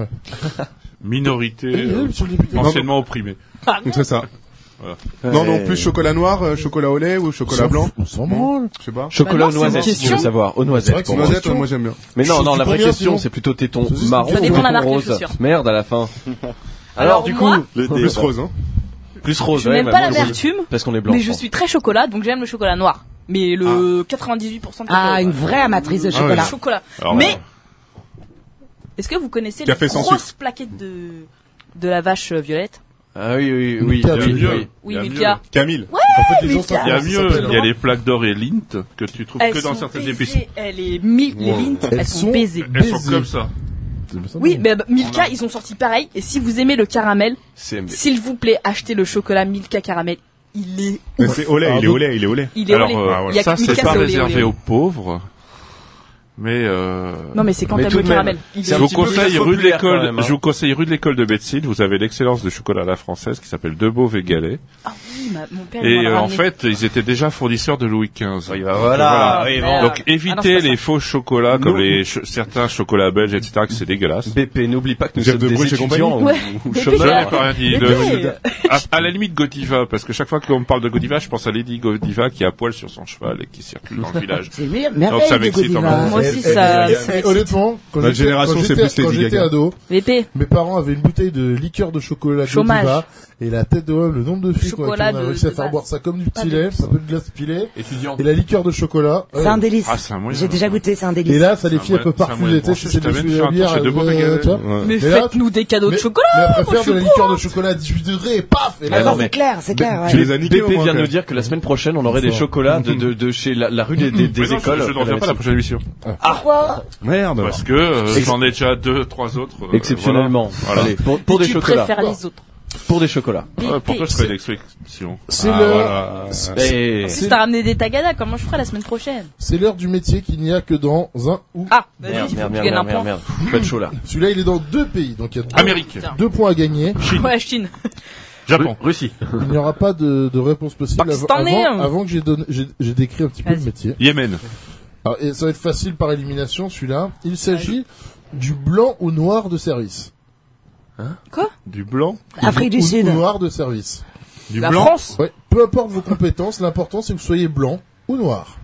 Minorité Il est euh, où, monsieur le député? anciennement opprimée. C'est ça. Voilà. Non, non, plus chocolat noir, euh, chocolat au lait ou chocolat blanc. On s'en branle. Je sais pas. Chocolat Bah non, aux c'est noisettes, une si tu veux question. savoir. Aux C'est vrai noisettes, que pour c'est moi. Noisette, ouais, moi j'aime bien. Mais non, Je non, suis la vraie combien, question, sinon c'est plutôt téton Ça marron ou dépend de la téton marque, les rose. chaussures. Merde, à la fin. Alors, Alors, du moi, coup, Le dé, Plus bah. rose, hein. plus rose, Je ouais, n'aime bah, pas moi, le rose, l'amertume, parce qu'on est blanc. mais je suis très chocolat, donc j'aime le chocolat noir. Mais le quatre-vingt-dix-huit pour cent de chocolat. Ah, une vraie amatrice de Ah ouais. chocolat. chocolat. Alors, Mais euh, est-ce que vous connaissez Café les sans grosses plaquettes de de la vache euh, violette? Ah oui, oui, oui. Milka, oui, il y a mieux. oui. Oui, Il y a Milka. Camille. En fait, les gens Milka. savent il y a comment ça mieux, s'appelle. il y a les plaques d'or et Lindt que tu trouves Elles que dans sont certaines baisées, épiceries. elles les mi- les Lindt, elles, Elles sont sont- baisées. Elles sont Baiser. comme ça. Oui, mais bah, Milka, ils ont sorti pareil. Et si vous aimez le caramel, C'est, s'il vous plaît, achetez le chocolat Milka caramel. Il est, Mais c'est au lait, il est au lait, il est au lait. il est au Alors, lait. euh, Il y a ça que c'est Milka, pas c'est au lait, au réservé lait. aux pauvres, mais euh, Non, mais c'est quand Mais t'aimes tout le de même, caramel. Il c'est est- un je vous petit peu conseille plus rue de populaire, quand l'école, même, hein. je vous conseille rue de l'école de médecine. Vous avez l'excellence de chocolat à la française qui s'appelle Debauve et Galet. Ah oui, ma- mon père, il Et m'en a euh, en ramené. fait, ils étaient déjà fournisseurs de Louis quinze. Oui, bah voilà. Oui, bon. Merde. Donc Ah non, évitez c'est pas les faux chocolats comme Nous- les ch- certains chocolats belges, et cetera, que c'est dégueulasse. B P, n'oublie pas que nous Jeff sommes de des Bruges et étudiants compagnie. ou, Ouais. ou B P, Je n'ai chômeurs. pas rien dit. Mais Le- oui. à, à la limite Godiva, parce que chaque fois qu'on parle de Godiva, je pense à Lady Godiva qui a poil sur son cheval et qui circule dans le village. C'est une Donc ça merveille de m'excite en Godiva. même Moi aussi, aussi, ça- eh, ça eh, honnêtement, quand Notre j'étais- génération, quand c'est j'étais- plus quand Lady j'étais Gaga. ado, V P. mes parents avaient une bouteille de liqueur de chocolat Chômage. Godiva, et la tête de homme, le nombre de filles qu'on Chocolat a de- réussi à de faire base. boire ça comme du Pas petit de- lait, un peu de glace pilée, Étudiant. et la liqueur de chocolat. C'est ouais. un délice. Ah, c'est un moyen. J'ai déjà goûté, c'est un délice. Et là, ça les C'est un filles, elles peuvent moyen- c'est un parfumer, moyen tu sais, de si c'est brancher. des Je t'amène bières, chez un- chez de beaux euh, régalés. tu vois. Ouais. Mais Mais là, faites-nous des cadeaux de mais- chocolat. Mais après moi, faire je de la suis liqueur pour. de chocolat à dix-huit degrés, et paf, et Ah là, non, non, mais- C'est clair, c'est clair. Tu ouais. les as niqués B au P moins, vient de quand nous dire que la semaine prochaine, on aurait des Bonsoir. chocolats de, de, de chez la, la rue des, des, des Mais non, écoles. je, je n'en reviens pas à la prochaine émission. Pourquoi Merde. Parce que euh, Ex- j'en ai déjà deux, trois autres. euh, Exceptionnellement. Voilà. Allez, pour, pour Et des tu chocolats. préfères les autres. Pour des chocolats. Voilà. Ouais, pourquoi je ferais une exception? c'est Ah, l'heure, voilà. Et... Si t'as ramené des tagadas, comment je ferai la semaine prochaine? c'est l'heure du métier qu'il n'y a que dans un ou, Ah, Merde, vas-y, merde, tu merde, gagnes un merde, point. merde. Je peux être chaud là. celui-là, il est dans deux pays, donc il y a deux, Amérique. deux points à gagner. Ouais, Chine. Japon. Russie. Il n'y aura pas de, de réponse possible avant, Pakistanais, avant, hein. avant que j'ai donné, j'ai, j'ai décrit un petit peu le Vas-y. métier. Yémen. Alors, et ça va être facile par élimination, celui-là. Il s'agit du blanc ou noir de service. Du blanc. Afrique du Ou- Sud. Ou noir de service. Du La blanc. France. Ouais. Peu importe vos compétences, l'important c'est que vous soyez blanc ou noir.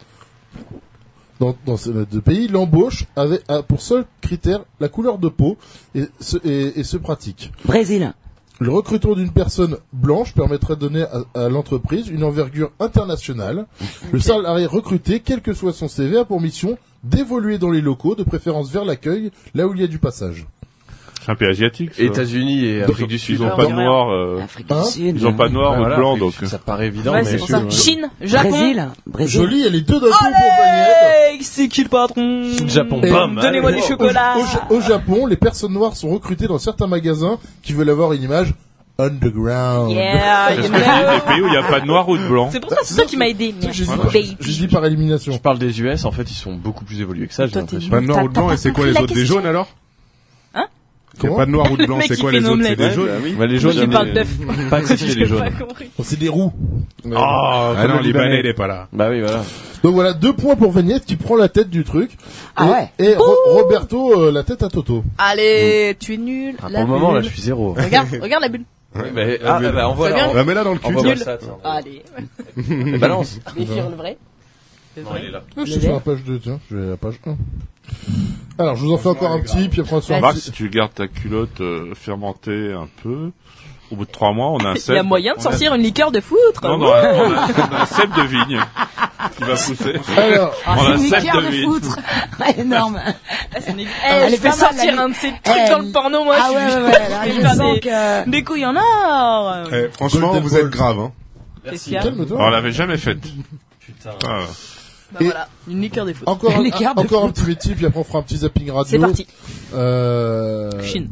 Dans, dans ces deux pays, l'embauche avait a pour seul critère la couleur de peau et se, et, et se pratique. Brésil. Le recrutement d'une personne blanche permettrait de donner à, à l'entreprise une envergure internationale. Le salarié recruté, quel que soit son C V, a pour mission d'évoluer dans les locaux, de préférence vers l'accueil, là où il y a du passage. C'est un pays asiatique. ça. États-Unis et Afrique du Sud. Ils ont Ah, pas on de dirait noir. euh, Afrique du Hein Sud. Ils ont pas de noir Ouais, ou de voilà, blanc, Afrique du donc. Sud, ça paraît évident, Ouais, mais c'est pour ça. sûr. Chine, Japon. Brésil. Brésil. Joli, elle est deux d'un coup pour Vagnette. Allez, c'est qui le patron? Japon, Et- bam. Donnez-moi allez. du chocolat. Au, au- au Japon, les personnes noires sont recrutées dans certains magasins qui veulent avoir une image underground. Yeah, Est-ce you que c'est des know. pays où il n'y a pas de noir ou de blanc? C'est pour ça, c'est toi qui m'as aidé. J'ai dit, Merci, baby. j'ai dit par élimination. Je parle des U S, en fait, ils sont beaucoup plus évolués que ça, j'ai Toi, t'es l'impression. Pas de noir T'as- ou de blanc, t'as et c'est pas quoi les compris la autres? Des question. jaunes alors? Hein Il y a pas de noir ou de blanc, Le mec c'est qui quoi fait les une autres? C'est omelette. des jaunes? Bah oui. Bah, les Moi, jaunes, j'ai mais- pas d'œuf. pas accepté les J'ai jaunes. pas compris. Bon, c'est des roux. Mais- Ah, comme non, le Libanais, Libanais. il est pas là. Bah oui, voilà. Donc voilà, deux points pour Vagnette qui prend la tête du truc. Ah et, ouais. Et Ro- Roberto, euh, la tête à Toto. Allez, tu es nul. Ah, La pour le moment, là, bulle. je suis zéro. Regarde, regarde la bulle. Ouais, bah, ah, bah, bah, envoie Ça vient là. Ah, mais là, dans le cul. Envoie-moi Nul. ça, tiens. Allez. Et balance. Décrire le vrai. Le Non, vrai. il est là. Je Le suis sur la vert. page deux, tiens. Je vais à la page un. Alors, je vous en fais encore un petit, puis après on se fait un Remarque, petit- si tu gardes ta culotte euh, fermentée un peu, au bout de trois mois, on a un Il cep. y a moyen de on a- sortir une liqueur de foutre. Non, non, on a, on a- on a un cep de vigne qui va pousser. Alors, Ah, On a un c'est une cep liqueur de de vigne. foutre. Ouais, énorme. Ah, c'est nég- Elle Eh, est je fais pas mal, sortir la un de ces trucs Eh, dans le porno, moi. Ah je ouais, suis- ouais, ouais, là, je je vais faire sens des- que... Des couilles en or. Eh, franchement, Golden vous êtes Balls. grave, hein. Qu'est-ce qu'il y a calme-toi. On l'avait jamais faite. Putain. Ah. Bah Et- voilà, une liqueur de foutre. Encore, un, Les cartes de encore un petit métier, puis après on fera un petit zapping radio. C'est parti. Euh... Chine.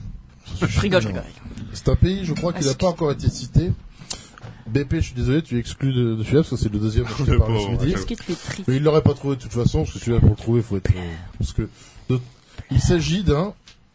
Je rigole, je rigole. C'est un pays, je crois, qui Ah, n'a c'est- pas encore été cité. B P, je suis désolé, tu es exclu de, de celui-là, parce que c'est le deuxième dont je t'ai Le parlé ce pauvre, midi. Est-ce que tu es triste? Mais il l'aurait pas trouvé de toute façon, parce que celui-là, pour le trouver, faut être... euh, parce que... de- il s'agit d'un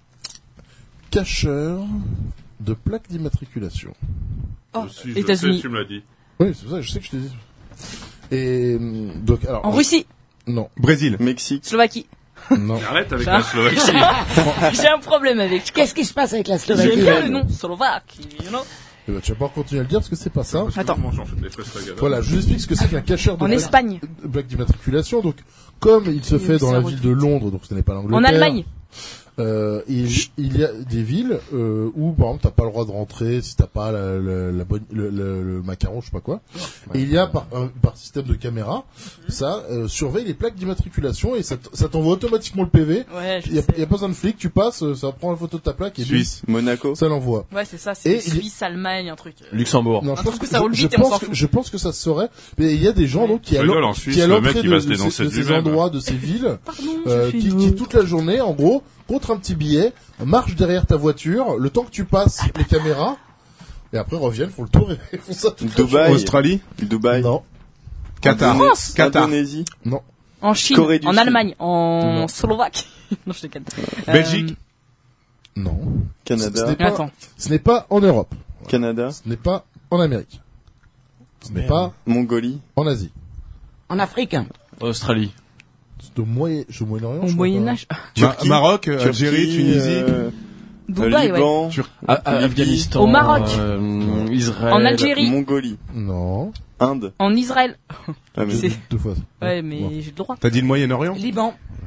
cacheur de plaques d'immatriculation. Oh, Je suis- je États-Unis. sais, tu me l'as dit. Oui, c'est pour ça que je sais que je t'ai dit. Et... hum, donc, alors... En Russie, Non, Brésil. Mexique. Slovaquie. non. Arrête avec Ça. la Slovaquie. J'ai un problème avec. Qu'est-ce qui se passe avec la J'aime Slovaquie? bien le nom Slovaque, you know. Eh ben, tu vas pas continuer à le dire, parce que c'est pas ça. Attends. Comment j'en fais des fraises tagada. Voilà, je vous explique ce que c'est qu'un cacheur de En plaques- Espagne, de plaques d'immatriculation. Donc, comme il se Oui, fait dans ça la recrute. ville de Londres, donc ce n'est pas l'Angleterre. en Allemagne, Euh, il, il y a des villes euh, où, par exemple, t'as pas le droit de rentrer si t'as pas la, la, la bonne, le, le, le macaron, je sais pas quoi. Et il y a par, un- par système de caméra, ça euh, surveille les plaques d'immatriculation et ça, t- ça t'envoie automatiquement le P V. ouais, je Il y a, sais. il y a pas besoin de flic, tu passes, euh, ça prend la photo de ta plaque et Suisse. Monaco. ça l'envoie. Ouais, c'est ça, Et c'est il- Suisse, Allemagne, un truc. Luxembourg. Non, je pense que ça roule je, vite et on pense s'en que, fout. je pense que ça se saurait. Mais il y a des gens donc qui Je à rigole, l'en- en Suisse, qui à le l'entrée mec, il de, va se de dénoncer ces, de ces lui-même. endroits, de ces villes, Pardon, euh, je fais qui, une- qui toute la journée, en gros, contre un petit billet, marche derrière ta voiture, le temps que tu passes les caméras, et après reviennent, font le tour et font ça toute la Dubaï. Australie. Dubaï. journée. Non, Qatar. France. Qatar. Indonésie. non, En Chine, Corée du en Sud. Allemagne, en Non. Slovaque. Non, je déconne. Belgique. non. Ce Canada. n'est Euh, pas, Attends. ce n'est pas en Europe, Canada. ce n'est pas en Amérique, ce n'est pas Mongolie. en Asie. En Afrique. Australie. C'est au Moyen, c'est au Moyen-Orient. Au je crois Moyen pas. Âge. Ma- Maroc, Turquie, Algérie, Tunisie. euh, Dubaï, ouais. Liban. Ah, ah, Afghanistan. Au Maroc. euh, Israël. En Algérie. Mongolie. Non. Inde. En Israël. Ah, mais- C'est- Deux fois. Ouais, Bon. mais j'ai le droit. T'as dit le Moyen-Orient? Liban.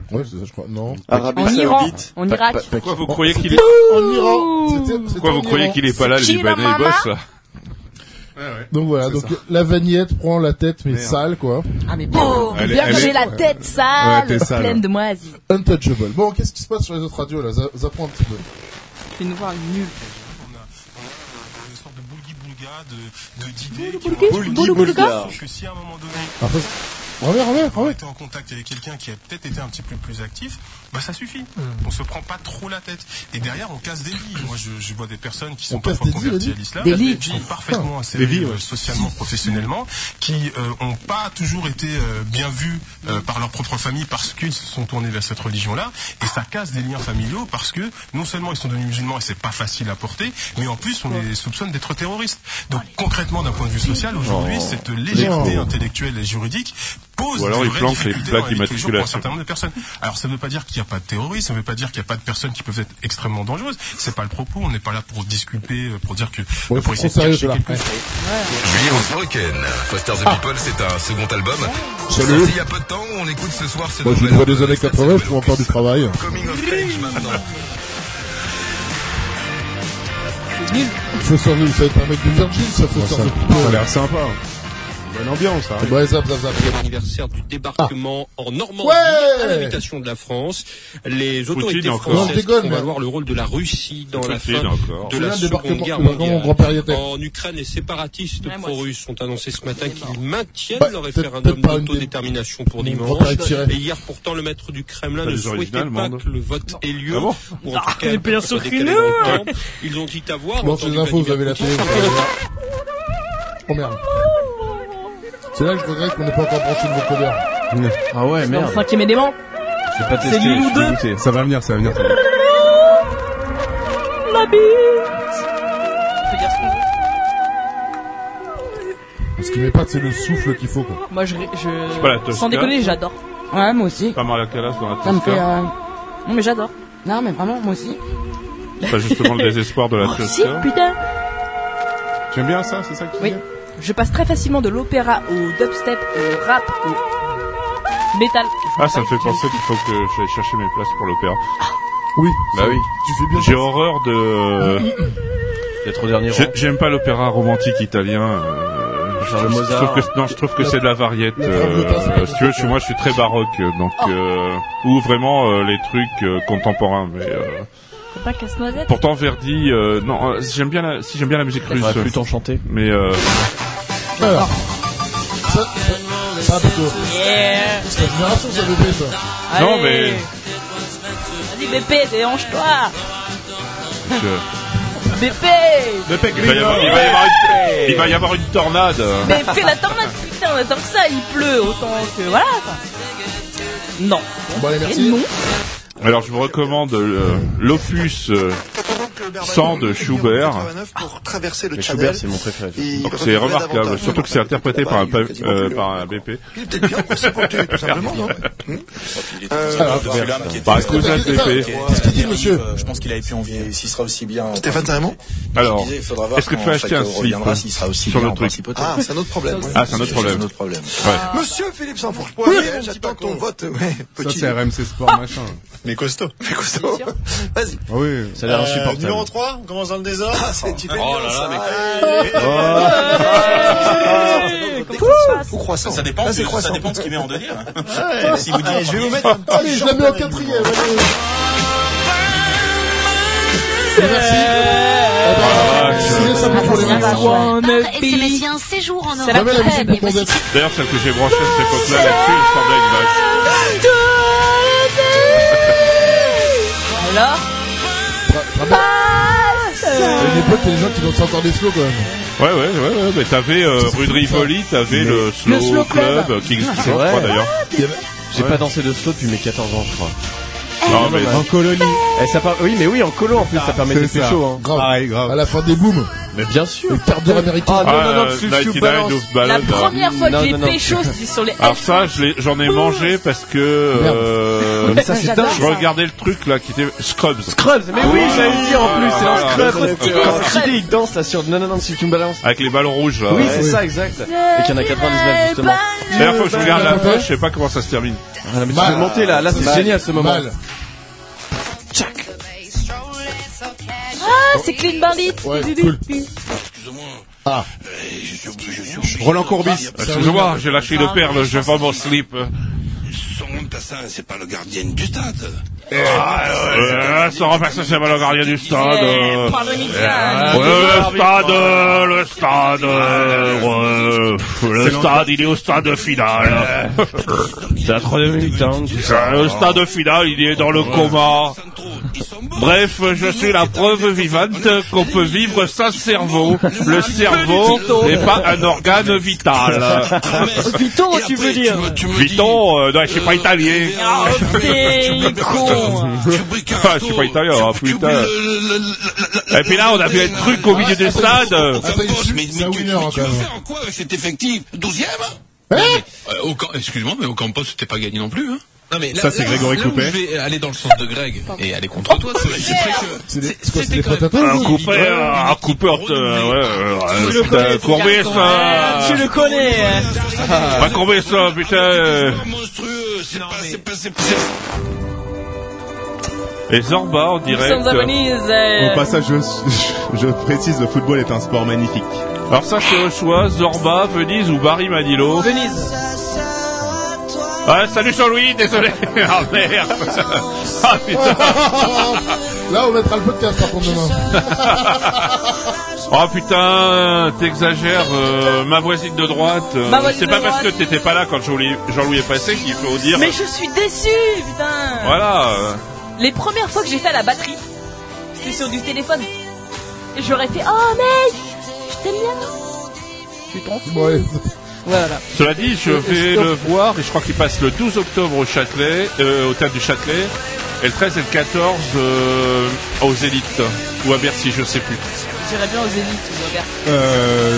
Ouais, c'est ça, je crois. Non. Arabie En Iran, Saoudite. en Irak. Pourquoi vous croyez qu'il est, En Iran. C'était, c'était pourquoi en vous croyez Iran. qu'il est pas là, le Chila Libanais, il mama. bosse, là? Ouais, ouais. Donc voilà, C'est donc ça. la vagnette prend la tête mais Merde. sale quoi. Ah mais bien. Oh, Elle est- bien elle que est- j'ai la tête sale, Ouais, t'es sale, pleine ouais. de moisis. Untouchable. Bon, qu'est-ce qui se passe sur les autres radios là? Ça, ça prend un petit peu. Fais-nous voir une nulle. On a une sorte de boulgui-boulga de, de d'idées qui Boulgui- vont- boulgui-boulga. que si à un moment donné Après, reviens, reviens, on reviens. était en contact avec quelqu'un qui a peut-être été un petit peu plus actif, bah ça suffit. On se prend pas trop la tête. Et derrière, on casse des vies. Moi, je, je vois des personnes qui sont On casse parfois des vies, converties des à l'islam, Des vies. qui sont parfaitement insérées vies, ouais. euh, socialement, professionnellement, qui euh, ont pas toujours été euh, bien vus euh, par leur propre famille parce qu'ils se sont tournés vers cette religion-là. Et ça casse des liens familiaux parce que non seulement ils sont devenus musulmans et c'est pas facile à porter, mais en plus on les soupçonne d'être terroristes. Donc concrètement, d'un point de vue social, aujourd'hui, cette légèreté intellectuelle et juridique pose Ou alors des ils vraies planquent les difficultés plaques dans la vie de tous les jours pour un d'immatriculation. certain nombre de personnes. Alors ça ne veut pas dire qu'il n'y a pas de terrorisme, ça ne veut pas dire qu'il n'y a pas de personnes qui peuvent être extrêmement dangereuses. C'est pas le propos. On n'est pas là pour disculper, pour dire que Ouais, pour c'est essayer trop de sérieux, cacher c'est la quelque presse. chose. Juillet au Soroken. Foster the People, c'est un second album. Salut. Sorti il y a peu de temps, on écoute ce soir ce Moi, je nouvel vois des album, années cette quatre-vingts, je nouvelle peux encore du travail. Coming of Age maintenant. C'est nul. Faut sortir, ça va être un mec de Virgin, ça faut Ça, sortir. ça a l'air sympa. Bonne ambiance, ça. Ouais, zap, zap, zap. L'anniversaire du débarquement en Normandie Ouais. à l'invitation de la France. Les autorités Poutine encore. Non, je françaises déconne, font mais- valoir le rôle de la Russie dans la Poutine fin encore. de C'est la là le Seconde débarquement, Guerre le débarquement, mon mondiale. grand-père y était. En Ukraine, les séparatistes Ouais, moi pro-russes ont annoncé ce matin qu'ils maintiennent Bah, leur peut-être- référendum peut-être pas une d'autodétermination pour Mon dimanche. grand-père y tirait. Et hier, pourtant, le maître du Kremlin Pas ne les souhaitait originales, pas monde. que le vote ait lieu. Ah bon Ou en tout Ah, cas, mais bien qu'il soit sûr que décalé non. dans le temps. Ils ont dit avoir Bon, ces entendu infos, vous avez la Vladimir télé. Poutine. vous savez. Oh merde. C'est là que je regrette qu'on n'ait pas encore branché le vocodeur. Ah ouais, Dans le merde. cinquième élément. J'ai pas C'est testé, nul ou je suis deux. dégoûté. Ça va venir, ça va venir. ça va venir. La bite. On peut dire ce qu'on veut. Ce qui m'épate, c'est le souffle qu'il faut, quoi. Moi, je, je, pas la Tosca. sans déconner, j'adore. Ouais, moi aussi. Pas Maria Callas dans la Ça me fait. Tosca. Euh... Non, mais j'adore. Non, mais vraiment, moi aussi. Pas justement le désespoir de la Oh, si, Tosca. putain. Tu aimes bien ça, c'est ça que tu Oui. dis? Je passe très facilement de l'opéra au dubstep, au rap, au métal. Ah, ça me fait penser qu'il faut que j'aille chercher mes places pour l'opéra. Oui. Bah oui. Tu fais bien. J'ai horreur de... D'être au dernier rang. J'ai- J'aime pas l'opéra romantique italien. Euh, Faire le je, Mozart. trouve que non, je trouve que c'est de la variette. la trame de tasse, Euh, si tu veux, je suis moi, je suis très baroque, donc euh, ou vraiment euh, les trucs euh, contemporains. Mais euh, C'est pas casse-noisette. pourtant Verdi, euh, non, euh, j'aime bien la, si j'aime bien la musique russe, La flûte enchantée. mais euh, Alors. Ça, ça, ça, plutôt. Yeah. C'est la génération, ça, bébé, ça. Non, Allez. mais- Vas-y, Bépé, déhanche-toi. je- Bépé. il va y avoir, il va y avoir une, il va y avoir une tornade. Mais fais la tornade, putain, on attend que ça, il pleut, autant que... Voilà, quoi. Non. Bon, allez, Et merci. non. Alors je vous recommande euh, l'opus euh, cent de Schubert. Pour traverser le Mais Channel. Schubert, c'est mon préféré. Et Donc, retrouver c'est remarquable, davantage surtout que c'est interprété par un, pa- euh, par un B P. Il est peut-être bien pour supporter, tout simplement, non euh, Alors, Par un cousin de B P. Qu'est-ce qu'il dit, monsieur? Je pense qu'il avait pu envier s'il sera aussi bien. Stéphane, t'as un mot Alors, Il faudra voir est-ce que tu comment vas acheter un Falcao slip reviendra, s'il sera aussi sur bien le en truc? principauté. Ah, c'est un autre problème. ouais. Ah, c'est un autre problème. C'est un autre problème. Ouais. Monsieur Philippe Sanfourche-Poirier, j'attends ton vote. Ouais, Ça, petit. c'est R M C Sport, machin. Mais costaud. Mais costaud. Vas-y. Ah oui. Ça a l'air insupportable. Numéro trois, on commence dans le désordre. Ah, c'est tu fais Oh bien là ça. là, mais- Hey, comment ça se passe? Ou croissant. Ça dépend, Ah, c'est ça croissant. dépend de ce qu'il met en délire. Ouais. Si vous dites, Allez, je vais vous mettre un petit Allez, je la mets en chanteur. quatrième, allez. Et merci. Eh ben, c'est ça pour les Wanna Et c'est be- Messi un séjour en C'est Europe. la Jamais la musique crème. pour ton desk. D'ailleurs, celle que j'ai branchée à cette époque-là, là-dessus, elle semblait une vache. Alors? À une époque, il y a des gens qui vont s'entendre des slows, quand même. Ouais, ouais, ouais, ouais, mais t'avais euh, rue de Rivoli, t'avais le Slow, Slow Club, Club. qui existe C'est toujours, je vrai. crois, d'ailleurs. J'ai pas dansé de slow depuis mes quatorze ans, je crois. Non, mais En colonie. Eh, ça par... Oui, mais oui, en colo en plus, ça permet de C'est ça. pécho. Hein. Grave. Pareil, grave. À la fin des booms. Mais bien sûr. Le quart d'heure américain. Ah, non, non, non, Ah, Flu Flu ninety-nine Balance. of Balance. La première fois que Non, j'ai non, non. pécho, c'était sur les Alors ça, je l'ai- j'en ai mangé parce que euh, Mais ça, c'est J'adore dingue. je regardais le truc là qui était Scrubs. Scrubs, mais oui, Ah, j'allais le dire en plus, c'est voilà. un Scrubs. Trop stylé. Quand cette idée, il danse là sur, non, non, non, si tu me balances. Avec les ballons rouges là. Oui, Ouais. c'est ça, exact. Et qu'il y en a quatre-vingt-dix-neuf, justement. D'ailleurs, faut que je regarde la fin, je sais pas comment ça se termine. Ah, non, mais tu Mal. peux monter là, là, c'est Mal. génial ce moment. Mal. Ah, c'est Clean Bandit. Ouais, cool. Ah. Roland Courbis. Excusez-moi, j'ai lâché une perle, je vends mon slip. Son remplaçant, c'est pas le gardien du stade. Euh, son remplaçant, c'est pas le gardien du stade. euh. Parlementaire. Ouais, le stade, euh, le stade, euh, ouais, le stade, il est au stade final. C'est la troisième mi-temps. Le stade final, il est dans le coma. Bref, je suis la preuve vivante qu'on peut vivre sans cerveau. Le cerveau n'est pas un organe vital. Vito, tu veux dire? Viton, euh, non, je suis pas italien. Ah, t'es con. Ah, je suis pas italien, ah, putain. Et puis là, on a vu un truc au milieu du stade. Ça Attends, bosse, mais, c'est un mais tu, winner, mais tu quand veux même. faire quoi avec cet effectif? douzième? Hein? Euh, au camp- excuse-moi, mais au campus, c'était pas gagné non plus, hein. Non mais là, Ça, c'est là, Grégory là où Coupet. je vais aller dans le sens de Greg et aller contre toi, c'est c'est vrai que C'est des, c'est- c'est quoi, c'est c'était des quand même potes à toi, pas Un ou? coupé, évident. un coupé, euh, ouais, euh, Tu le putain, connais, courbé, ce garçon. ça. Tu le connais. Pas courbé, ça, putain. euh. monstrueux, c'est Non, pas, mais- c'est pas, c'est pas, c'est- Et Zorba, en Nous direct. sommes à Venise. euh, Au passage, je, je, je précise, le football est un sport magnifique. Alors ça, c'est au choix, Zorba, Venise ou Barry Manilow. Venise. Ah, salut Jean-Louis, désolé. Ah, merde. Ah, putain. Là, on mettra le podcast, par contre, demain. Oh putain, t'exagères, euh, ma voisine de droite. euh, Ma voisine c'est de pas parce que droite. t'étais pas là quand Jean-Louis Jean-Louis est passé qu'il faut dire. Mais je suis déçu, putain. Voilà. euh. Les premières fois que j'ai fait à la batterie, c'était sur du téléphone. Et j'aurais fait, oh mec, je t'aime bien. Tu t'en fous. Ouais. Voilà. Cela dit, je vais le voir et je crois qu'il passe le douze octobre au Châtelet, euh, au Théâtre du Châtelet, et le treize et le quatorze euh, aux Zénith ou à Bercy, je sais plus. J'irais bien aux Zénith ou à Bercy. Euh,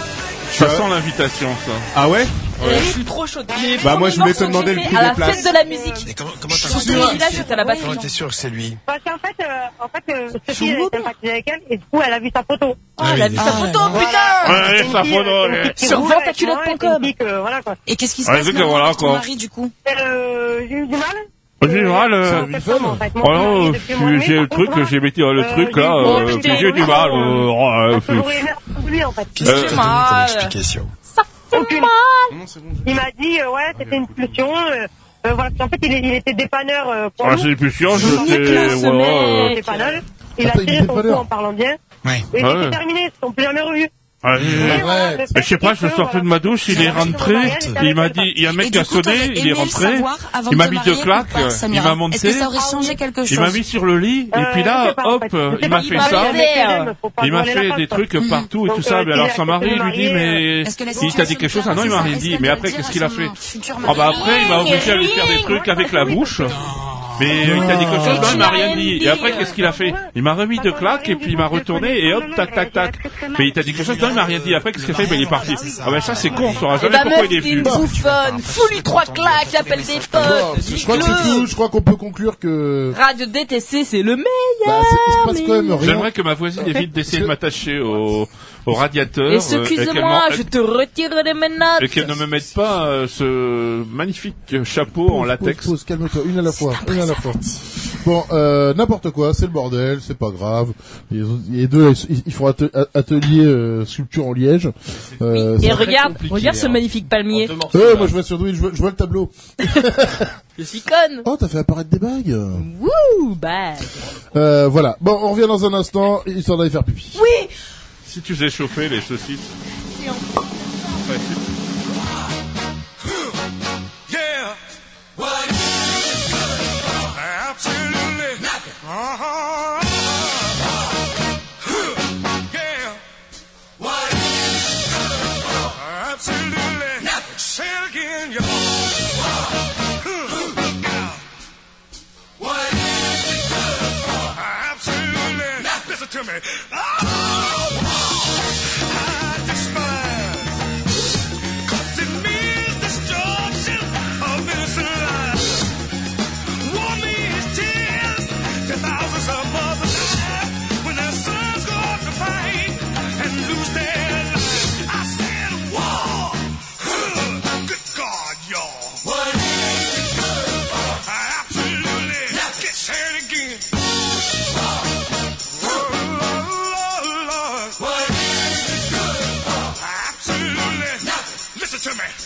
Ça sent l'invitation, ça. ah ouais? Et je suis trop chaude. Les Bah, moi, premiers je voulais te morceaux que demander j'ai le fait prix à des la places. fête de la musique. Mais comment, comment t'as Sur fait tous les villages, j'étais à la batterie. Comment t'es sûr que c'est lui? Parce qu'en fait, euh, en fait, euh, Sophie, elle sympathise avec elle, et du coup, elle a vu sa photo. Ah, elle a vu sa photo, putain. Ouais, C'est sa une fille, photo, euh, c'est une ouais. fille qui Sur roule vente à avec culotte moi, point et c'est une com. fille que, voilà, quoi. Et qu'est-ce qui se Ouais, passe vu que maintenant voilà, avec ton quoi. mari, du coup? Euh, j'ai eu du mal. J'ai du mal, euh, En septembre, en fait. Mon Oh mari, non, depuis le mois de mai, j'ai le par truc, contre, j'ai mis euh, le euh, truc j'ai là, eu euh, du mal, puis j'ai eu du mal. euh, euh, parce que j'aurais aimé retrouver lui, en fait. Qu'est-ce que J'ai t'as donné comme mal. explication? Ça fait Aucune. mal. Il m'a dit, euh, ouais, c'était une pulsion. Euh, euh, voilà, en fait, il, est- il était dépanneur euh, pour Ah, nous. c'est une pulsion, Je nique j'étais, là, ce voilà, euh, mec. Dépannage. Il a Attends, il tiré était son pas coup là. en parlant bien. Ouais. Et Ouais. c'était terminé, ils ne sont plus jamais revus. ouais, Et voilà, le Mais fait je sais pas, je que, sortais voilà, de ma douche, il est rentré, il m'a dit, il y a un Et mec du qui a coup, t'aurais sonné, il aimé est le rentré, savoir avant il de m'a te mis deux marier ou claques, pas, Samira? il m'a monté, Est-ce que ça aurait changé quelque chose? il m'a mis sur le lit, et puis Euh, là, je sais pas, en hop, fait. Je sais il pas m'a si fait ma ça, mère aime, faut pas il m'a voiler la fait face, des quoi. trucs partout et Donc, tout ça, euh, mais s'il alors a son mari accepté de lui dit, me marier, mais Est-ce que la il t'a dit quelque chose? Ah non, il m'a rien dit, mais après, qu'est-ce qu'il a fait? Ah bah après, il m'a obligé à lui faire des trucs avec la bouche. Mais euh, il t'a dit quelque chose, non, il m'a rien dit. Et après, qu'est-ce qu'il a fait? Il m'a remis deux claques et puis il m'a retourné et hop, tac, tac, tac. Mais il t'a dit quelque chose, non, il m'a rien dit. Après, qu'est-ce qu'il a fait? Ben, il est parti. Ah ben ça, c'est con, on saura Et jamais bah pourquoi meuf, il est t'es une venu. bouffonne. Fous-lui trois claques, j'appelle des Bon, potes. je crois que c'est tout. Je crois qu'on peut conclure que. Radio D T C, c'est le Bah, meilleur. c'est- il se passe quand même rien. J'aimerais que ma voisine évite d'essayer de m'attacher au, au radiateur. Et euh, qu'elle excuse-moi, m'en- je te retire de mes notes. et qu'elle ne me mette pas euh, ce magnifique chapeau en Pause, latex. Pause, pause, calme-toi, une à la fois, une à la fois. Bon, euh, n'importe quoi, c'est le bordel, c'est pas grave. Les, autres- les deux, ils, ils font atte- atelier euh, sculpture en liège. Euh, Et c'est- regarde, regarde ce magnifique palmier. Euh, moi je vois sur Twitch, je vois, je vois le tableau. Je suis conne. Oh, t'as fait apparaître des bagues. Wouh, bad. Euh, voilà. Bon, on revient dans un instant, histoire d'aller faire pipi. Oui. Si tu faisais chauffer les saucisses. Ouais, Yeah. What? Absolutely. Uh-huh. Yeah. What? Absolutely. Say it again, y'all. What? Absolutely. Listen to me. Oh!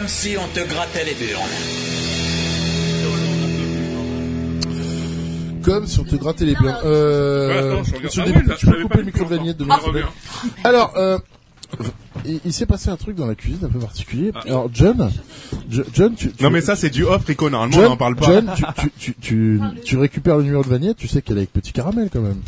Comme si on te grattait les burnes. Comme si on te grattait les burnes. Euh, Ouais, attends, je regarde. sur Ah le ouais, début, là, tu je peux l'avais couper pas le micro de vu. Vagnette de Ah, Merde. reviens. Alors, euh, il, il s'est passé un truc dans la cuisine un peu particulier. Alors, John, Jo- John, tu, tu Non mais ça c'est du off, Rico. Normalement John, on n'en parle pas. John, tu, tu, tu, tu, tu récupères le numéro de Vagnette, tu sais qu'elle est avec Petit Caramel quand même.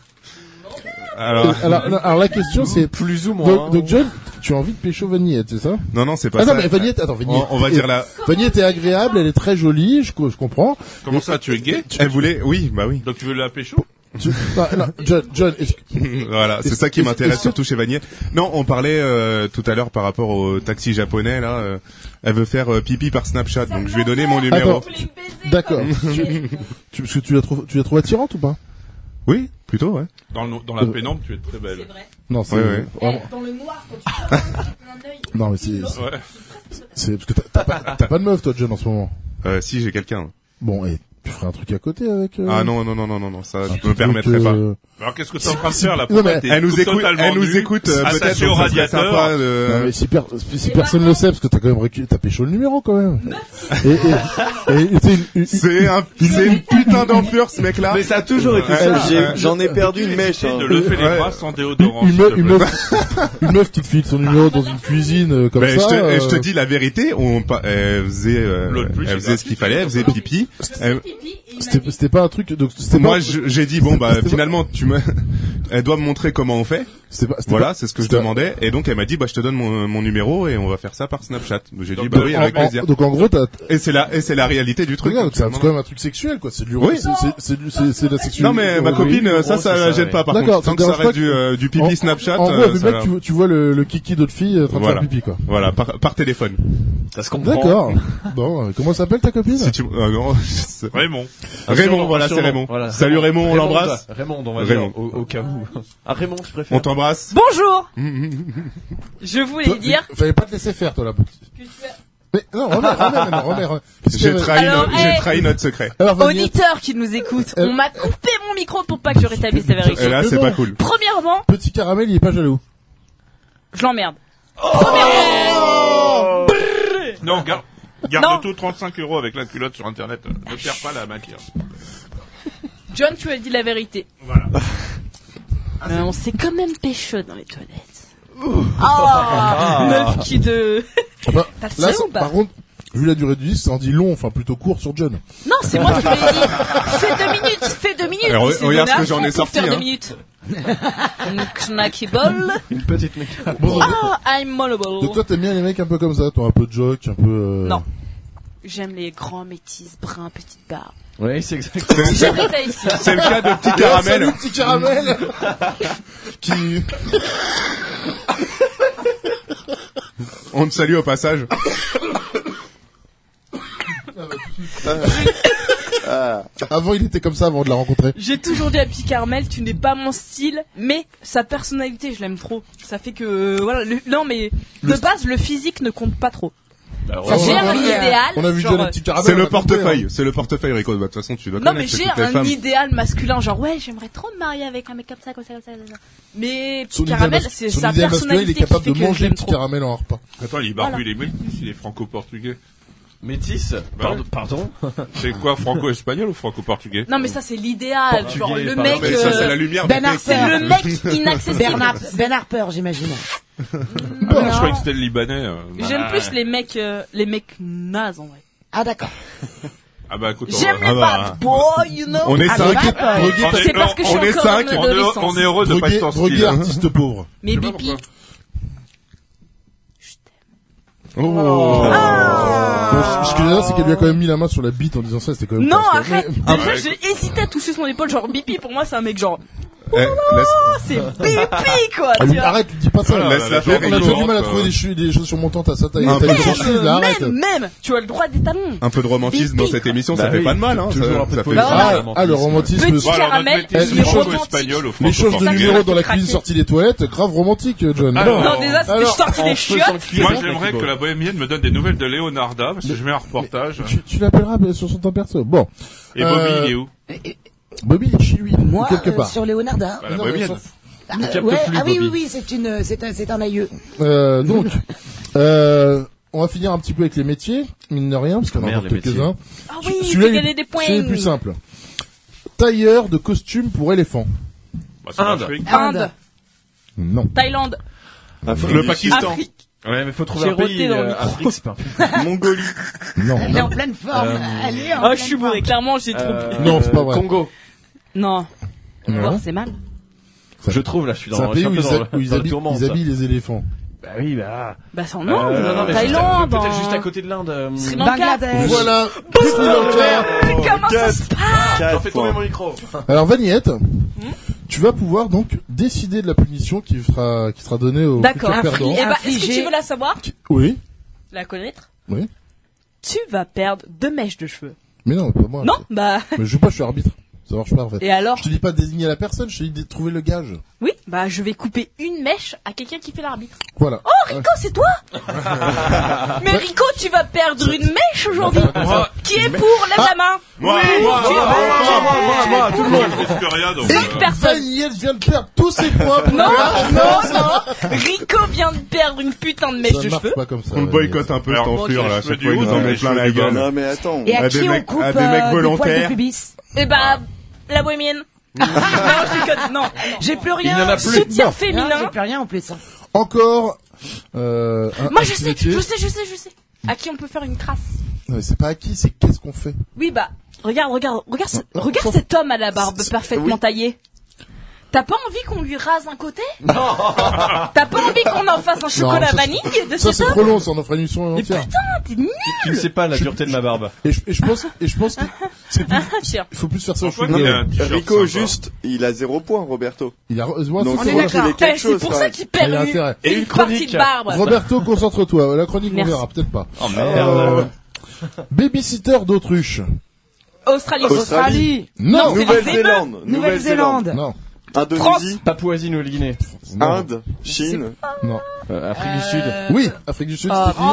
Alors, alors, alors, alors, la question c'est plus ou moins. Donc, donc John, tu as envie de pécho Vagnette, c'est ça? non non c'est pas Ah ça. non mais Vagnette, attends, Vagnette. On, on va dire la. Vagnette est agréable, elle est très jolie, je, co- je comprends. Comment ça, tu es gay? Elle voulait, oui, bah oui. Donc tu veux la pécho? Tu- non, non, John, John, est-ce que- Voilà, c'est Est-ce- ça qui est-ce- m'intéresse est-ce que- surtout chez Vanier. Non, on parlait euh, tout à l'heure par rapport au taxi japonais là. euh, elle veut faire euh, pipi par Snapchat, donc je lui ai donné mon numéro. Attends, tu- d'accord. tu, tu, parce que tu la trouves, tu la trouves attirante ou pas? Oui, plutôt, ouais. Dans, le- dans la pénombre, tu es très belle. Non, c'est Ouais, ouais. vraiment- Dans le noir, quand tu un œil. Non, mais c'est, Ouais. c'est parce que t'as, t'as pas, t'as pas de meuf, toi, John, en ce moment. Euh, si j'ai quelqu'un. Bon, et tu ferais un truc à côté avec. Euh... Ah non non non non non non, ça je truc, me permettrais pas. euh, Alors qu'est-ce que tu es en train de faire là? Non, Pourquoi mais t'es Elle nous tout écoute, totalement elle nous nu, écoute euh, peut-être. attaché au donc ça serait radiateur. sympa de- Non, mais si, per- si personne le sait, parce que t'as quand même récu- t'as pécho le numéro quand même. Et, et, et, et c'est une, une- C'est un, c'est une putain d'enflure ce mec là. Mais ça a toujours été Ouais, ça. ouais, J'ai- ouais. J'en ai perdu une mèche. Essaye hein. de lever les Ouais. bras sans déodorant. une, s'il meuf, te une, plaît. meuf, une meuf qui te file son numéro dans une cuisine euh, comme Mais ça. je te, et je te euh, dis la vérité, on, pa- elle faisait, euh, L'autre plus, elle c'est faisait ce qu'il fallait, elle faisait pipi. Elle- C'était, c'était pas un truc. Donc c'était moi, pas, je- j'ai dit bon bah c'était pas- finalement tu me, elle doit me montrer comment on fait. c'était pas, c'était Voilà, pas- c'est ce que je c'était- demandais. Et donc elle m'a dit bah je te donne mon, mon numéro et on va faire ça par Snapchat. J'ai dit Donc, bah oui en- avec en- plaisir. donc en gros, t'as, Et c'est la, et c'est la réalité du truc. regarde, c'est un- actuellement. c'est quand même un truc sexuel, quoi. C'est du, Oui. c'est, c'est, c'est, du- c'est, c'est de la sexualité. Non mais ma Oui. copine, oui, ça, gros, ça c'est la ça, gêne ouais. pas. Par D'accord, contre, tant ça que ça dérange reste pas du, que- euh, du pipi En- Snapchat, En gros, euh, vu ça mec, va. tu, vois- tu vois le, le kiki d'autres filles en train de Voilà. faire pipi, quoi. Voilà, par, par téléphone. Ça se comprend. D'accord. Bon, euh, comment s'appelle ta copine? Si tu, euh, non, je sais- Raymond. Raymond, surnom, voilà, un c'est surnom. Raymond. Voilà. Salut Raymond, on Raymond, l'embrasse. Raymond, on va Raymond. dire, au, au cas où. Ah, Raymond, je préfère. On t'embrasse. Bonjour. Je voulais Toi, dire fallait pas te laisser faire, toi, la petite. Mais, non, remets, remets, remets, remets, remets. Qu'est-ce J'ai que- trahi, Alors, no- hey. j'ai trahi notre secret. Alors, Vagnette, auditeur qui nous écoute, Euh, on m'a coupé mon micro pour pas que je rétablisse la Et vérité. là, c'est pas cool. Premièrement, Petit Caramel, il est pas jaloux. je l'emmerde. Non, garde, garde Non. le taux trente-cinq euros avec la culotte sur internet. Ne perds pas la matière. John, tu as dit la vérité. Voilà. Mais on s'est quand même pécho dans les toilettes. Oh, meuf qui de... Enfin, T'as le là, seum ça- ou pas par contre, vu la durée du disque, ça en dit long, enfin plutôt court sur John. Non, c'est moi qui l'ai dit. Fais deux minutes, fais deux minutes. Alors, Il s'est regarde donné ce à que j'en fond ai pour sorti, faire hein. deux minutes. Knacky ball. Une petite mec. Bon, donc, Ah, I'm mollable. donc toi, t'aimes bien les mecs un peu comme ça, toi, un peu joke, un peu. Euh... Non. J'aime les grands métis, bruns, petites barbes. Oui, c'est exactement. C'est- J'habite à ici. C'est le cas de Petit Salut, Caramel. petit caramel. Qui. On te salue au passage. Avant, il était comme ça avant de la rencontrer. J'ai toujours dit à Petit Carmel, tu n'es pas mon style, mais sa personnalité, je l'aime trop. Ça fait que, euh, voilà, le- non mais, de base, le physique ne compte pas trop. Bah, Ça, j'ai un idéal. On a vu genre, déjà les petits caramels. C'est on le a compris, portefeuille. hein. C'est le portefeuille, Rico. Bah, de toute façon, tu dois Non mais connaître j'ai toutes les un femmes. idéal masculin, genre ouais, j'aimerais trop me marier avec un mec comme ça, comme ça, comme ça. Comme ça. Mais Son Petit idéal Caramel, mas- c'est son sa idéal masculin, personnalité il est capable qui de fait que manger je le l'aime petit trop. caramel en repas. Attends, il est barbu, Voilà. il est métis, il est franco-portugais. Métis. Pardon. Pardon. C'est quoi, franco-espagnol ou franco-portugais? Non mais ça c'est l'idéal, Portugais, genre le pardon. mec, Mais ça, c'est euh, la lumière. Ben du Harper. texte. c'est le mec inaccessible. Bernard, Ben Harper, j'imagine. Ah, je croyais que c'était le libanais. euh. J'aime Ah, plus les mecs, euh, les mecs nazes en vrai. Ah d'accord. Ah bah écoute, on J'aime va- les Ah bah. bad boys, you know. On est Ah, cinq. ben, Harper. Drogué, On est- C'est parce que je on suis est encore cinq, en on est, adolescence. on est heureux de pas drogué, être en drogué style. artiste pauvre. Mais Je sais pas Bibi, pourquoi. Oh. Bon, ce que j'adore, c'est qu'elle lui a quand même mis la main sur la bite en disant ça, c'était quand même. non pas- arrête. Mais- Déjà ouais. j'ai hésité à toucher son épaule, genre Bibi pour moi c'est un mec genre, Eh, laisse- ah, c'est Bibi quoi. Ah, tu lui, vois. arrête, lui dis pas ça. Voilà, laisse la la faire, On a Rico. déjà du mal à euh, trouver des, che- des choses surmontantes à sa taille. Un T'as peu une de franchise, Même, là, arrête. même, même, tu as le droit des talons. Un peu de romantisme dans cette émission, ça Bah fait oui, pas de mal, hein. toujours ça- un peu de ça fait- poésie. Ah, Bah, ah, le romantisme. Petit Voilà, caramel, notre métier, il est c'est romantique. franco-espagnol ou L'échange de franco-portugais. numéros dans la Craqué. cuisine sortie des toilettes, grave romantique, John. Alors, Non déjà c'était alors, sorti en des faisant chiottes. cuire. Moi, C'est bon, j'aimerais Rico. que la bohémienne me donne des nouvelles de Leonarda, parce que je mets un reportage. Tu, tu l'appelleras euh, sur son temps perso. Bon. Et Bobby, Euh, il est où? Bobby, il est chez lui, Moi, quelque euh, part. sur Leonarda. Bah, la Non, mais bohémienne. sauf- Ah, Il euh, capte ouais, plus, ah oui, oui, Bobby. oui, c'est une, c'est un, c'est un aïeux. Euh, donc, euh, on va finir un petit peu avec les métiers, mine de rien, parce qu'on en a Merde, encore les quelques-uns. Ah oui, il Celui-là, fait il- gagner des points. C'est le plus simple. Tailleur de costumes pour éléphants. Bah, c'est Inde. l'Afrique. Inde, Non. Thaïlande, Afrique Le du Pakistan. Afrique. Ouais, mais faut trouver J'ai un pays. roté dans le euh, micro. Afrique, c'est pas un pays. Sud. Mongolie. Non. Elle est en Non, pleine forme. Euh, Elle est en Oh, pleine je suis bourré, forme. clairement, j'ai trop. Euh, Non, c'est pas vrai. Congo. Non. Non. Oh, c'est mal. Je trouve là, je suis dans, C'est un je pays suis un où peu ils, dans, ha- le- où ils dans le habillent, tourment. ils ça. habillent les éléphants. Bah oui, bah. Bah, c'est en Euh, Inde, non, non, mais Thaïlande, juste à- peut-être en- juste à côté de l'Inde. euh, Sri Lanka. Bangladesh. Voilà. Sri Lanka. Mais comment ça se passe? J'en Quatre fais tomber points. mon micro. Alors Vagnette, tu vas pouvoir donc décider de la punition qui sera qui sera donnée au D'accord. futur perdant. Eh bah, est-ce que Infligé. tu veux la savoir? Oui, La connaître? oui. Tu vas perdre deux mèches de cheveux. Mais non, pas moi. Non? Bah, Mais je joue pas, je suis arbitre. Ça marche pas en fait. et alors? Je te dis pas de désigner la personne, je te dis de trouver le gage. Oui, bah, je vais couper une mèche à quelqu'un qui fait l'arbitre. Voilà. Oh, Rico, c'est toi? Mais Rico, tu vas perdre une mèche aujourd'hui. Moi, Qui est pour? Lève la main. moi, Oui, moi, tu- moi, moi, moi, moi, moi, tout le monde. Je risque rien, donc. Cinq euh, personnes. Vagnette vient de perdre tous ses points. pour Non, le- non, non. Rico vient de perdre une putain de mèche Ça de marche cheveux. pas comme ça. On le Vagnette. boycotte un peu cette Alors, moi, enflure je là, fais cette du fois ils haut, nous en mais mettent je plein fais la du gueule. Non, mais attends. Et à, À qui des on mecs- coupe à des mecs euh, des poils volontaires. de pubis? Eh bah, la bohémienne. non, je déconne, non. J'ai plus Il rien. n'y en a plus. Soutien Non. Non, j'ai féminin. plus rien en plus. hein. Encore. Euh, un- Moi, un je petit sais, métier. je sais, je sais, je sais. À qui on peut faire une crasse? Non, mais c'est pas à qui, c'est qu'est-ce qu'on fait. Oui, bah, regarde, regarde, regarde, ce- Non, regarde sauf- cet homme à la barbe c'est- parfaitement oui. taillée. T'as pas envie qu'on lui rase un côté? T'as pas envie qu'on en fasse un chocolat Non, ça, vanille de Ça cet c'est homme? trop long, ça en fera une émission Mais entière. putain, t'es nul! Tu ne sais pas la dureté de ma barbe. Et je, et je pense, et je pense que c'est plus, Tiens. il faut plus faire ça au Franchement, foot. il y a un t-shirt Rico, sympa. juste, il a zéro point, Roberto. Il a, moi, Donc, c'est- on est faut d'accord. qu'il ait quelque Eh, c'est chose. pour quand ça même. qu'il perd Il a une, intérêt. Et une une partie chronique. de barbe. Roberto, concentre-toi. La chronique, on Merci. verra, peut-être pas. Oh Euh, Babysitter d'autruche. Australie. Australie. Non. c'est Nouvelle-Zélande. Nouvelle-Zélande. Non. Indonésie. Papouasie-Nouvelle-Guinée. Inde. Chine. Non. Euh, Afrique du Sud. Oui, Afrique du Sud, Ah. c'était fini.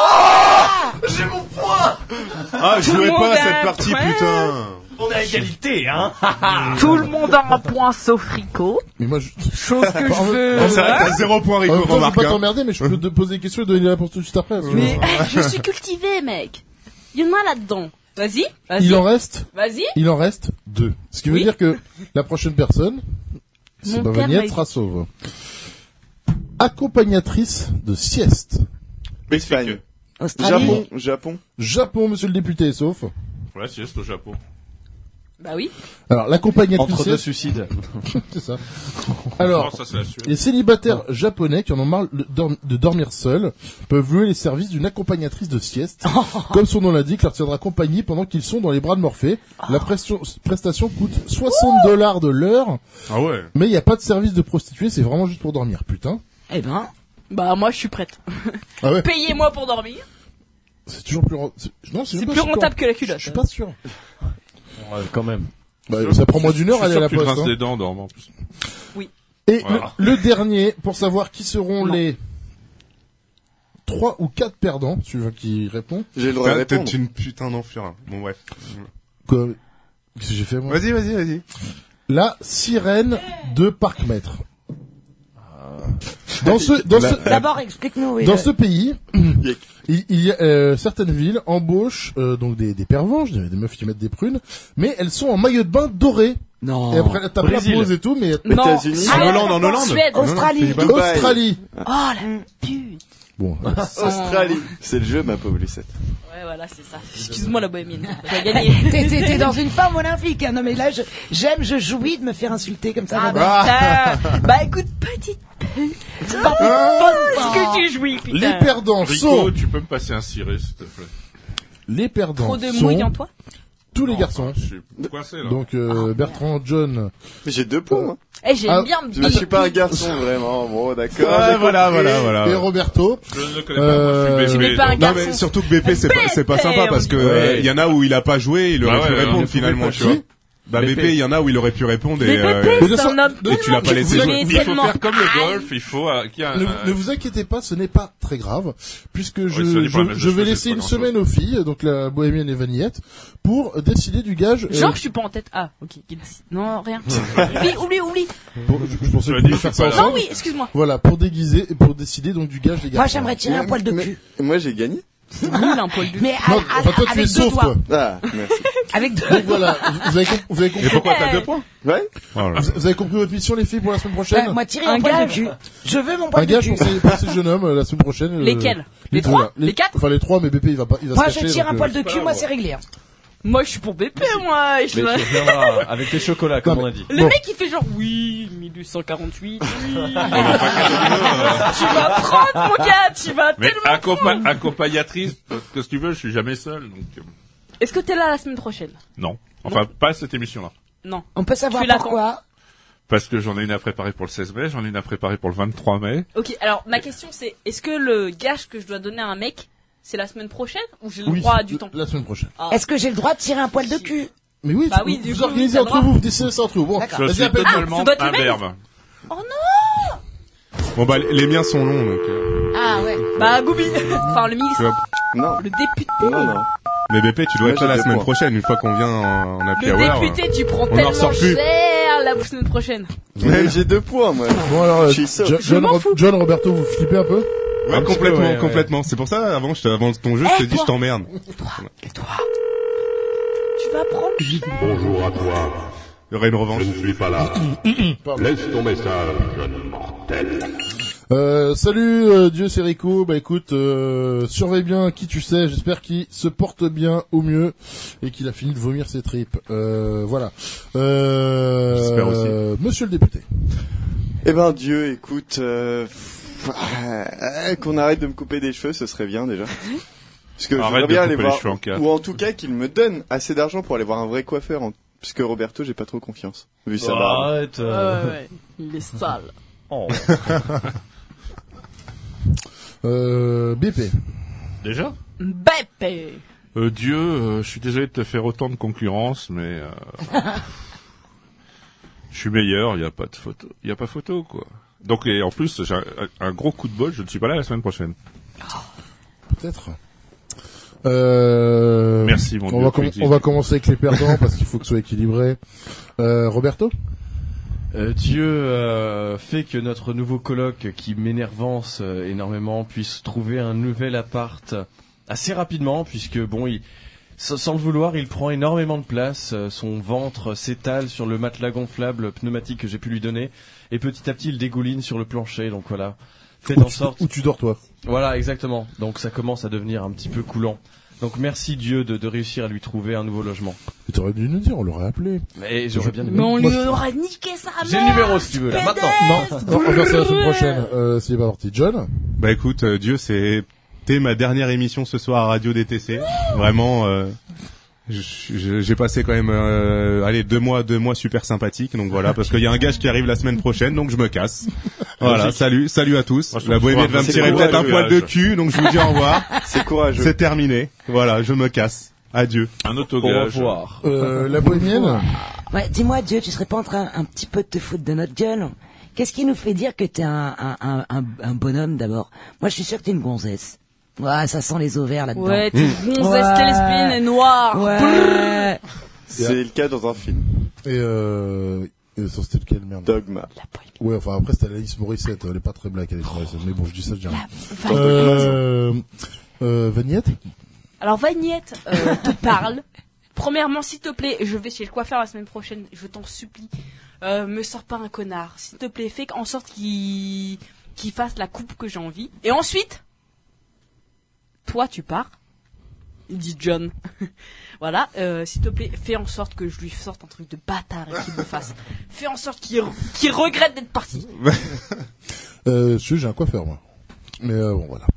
Ah, je Tout le jouais monde pas à a cette un partie, point. putain. On a égalité, hein. Tout le monde a un point sauf Rico. Mais moi, je, Chose que je En fait- veux. Bon, ça va, t'as zéro point, en Rico, même temps, je vais remarque. pas hein. t'emmerder, mais je peux te poser des questions et donner la réponse tout de suite après. si tu Mais veux. je suis cultivé, mec. Il y en a là-dedans. Vas-y, vas-y. Il en reste, Vas-y. il en reste deux. Ce qui veut Oui. dire que la prochaine personne, c'est Mon père m'a Bagnette, dit. sera sauve. Accompagnatrice de sieste. Espagne. Australie. Japon. Japon. Japon, monsieur le député, sauf. Ouais, sieste au Japon. Bah oui. Alors, l'accompagnatrice Entre deux sieste, suicides. c'est ça. Alors, Non, ça, c'est la Suède. les célibataires japonais qui en ont marre de, dorm- de dormir seuls peuvent louer les services d'une accompagnatrice de sieste. Comme son nom l'indique, leur tiendra compagnie pendant qu'ils sont dans les bras de Morphée. La prestation, prestation coûte soixante dollars de l'heure, Ah ouais. mais il n'y a pas de service de prostituée, c'est vraiment juste pour dormir, putain. Eh ben, Bah moi je suis prête. Ah ouais, Payez-moi pour dormir. c'est toujours plus rentable. Non, C'est même pas plus sûr. rentable que la Je culotte. suis pas sûr. Ouais, quand même. Bah, ça prend moins d'une heure Je à suis aller à sûr la que tu te poste. rinces hein. les dents en dormant, en plus. Et Voilà. le, le dernier, pour savoir qui seront Non. les trois ou quatre perdants, celui qui répond. J'ai le droit de T'es répondre. une putain d'enflure. Bon, bref. Quoi Qu'est-ce que j'ai fait, moi? Vas-y, vas-y, vas-y. La sirène de Parkmètre. Dans ce, dans ce, d'abord explique-nous. oui, dans le- ce pays, il, il y a euh, certaines villes embauchent euh, donc des, des pervenches, des, des meufs qui mettent des prunes, mais elles sont en maillot de bain doré. Non. Et après, t'as pas la Brésil. pause et tout, mais Non. États-Unis. Ah, En Hollande, en Hollande. Suède. Australie. Non, non, Dubaï. Australie. Oh la pute. Bon, Australie. C'est le jeu, ma pauvre Lucette. Ouais voilà c'est ça. Excuse-moi la bohémienne. J'ai gagné. T'es, t'es- t'es dans une forme olympique. Hein. Non mais là, je, j'aime, je jouis de me faire insulter comme ça. Ah j'adore. bah, putain. Bah écoute petite pute. Pas- Est-ce que tu jouis putain. les perdants Rico, sont, tu peux me passer un ciré, s'il te plaît. les perdants Trop de sont mouille en toi. tous les Non, garçons. enfin, Je suis coincé, là. Donc euh, Bertrand, John, Mais j'ai deux points. hein. Eh j'aime Ah, bien me Mais je suis pas un garçon, vraiment. Bon, d'accord. Ah, j'ai voilà, compris. voilà, voilà. et Roberto. Je ne le connais pas, moi, je suis Tu bébé. n'es pas un donc- garçon. Non, mais surtout que B P, c'est pas, c'est pas sympa parce que, Ouais. euh, il y en a où il a pas joué, il aurait Bah pu ouais, répondre ouais, finalement, ouais, tu vois. Bah B P, il y en a où il aurait pu répondre et, Mais euh, B P, c'est un homme et tu l'as pas laissé tellement jouer. Il faut tellement faire comme le golf, il faut euh, qu'il y a un- Ne, un- ne vous inquiétez pas, ce n'est pas très grave, puisque je, Oui, ça dépend je, de la même je vais chose, laisser c'est pas une grand-chose. semaine aux filles, donc la bohémienne et Vanillette, pour décider du gage. Genre, euh, je suis pas en tête. Ah, ok. Non, rien. oublie, oublie, oublie. pour- je, je pensais Tu as qu'on dit, pouvait je faire suis ça pas là. ensemble. Non, oui, excuse-moi. Voilà, pour déguiser, pour décider donc du gage des gars. Moi, j'aimerais tirer un poil de Mais- cul. Moi, j'ai gagné. C'est nul un poil de Mais Non, à- à- enfin toi tu es avec deux sauf doigts. toi. Ah, merci. Avec deux. Donc voilà, vous vous avez, com- vous avez compris. Et pourquoi t'as deux points? Ouais. Oh là là. Vous vous avez compris votre mission les filles pour la semaine prochaine? Ouais, moi, tirer Un un poil de gage. cul. Je veux mon Un poil de gage cul. pour ces, pour ces jeunes hommes euh, la semaine prochaine. euh, Lesquels Les deux, trois là. Les quatre Enfin les trois, mais B P il va pas, il va Moi, se je cacher. tire donc, un euh, poil de cul, moi, c'est réglé. Moi, je suis pour B P, moi. et je Mais me- tu reviendras avec tes chocolats, comme on a dit. Le Bon. mec, il fait genre, oui, mille huit cent quarante-huit, oui. Tu vas prendre, mon gars, tu vas Mais tellement accompa- prendre. accompagnatrice, parce que si tu veux, je suis jamais seul, donc euh, Est-ce que t'es là la semaine prochaine? non. Enfin, pas cette émission-là. Non. On peut savoir Tu l'as pourquoi. Parce que j'en ai une à préparer pour le seize mai, j'en ai une à préparer pour le vingt-trois mai. Ok, alors, ma question, c'est, est-ce que le gage que je dois donner à un mec, c'est la semaine prochaine, ou j'ai le Oui, droit à du temps? la semaine prochaine. Ah. Est-ce que j'ai le droit de tirer un poil de cul? Mais oui, Bah vous, oui, du vous coup, organisez oui, entre t'as le vous, vous décidez ça entre vous. Bon, D'accord. Je vas-y, suis appelle- totalement ça doit être le même. imberbe. Oh non! Bon bah les miens sont longs donc. euh, Ah ouais. Bah, Goubi. Enfin, le tu ministre. vois. Non. Le député. Non, non. Mais B P, tu dois Moi, être là j'ai la deux semaine points. prochaine une fois qu'on vient en, en happy Le hour. député, tu prends on en tellement ressort plus. cher la semaine prochaine. Même j'ai deux points, moi. Bon alors, euh, Je suis seul. Jo- Je John, m'en Ro- fous. John Roberto, vous flippez un peu? Ouais, Un petit complètement, peu, ouais, ouais. complètement. C'est pour ça avant je te, avant ton jeu, je te Eh, dis je toi. t'emmerde. Et toi? Tu vas prendre cher. Bonjour à toi. Il y aurait une revanche. Je ne suis pas là. Laisse ton message, jeune mortel. Euh, salut euh, Dieu c'est Rico, bah écoute, euh, surveille bien qui tu sais, j'espère qu'il se porte bien au mieux et qu'il a fini de vomir ses tripes. Euh, voilà. Euh, J'espère aussi. euh, Monsieur le député. Eh ben, Dieu, écoute, euh, pff, euh, qu'on arrête de me couper des cheveux, ce serait bien déjà. Parce que Arrête j'aimerais de bien couper aller les voir, cheveux en quatre. ou en tout cas qu'il me donne assez d'argent pour aller voir un vrai coiffeur, en... puisque Roberto, j'ai pas trop confiance. Vu ça va. Arrête. Ouais, euh. ouais, ouais. Il est sale. Oh. Euh, B P. Déjà? Bépé. Euh, Dieu, euh, je suis désolé de te faire autant de concurrence, mais euh, je suis meilleur, il y a pas de photo, il y a pas photo quoi. Donc et en plus, j'ai un, un gros coup de bol, je ne suis pas là la semaine prochaine. Peut-être. Euh, Merci, mon on Dieu, va, tu com- existes. on va commencer avec les perdants parce qu'il faut que ce soit équilibré. Euh, Roberto. Euh, Dieu euh, fait que notre nouveau coloc, qui m'énervance euh, énormément, puisse trouver un nouvel appart assez rapidement, puisque bon, il, sans sans le vouloir, il prend énormément de place. euh, Son ventre s'étale sur le matelas gonflable pneumatique que j'ai pu lui donner, et petit à petit, il dégouline sur le plancher. Donc voilà, faites Où en tu, sorte. où tu dors toi. Voilà, exactement. Donc ça commence à devenir un petit peu coulant. Donc merci Dieu de, de réussir à lui trouver un nouveau logement. Tu aurais dû nous dire, on l'aurait appelé. Mais j'aurais bien aimé. Mais on Moi, lui je- aura niqué sa mère. J'ai le numéro si tu veux là, maintenant. Non, non, on va faire ça la semaine prochaine. Euh, c'est pas parti. John. Bah écoute, euh, Dieu, c'était ma dernière émission ce soir à Radio D T C. Vraiment, euh, je- je- j'ai passé quand même, euh, allez, deux mois, deux mois super sympathiques. Donc voilà, parce qu'il y a un gage qui arrive la semaine prochaine, donc je me casse. Voilà, salut, salut à tous. Moi, je La trouve bohémienne que va me c'est tirer courageux, peut-être un poil de l'âge. cul, donc je vous dis au revoir. C'est courageux. C'est terminé. Voilà, je me casse. Adieu. Un Au autogage. revoir. Euh, la bohémienne. Ouais, dis-moi, Dieu, tu serais pas en train un petit peu de te foutre de notre gueule? Qu'est-ce qui nous fait dire que t'es un, un, un, un, un bonhomme d'abord? Moi, je suis sûr que t'es une gonzesse. Ouais, ça sent les ovaires là-dedans. Ouais, t'es gonzesse, Ouais. t'es lesbienne et noire. Ouais. C'est le cas dans un film. Et euh, et ça c'était lequel merde. Dogma. Ouais, enfin après c'était Alice Morissette, elle est pas très black Alice Morissette, mais bon je dis ça, je dis rien. La Euh, euh, Vagnette. Alors Vagnette euh, te parle. Premièrement, s'il te plaît, je vais chez le coiffeur la semaine prochaine, je t'en supplie. Euh, me sors pas un connard. S'il te plaît, fais en sorte qu'il qu'il fasse la coupe que j'ai envie. Et ensuite, toi tu pars. Il dit John. Voilà, euh, s'il te plaît, fais en sorte que je lui sorte un truc de bâtard et qu'il me fasse. Fais en sorte qu'il qu'il regrette d'être parti. Euh, je j'ai un coiffeur moi. Mais euh, bon voilà.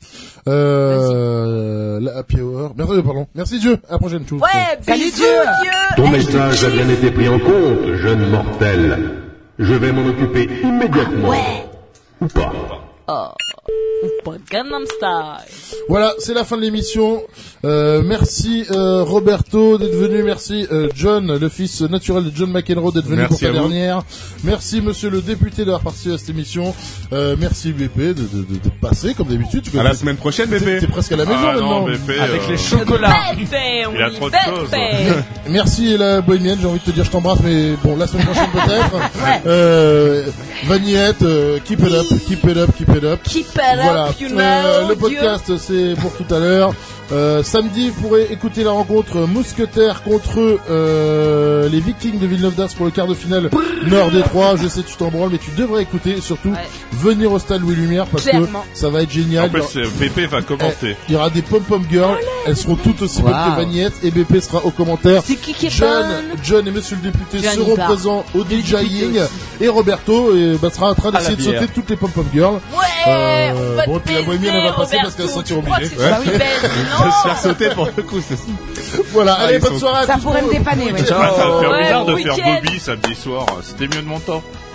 Euh, la happy hour. Merci, pardon. Merci Dieu. À la prochaine. Tchou. Ouais, Salut, bisous, Dieu. Dieu. Ton Eh, message a bien été pris en compte, jeune mortel. Je vais m'en occuper immédiatement. Ouais. Ou pas. Oh. Pas Gangnam Style. Voilà, c'est la fin de l'émission. Euh, merci euh, Roberto d'être venu. Merci euh, John, le fils naturel de John McEnroe, d'être venu Merci pour ta à vous. dernière. Merci Monsieur le député d'avoir participé à cette émission. Euh, merci B P de, de, de, de passer comme d'habitude. Tu À la semaine prochaine, B P. T'es, t'es presque à la maison Ah maintenant. non, B P, Avec euh, les chocolats. Bépé, on Il a dit trop de choses. Bépé. Merci la bohémienne, j'ai envie de te dire je t'embrasse, mais bon, la semaine prochaine peut-être. euh, Vagnette, euh, keep it up, keep it up, keep it up. Keep it Voilà. up, you know. Euh, le podcast, c'est pour tout à l'heure. Euh, samedi, vous pourrez écouter la rencontre Mousquetaires contre euh, les Vikings de Villeneuve d'Ascq pour le quart de finale Nord Détroit. Je sais, tu t'en branles, mais tu devrais écouter et surtout Ouais. venir au stade Louis Lumière parce Clairement. que ça va être génial. En plus, euh, P P va commenter. Il y aura des pom-pom girls, elles seront toutes aussi bonnes Wow. que Vagnette et B P sera au commentaire. C'est qui qui est John, bonne? John et Monsieur le député John seront y part. présents au Et le député DJing aussi. et Roberto et, bah, sera en train À la d'essayer de bière. sauter toutes les pom-pom girls. Ouais, Euh, on va bon, te et puis la bohémienne, elle va baiser, passer parce qu'elle se Roberto. sent Tu crois obligée. que c'est ça qui baise? De se Non. faire sauter pour le coup, c'est ça. Voilà, Ah, allez, ils bonne sont- soirée à Ça tous. pourrait me dépanner, ouais. Ah, ça va faire Ouais, bizarre de bon faire week-end. Bobby samedi soir. C'était mieux de mon temps.